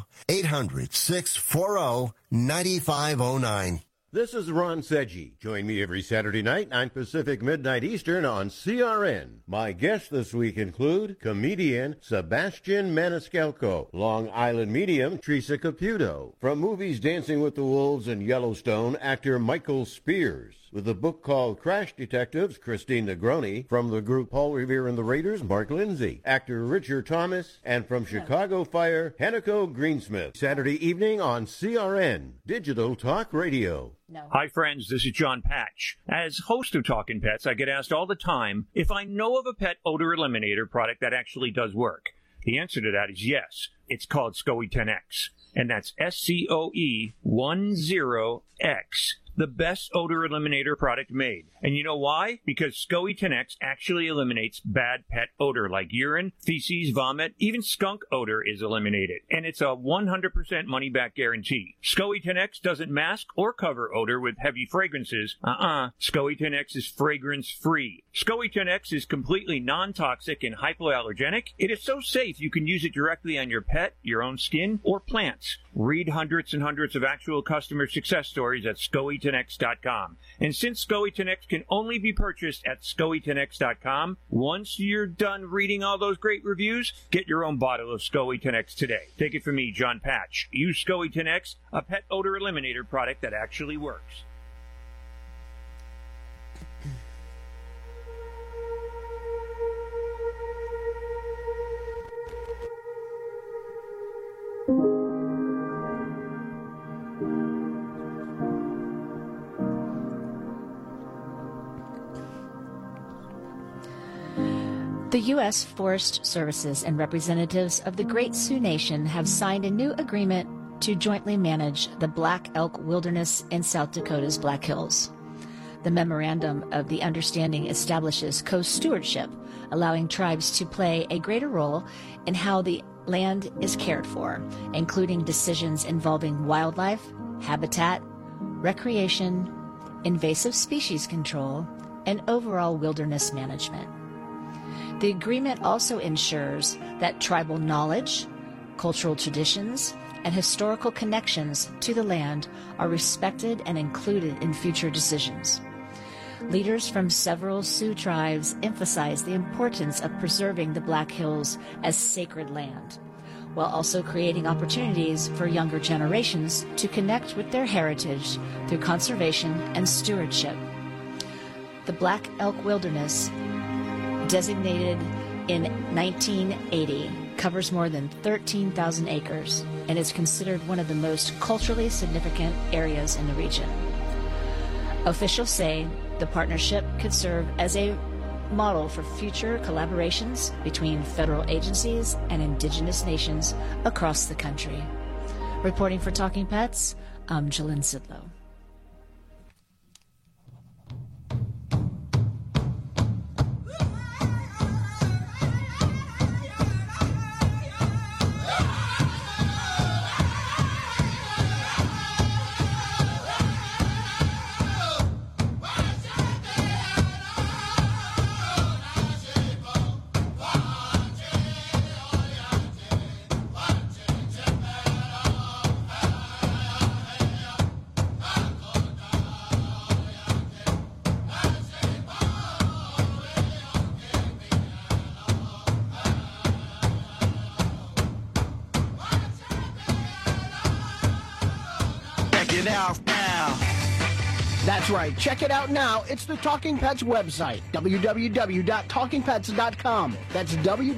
800-640-9509. This is Ron Sedgy. Join me every Saturday night, 9 Pacific, midnight Eastern on CRN. My guests this week include comedian Sebastian Maniscalco, Long Island medium Teresa Caputo, from movies Dancing with the Wolves and Yellowstone, actor Michael Spears. With a book called Crash Detectives, Christine Negroni. From the group Paul Revere and the Raiders, Mark Lindsay. Actor Richard Thomas. And from Chicago Fire, Hanako Greensmith. Saturday evening on CRN, Digital Talk Radio. Hi, friends. This is John Patch. As host of Talking Pets, I get asked all the time if I know of a pet odor eliminator product that actually does work. The answer to that is yes. It's called SCOE 10X, and that's SCOE 10X. The best odor eliminator product made. And you know why? Because SCOE 10X actually eliminates bad pet odor like urine, feces, vomit, even skunk odor is eliminated. And it's a 100% money-back guarantee. SCOE 10X doesn't mask or cover odor with heavy fragrances. SCOE 10X is fragrance-free. SCOE 10X is completely non-toxic and hypoallergenic. It is so safe you can use it directly on your pet, your own skin, or plants. Read hundreds and hundreds of actual customer success stories at SCOE10X.com. And since SCOE 10X can only be purchased at SCOE10X.com, once you're done reading all those great reviews, get your own bottle of SCOE 10X today. Take it from me, John Patch. Use SCOE 10X, a pet odor eliminator product that actually works. The U.S. Forest Services and representatives of the Great Sioux Nation have signed a new agreement to jointly manage the Black Elk Wilderness in South Dakota's Black Hills. The memorandum of the understanding establishes co-stewardship, allowing tribes to play a greater role in how the land is cared for, including decisions involving wildlife, habitat, recreation, invasive species control, and overall wilderness management. The agreement also ensures that tribal knowledge, cultural traditions, and historical connections to the land are respected and included in future decisions. Leaders from several Sioux tribes emphasize the importance of preserving the Black Hills as sacred land, while also creating opportunities for younger generations to connect with their heritage through conservation and stewardship. The Black Elk Wilderness, designated in 1980, covers more than 13,000 acres and is considered one of the most culturally significant areas in the region. Officials say the partnership could serve as a model for future collaborations between federal agencies and indigenous nations across the country. Reporting for Talking Pets, I'm Jalyn Sidlow. That's right. Check it out now. It's the Talking Pets website, www.talkingpets.com. That's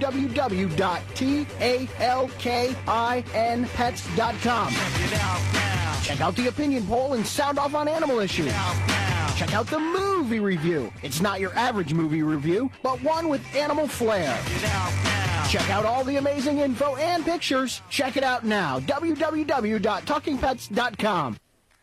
www.talkinpets.com. Check out the opinion poll and sound off on animal issues. Check out the movie review. It's not your average movie review, but one with animal flair. Check out all the amazing info and pictures. Check it out now. www.talkingpets.com.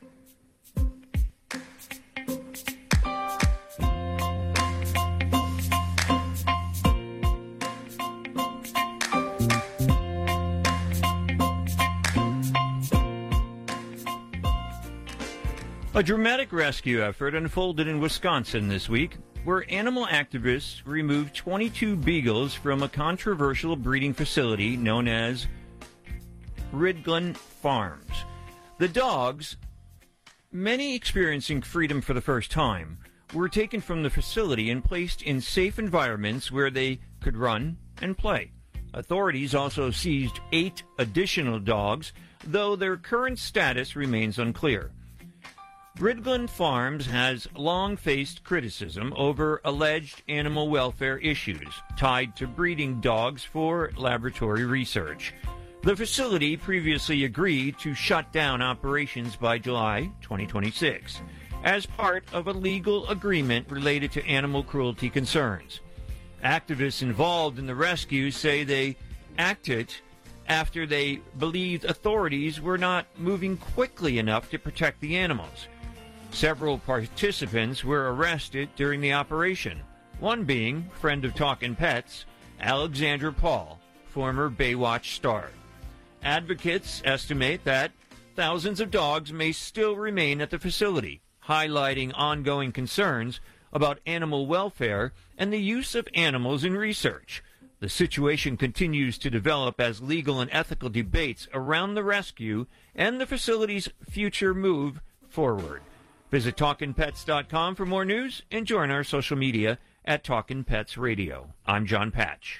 A dramatic rescue effort unfolded in Wisconsin this week, where animal activists removed 22 beagles from a controversial breeding facility known as Ridgeland Farms. The dogs, many experiencing freedom for the first time, were taken from the facility and placed in safe environments where they could run and play. Authorities also seized 8 additional dogs, though their current status remains unclear. Ridgeland Farms has long faced criticism over alleged animal welfare issues tied to breeding dogs for laboratory research. The facility previously agreed to shut down operations by July 2026 as part of a legal agreement related to animal cruelty concerns. Activists involved in the rescue say they acted after they believed authorities were not moving quickly enough to protect the animals. Several participants were arrested during the operation, one being friend of Talkin' Pets, Alexandra Paul, former Baywatch star. Advocates estimate that thousands of dogs may still remain at the facility, highlighting ongoing concerns about animal welfare and the use of animals in research. The situation continues to develop as legal and ethical debates around the rescue and the facility's future move forward. Visit TalkinPets.com for more news and join our social media at Talkin' Pets Radio. I'm John Patch.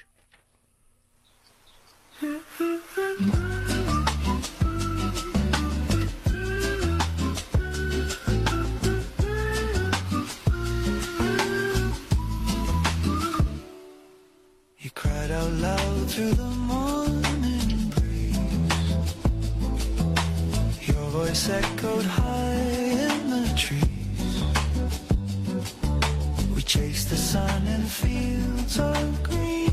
He cried out loud through the morning breeze. Your voice echoed high in the trees. We chased the sun in fields of green.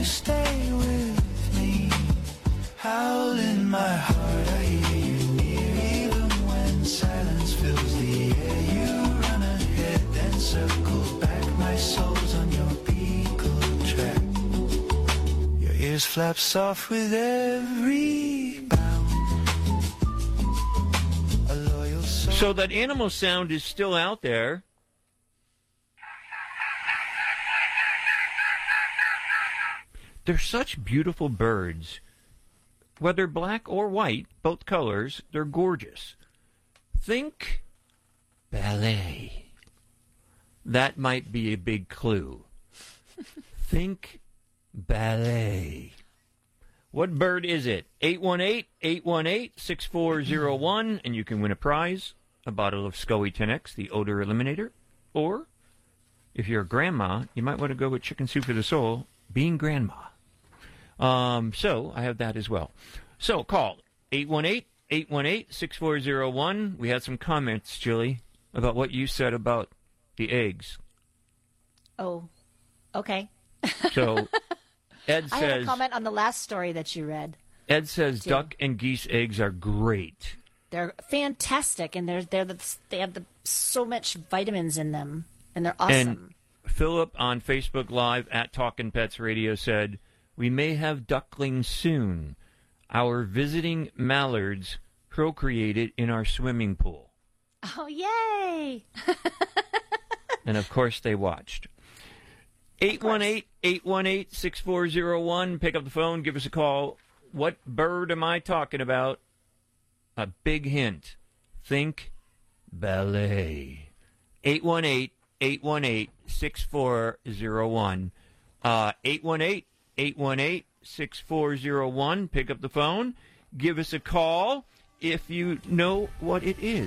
you stay with me? Howl in my heart, I hear you near. Even when silence fills the air, you run ahead and circle back. My soul's on your beagle track. Your ears flap soft with every bound. A loyal soul. So that animal sound is still out there. They're such beautiful birds. Whether black or white, both colors, they're gorgeous. Think ballet. That might be a big clue. Think ballet. What bird is it? 818-818-6401, and you can win a prize, a bottle of SCOE 10X, the odor eliminator. Or, if you're a grandma, you might want to go with Chicken Soup for the Soul, being grandma. So I have that as well. So call 818-818-6401. We had some comments, Julie, about what you said about the eggs. Oh, okay. So Ed I had a says, comment on the last story that you read. Ed says too. duck and geese eggs are great. They're fantastic, and they have so much vitamins in them, and they're awesome. And Philip on Facebook Live at Talkin' Pets Radio said, we may have ducklings soon. Our visiting mallards procreated in our swimming pool. Oh, yay! And, of course, they watched. 818-818-6401. Pick up the phone. Give us a call. What bird am I talking about? A big hint. Think ballet. 818-818-6401. 818-818-6401. Pick up the phone. Give us a call if you know what it is.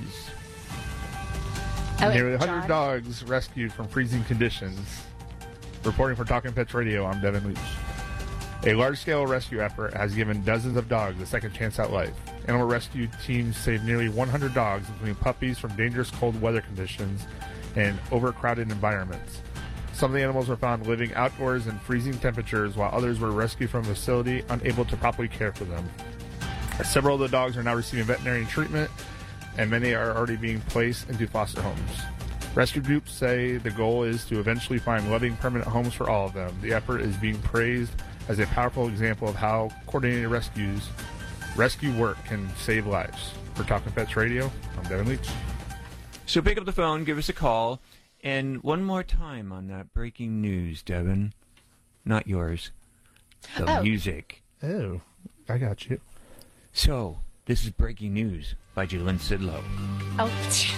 Nearly 100 dogs rescued from freezing conditions. Reporting for Talking Pets Radio, I'm Devin Leach. A large-scale rescue effort has given dozens of dogs a second chance at life. Animal rescue teams saved nearly 100 dogs, including puppies, from dangerous cold weather conditions and overcrowded environments. Some of the animals were found living outdoors in freezing temperatures, while others were rescued from a facility unable to properly care for them. Several of the dogs are now receiving veterinary treatment, and many are already being placed into foster homes. Rescue groups say the goal is to eventually find loving permanent homes for all of them. The effort is being praised as a powerful example of how coordinated rescue work can save lives. For Talking Pets Radio, I'm Devin Leach. So pick up the phone, give us a call, and one more time on that breaking news, Devin. Not yours. The music. Oh, I got you. So, this is breaking news by Jalen Sidlow. Oh,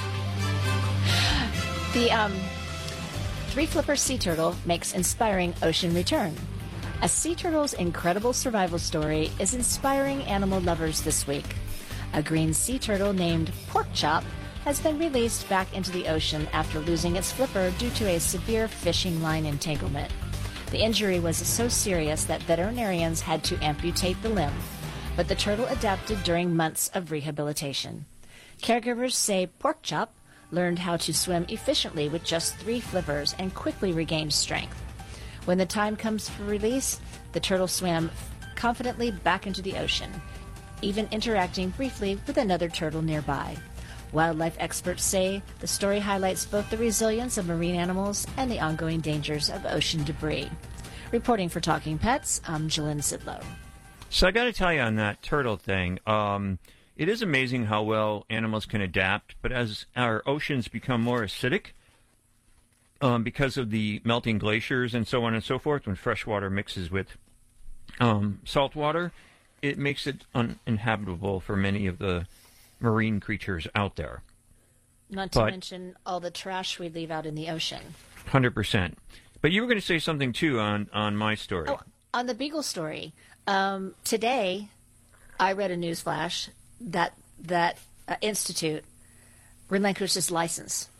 the three-flipper sea turtle makes inspiring ocean return. A sea turtle's incredible survival story is inspiring animal lovers this week. A green sea turtle named Pork Chop has been released back into the ocean after losing its flipper due to a severe fishing line entanglement. The injury was so serious that veterinarians had to amputate the limb, but the turtle adapted during months of rehabilitation. Caregivers say Pork Chop learned how to swim efficiently with just 3 flippers and quickly regained strength. When the time comes for release, the turtle swam confidently back into the ocean, even interacting briefly with another turtle nearby. Wildlife experts say the story highlights both the resilience of marine animals and the ongoing dangers of ocean debris. Reporting for Talking Pets, I'm Jalen Sidlow. So I got to tell you on that turtle thing, it is amazing how well animals can adapt, but as our oceans become more acidic, because of the melting glaciers and so on and so forth, when fresh water mixes with salt water, it makes it uninhabitable for many of the marine creatures out there. Not to mention all the trash we leave out in the ocean. 100%. But you were going to say something, too, on my story. Oh, on the beagle story. Today, I read a news flash that institute relinquished its license.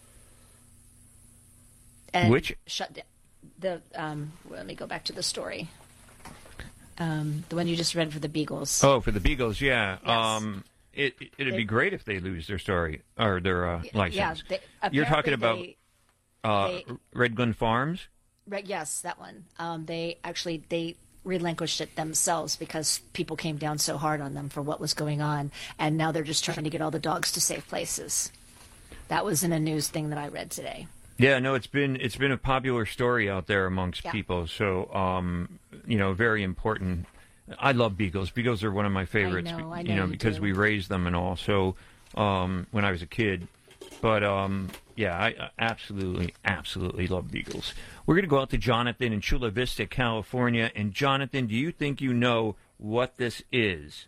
And which? Shut down. Let me go back to the story. The one you just read for the beagles. Oh, for the beagles, yeah. Yes. It'd be great if they lose their story or their license. Yeah, you're talking about Red Glen Farms? Yes, that one. They relinquished it themselves because people came down so hard on them for what was going on, and now they're just trying to get all the dogs to safe places. That was in a news thing that I read today. Yeah, no, it's been a popular story out there amongst people. So, very important. I love beagles. Beagles are one of my favorites. I know you because do. we raised them and all. So, when I was a kid, but I absolutely love beagles. We're going to go out to Jonathan in Chula Vista, California. And Jonathan, do you think you know what this is?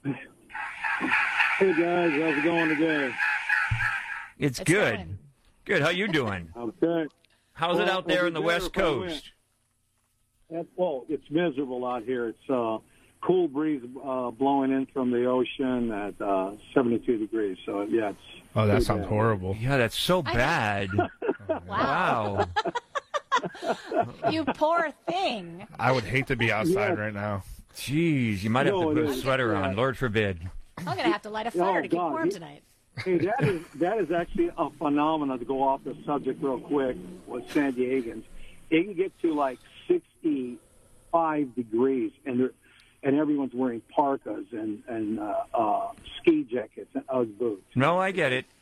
Hey guys, how's it going today? It's good. Good. How you doing? I'm good. How's it out there on the West Coast? It's miserable out here. It's cool breeze blowing in from the ocean at 72 degrees. So, yeah, it's... Oh, that sounds horrible. Yeah, that's so bad. Wow. You poor thing. I would hate to be outside right now. Jeez, you might have to put a sweater on. Lord forbid. I'm going to have to light a fire to keep warm tonight. Hey, that is actually a phenomenon, to go off the subject real quick, with San Diegans. It can get to like 65 degrees, and everyone's wearing parkas and ski jackets and Ugg boots. No, I get it.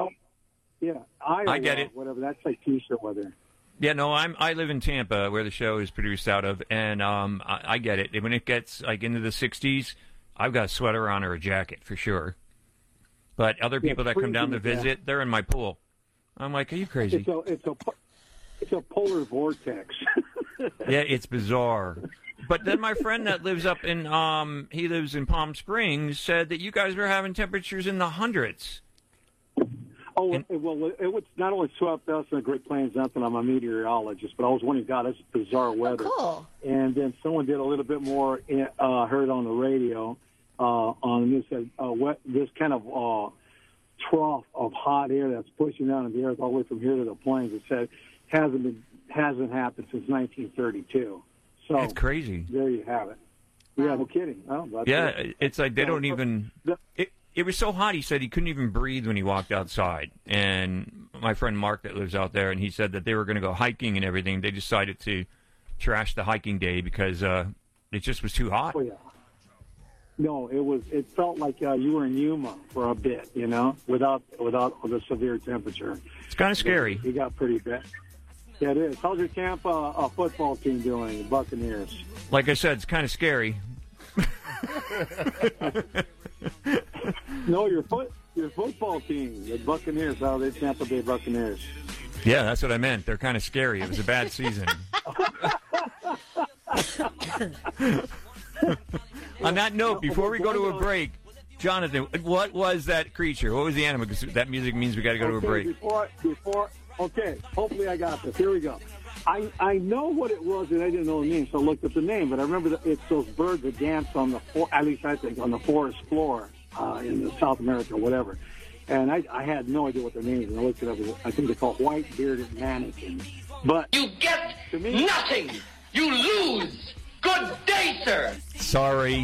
I get it. Whatever, that's like T-shirt weather. Yeah, no, I live in Tampa, where the show is produced out of, and I get it. When it gets like into the 60s, I've got a sweater on or a jacket for sure. But other people that come down to visit, they're in my pool. I'm like, are you crazy? It's a polar vortex. Yeah, it's bizarre. But then my friend that lives up in he lives in Palm Springs said that you guys were having temperatures in the hundreds. Oh, it was not only swept us in the Great Plains, nothing. I'm a meteorologist, but I was wondering, God, this is bizarre weather. Oh, cool. And then someone did a little bit more, heard on the radio, on this kind of trough of hot air that's pushing down in the earth all the way from here to the plains. It said hasn't happened since 1932. So it's crazy. There you have it. Yeah, no kidding. Oh, it's like they don't even. It was so hot, he said he couldn't even breathe when he walked outside. And my friend Mark that lives out there, and he said that they were going to go hiking and everything. They decided to trash the hiking day because it just was too hot. Oh, yeah. No, it felt like you were in Yuma for a bit, without the severe temperature. It's kind of scary. It got pretty bad. Yeah, it is. How's your Tampa football team doing, Buccaneers? Like I said, it's kind of scary. No, your football team, the Buccaneers, the Tampa Bay Buccaneers. Yeah, that's what I meant. They're kind of scary. It was a bad season. On that note, before we go to a break, Jonathan, what was that creature? What was the animal? Because that music means we got to go to a break. Okay, hopefully I got this. Here we go. I know what it was, and I didn't know the name, so I looked up the name. But I remember that it's those birds that dance on at least I think, on the forest floor in South America or whatever. And I had no idea what their names were. And I looked it up. I think they're called white-bearded manakins. But you get nothing. You lose. Good day, sir. Sorry.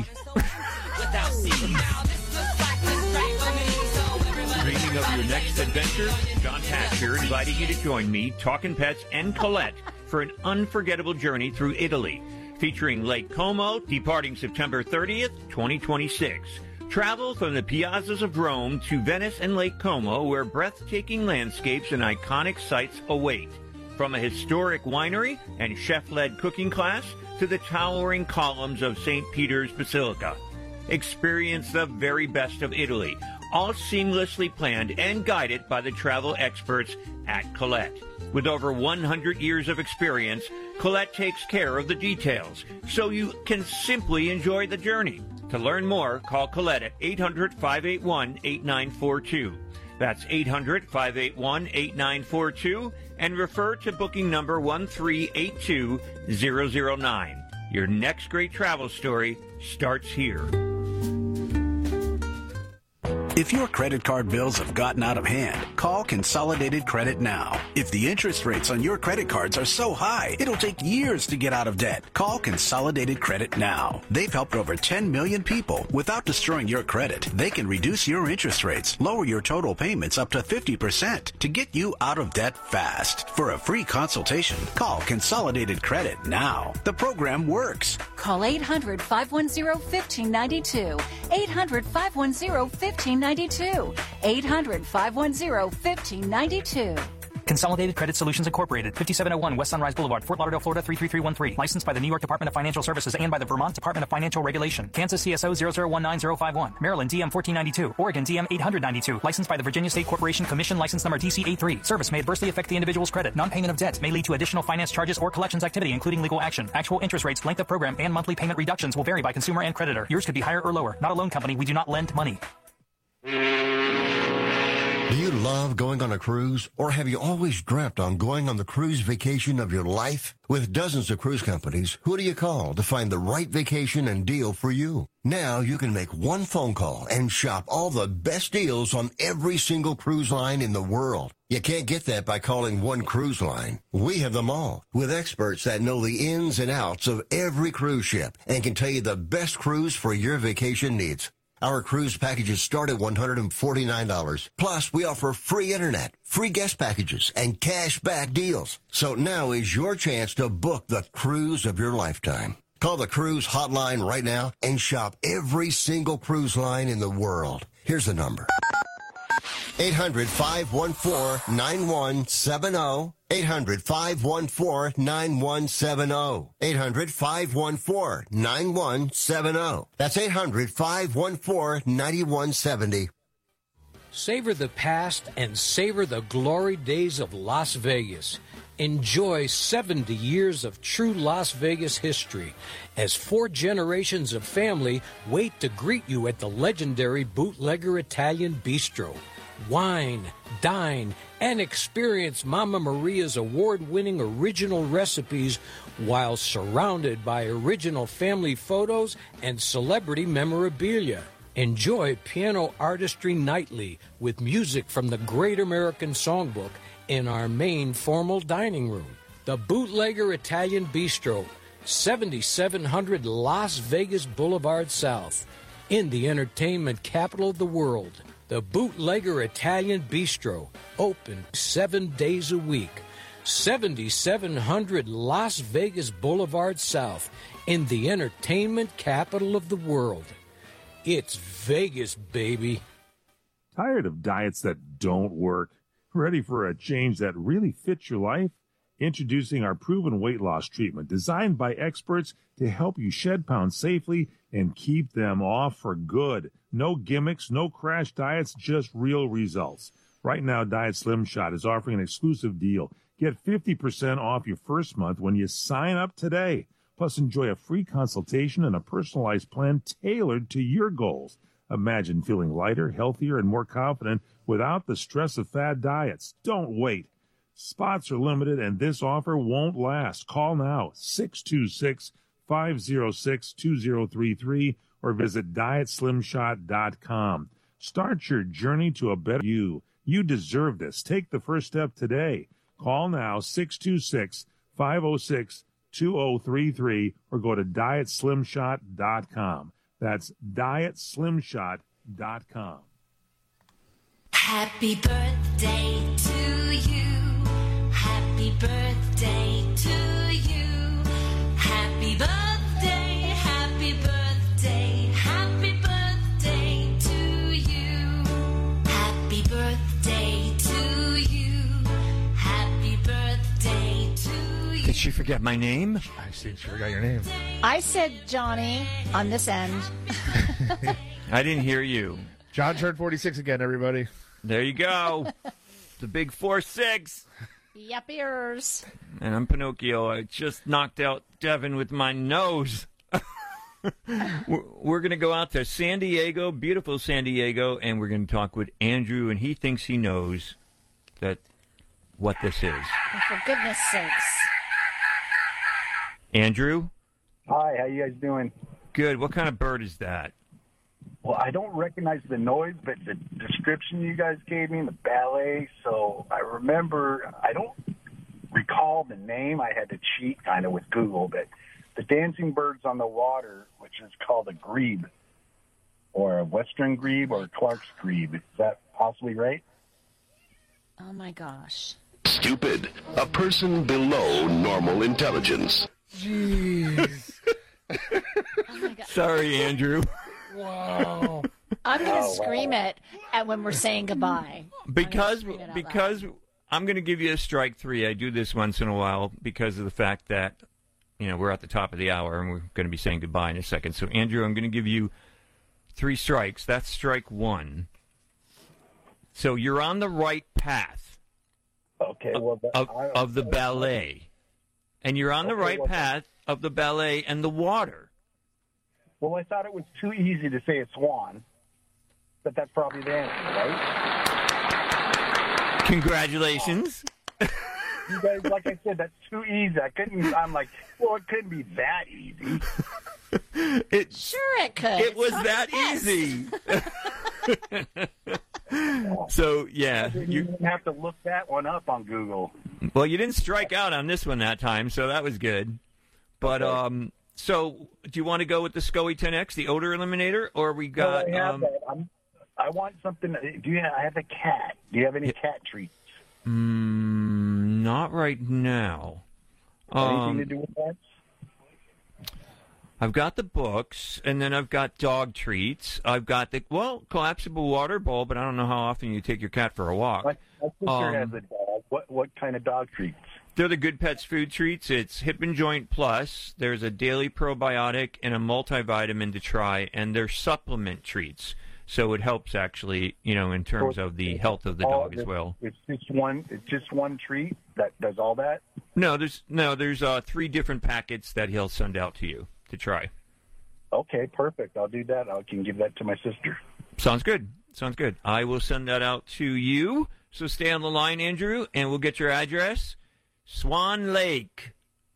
Dreaming of your next adventure? John Patch here, inviting you to join me, Talkin' Pets, and Colette for an unforgettable journey through Italy, featuring Lake Como, departing September 30th, 2026. Travel from the piazzas of Rome to Venice and Lake Como, where breathtaking landscapes and iconic sights await. From a historic winery and chef-led cooking class to the towering columns of St. Peter's Basilica. Experience the very best of Italy, all seamlessly planned and guided by the travel experts at Colette. With over 100 years of experience, Colette takes care of the details, so you can simply enjoy the journey. To learn more, call Colette at 800-581-8942. That's 800-581-8942, and refer to booking number 1382009. Your next great travel story starts here. If your credit card bills have gotten out of hand, call Consolidated Credit now. If the interest rates on your credit cards are so high, it'll take years to get out of debt. Call Consolidated Credit now. They've helped over 10 million people without destroying your credit. They can reduce your interest rates, lower your total payments up to 50% to get you out of debt fast. For a free consultation, call Consolidated Credit now. The program works. Call 800-510-1592. 800-510-1592. 800-510-1592. Consolidated Credit Solutions Incorporated, 5701 West Sunrise Boulevard, Fort Lauderdale, Florida 33313. Licensed by the New York Department of Financial Services and by the Vermont Department of Financial Regulation. Kansas CSO 0019051. Maryland DM 1492. Oregon DM 892. Licensed by the Virginia State Corporation Commission, license number DC83. Service may adversely affect the individual's credit. Non-payment of debt may lead to additional finance charges or collections activity, including legal action. Actual interest rates, length of program, and monthly payment reductions will vary by consumer and creditor. Yours could be higher or lower. Not a loan company. We do not lend money. Do you love going on a cruise, or have you always dreamt on going on the cruise vacation of your life? With dozens of cruise companies, who do you call to find the right vacation and deal for you? Now you can make one phone call and shop all the best deals on every single cruise line in the world. You can't get that by calling one cruise line. We have them all, with experts that know the ins and outs of every cruise ship and can tell you the best cruise for your vacation needs. Our cruise packages start at $149. Plus, we offer free internet, free guest packages, and cash back deals. So now is your chance to book the cruise of your lifetime. Call the cruise hotline right now and shop every single cruise line in the world. Here's the number. 800-514-9170. 800-514-9170. 800-514-9170. That's 800-514-9170. Savor the past and savor the glory days of Las Vegas. Enjoy 70 years of true Las Vegas history as 4 generations of family wait to greet you at the legendary Bootlegger Italian Bistro. Wine, dine, and experience Mama Maria's award-winning original recipes while surrounded by original family photos and celebrity memorabilia. Enjoy piano artistry nightly with music from the Great American Songbook in our main formal dining room. The Bootlegger Italian Bistro, 7700 Las Vegas Boulevard South, in the entertainment capital of the world. The Bootlegger Italian Bistro, open 7 days a week. 7700 Las Vegas Boulevard South, in the entertainment capital of the world. It's Vegas, baby. Tired of diets that don't work? Ready for a change that really fits your life? Introducing our proven weight loss treatment designed by experts to help you shed pounds safely and keep them off for good. No gimmicks, no crash diets, just real results. Right now, Diet Slim Shot is offering an exclusive deal. Get 50% off your first month when you sign up today. Plus, enjoy a free consultation and a personalized plan tailored to your goals. Imagine feeling lighter, healthier, and more confident without the stress of fad diets. Don't wait. Spots are limited, and this offer won't last. Call now, 626-506-2033, or visit DietSlimShot.com. Start your journey to a better you. You deserve this. Take the first step today. Call now, 626-506-2033, or go to DietSlimShot.com. That's DietSlimShot.com. Happy birthday to you. Happy birthday to you. Happy birthday, happy birthday, happy birthday to you. Happy birthday to you. Happy birthday to you. Did she forget my name? I see she forgot your name. I said Johnny on this end. I didn't hear you. John turned 46 again, everybody. There you go. The big 4-6. Yep, ears. And I'm Pinocchio. I just knocked out Devin with my nose. We're going to go out to San Diego, beautiful San Diego, and we're going to talk with Andrew, and he thinks he knows what this is. Oh, for goodness sakes. Andrew? Hi, how you guys doing? Good. What kind of bird is that? Well, I don't recognize the noise, but the description you guys gave me, the ballet, so I remember, I don't recall the name. I had to cheat kind of with Google, but the Dancing Birds on the Water, which is called a grebe, or a Western grebe, or Clark's grebe. Is that possibly right? Oh, my gosh. Stupid. A person below normal intelligence. Jeez. Oh my God. Sorry, Andrew. Wow. I'm going to scream it when we're saying goodbye. Because I'm going to give you a strike 3. I do this once in a while because of the fact that, we're at the top of the hour and we're going to be saying goodbye in a second. So, Andrew, I'm going to give you 3 strikes. That's strike 1. So you're on the right path. Okay. Well, of the ballet. And you're on the right path of the ballet and the water. Well, I thought it was too easy to say a swan, but that's probably the answer, right? Congratulations. You guys, like I said, that's too easy. I'm like, well, it couldn't be that easy. Sure it could. It was that easy. So, yeah. You didn't have to look that one up on Google. Well, you didn't strike out on this one that time, so that was good. But, so, do you want to go with the SCOE 10X, the odor eliminator, or we got... No, I have that. I want something... I have a cat. Do you have any cat treats? Not right now. Anything to do with pets? I've got the books, and then I've got dog treats. I've got the, collapsible water bowl, but I don't know how often you take your cat for a walk. My sister has a dog. What kind of dog treats? They're the Good Pets food treats. It's Hip and Joint Plus. There's a daily probiotic and a multivitamin to try, and they're supplement treats. So it helps actually, in terms of the health of the dog as well. It's just one treat that does all that? No, there's 3 different packets that he'll send out to you to try. Okay, perfect. I'll do that. I can give that to my sister. Sounds good. I will send that out to you. So stay on the line, Andrew, and we'll get your address. Swan Lake.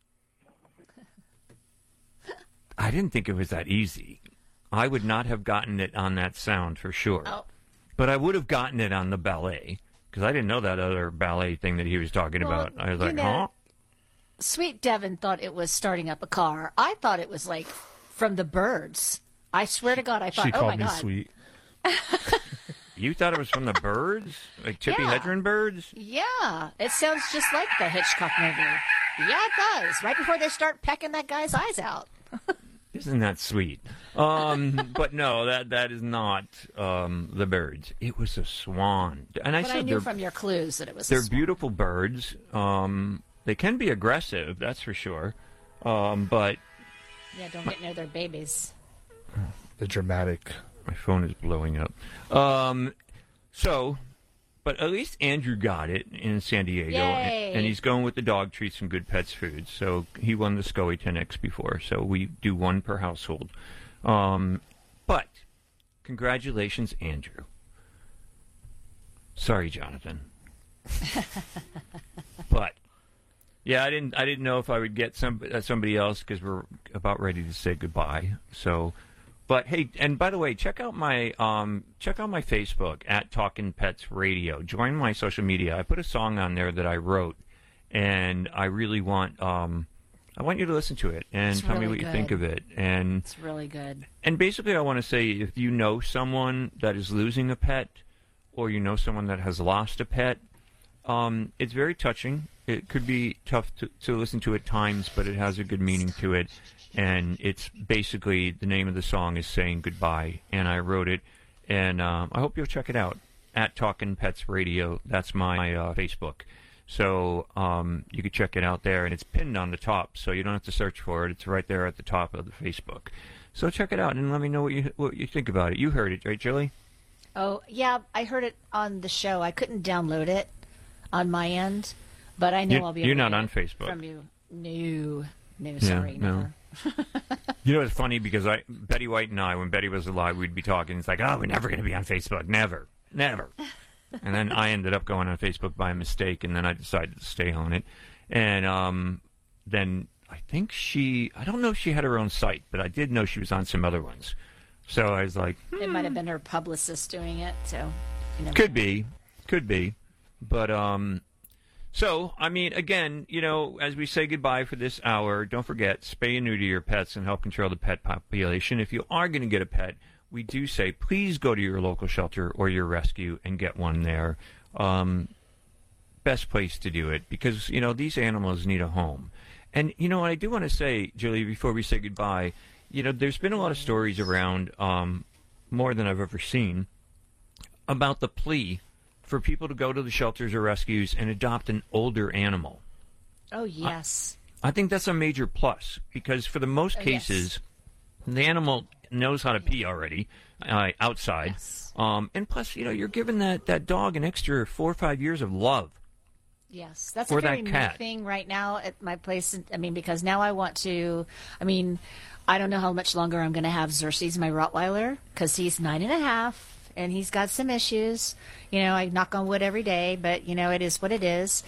I didn't think it was that easy. I would not have gotten it on that sound for sure. Oh. But I would have gotten it on the ballet, because I didn't know that other ballet thing that he was talking about. I was like, huh? Sweet Devin thought it was starting up a car. I thought it was like from the Birds. I swear to God, I thought, she called my me God. sweet. You thought it was from the Birds? Like Tippi Hedren Birds? Yeah. It sounds just like the Hitchcock movie. Yeah, it does. Right before they start pecking that guy's eyes out. Isn't that sweet? But no, that is not the Birds. It was a swan. And I knew from your clues that it was a they're swan. beautiful birds. They can be aggressive, that's for sure. But yeah, don't get near their babies. The dramatic. My phone is blowing up. But at least Andrew got it in San Diego, and he's going with the dog treats and Good Pets food. So he won the SCOE 10X before, so we do 1 per household. But congratulations, Andrew. Sorry, Jonathan. But yeah, I didn't know if I would get somebody else because we're about ready to say goodbye. So. But hey, and by the way, check out my Facebook at Talkin' Pets Radio. Join my social media. I put a song on there that I wrote, and I really want you to listen to it and tell me what you think of it. And it's really good. And basically, I want to say, if you know someone that is losing a pet, or you know someone that has lost a pet, it's very touching. It could be tough to listen to at times, but it has a good meaning to it. And it's basically, the name of the song is Saying Goodbye, and I wrote it, and I hope you'll check it out, at Talkin' Pets Radio. That's my Facebook. So you can check it out there, and it's pinned on the top, so you don't have to search for it. It's right there at the top of the Facebook. So check it out, and let me know what you think about it. You heard it, right, Julie? Oh, yeah, I heard it on the show. I couldn't download it on my end, but I know I'll be able You're to not get on it Facebook. from you. No, sorry, no. You know, it's funny because Betty White and I, when Betty was alive, we'd be talking. It's like, oh, we're never going to be on Facebook. Never. And then I ended up going on Facebook by mistake, and then I decided to stay on it. And then I think I don't know if she had her own site, but I did know she was on some other ones. So I was like, It might have been her publicist doing it, so... You know. Could be. But, so, I mean, again, you know, as we say goodbye for this hour, don't forget, spay and neuter your pets and help control the pet population. If you are going to get a pet, we do say, please go to your local shelter or your rescue and get one there. Best place to do it, because, you know, these animals need a home. And, you know, what I do want to say, Julie, before we say goodbye, you know, there's been a lot of stories around, more than I've ever seen, about the plea for people to go to the shelters or rescues and adopt an older animal. Oh, yes. I think that's a major plus, because for the most cases, the animal knows how to pee already outside. Yes. And plus, you know, you're giving that dog an extra 4 or 5 years of love. Yes, that's or a very that new cat. thing right now at my place. I mean, because now I want to, I don't know how much longer I'm going to have Xerxes, my Rottweiler, because he's 9.5. And he's got some issues. You know, I knock on wood every day, but, you know, it is what it is.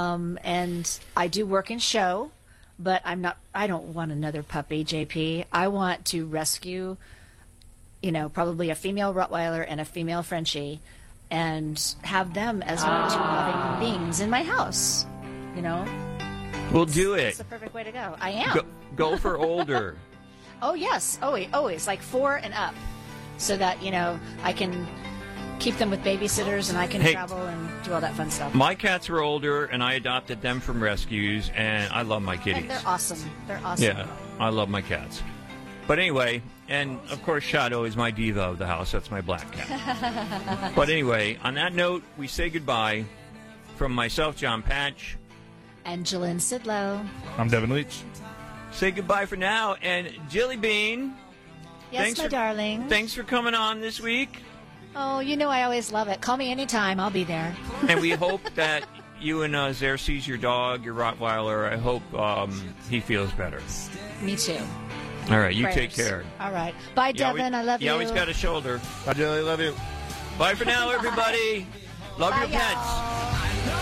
And I do work in show, but I don't want another puppy, JP. I want to rescue, you know, probably a female Rottweiler and a female Frenchie and have them as my 2 loving beings in my house, you know. We'll do it. It's the perfect way to go. I am. Go for older. Oh, yes. Always. Like 4 and up. So that, you know, I can keep them with babysitters and I can travel and do all that fun stuff. My cats were older, and I adopted them from rescues, and I love my kitties. And they're awesome. Yeah, I love my cats. But anyway, and of course Shadow is my diva of the house. That's my black cat. But anyway, on that note, we say goodbye from myself, John Patch. And Jillian Sidlow. I'm Devin Leach. Say goodbye for now, and Jilly Bean. Yes, my darling. Thanks for coming on this week. Oh, you know I always love it. Call me anytime. I'll be there. And we hope that you and Xerxes, your dog, your Rottweiler, I hope he feels better. Me too. All right, you Prayers. take care. All right. Bye, Devin. I love you. You always got a shoulder. Bye, Julie. Love you. Bye for now, everybody. Love your pets.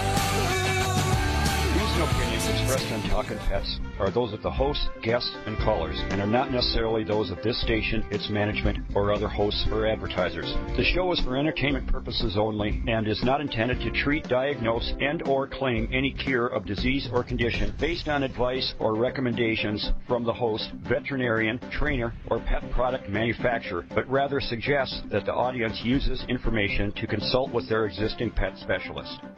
Views and opinions expressed on Talkin' Pets are those of the hosts, guests, and callers, and are not necessarily those of this station, its management, or other hosts or advertisers. The show is for entertainment purposes only and is not intended to treat, diagnose, and/or claim any cure of disease or condition based on advice or recommendations from the host, veterinarian, trainer, or pet product manufacturer, but rather suggests that the audience uses information to consult with their existing pet specialist.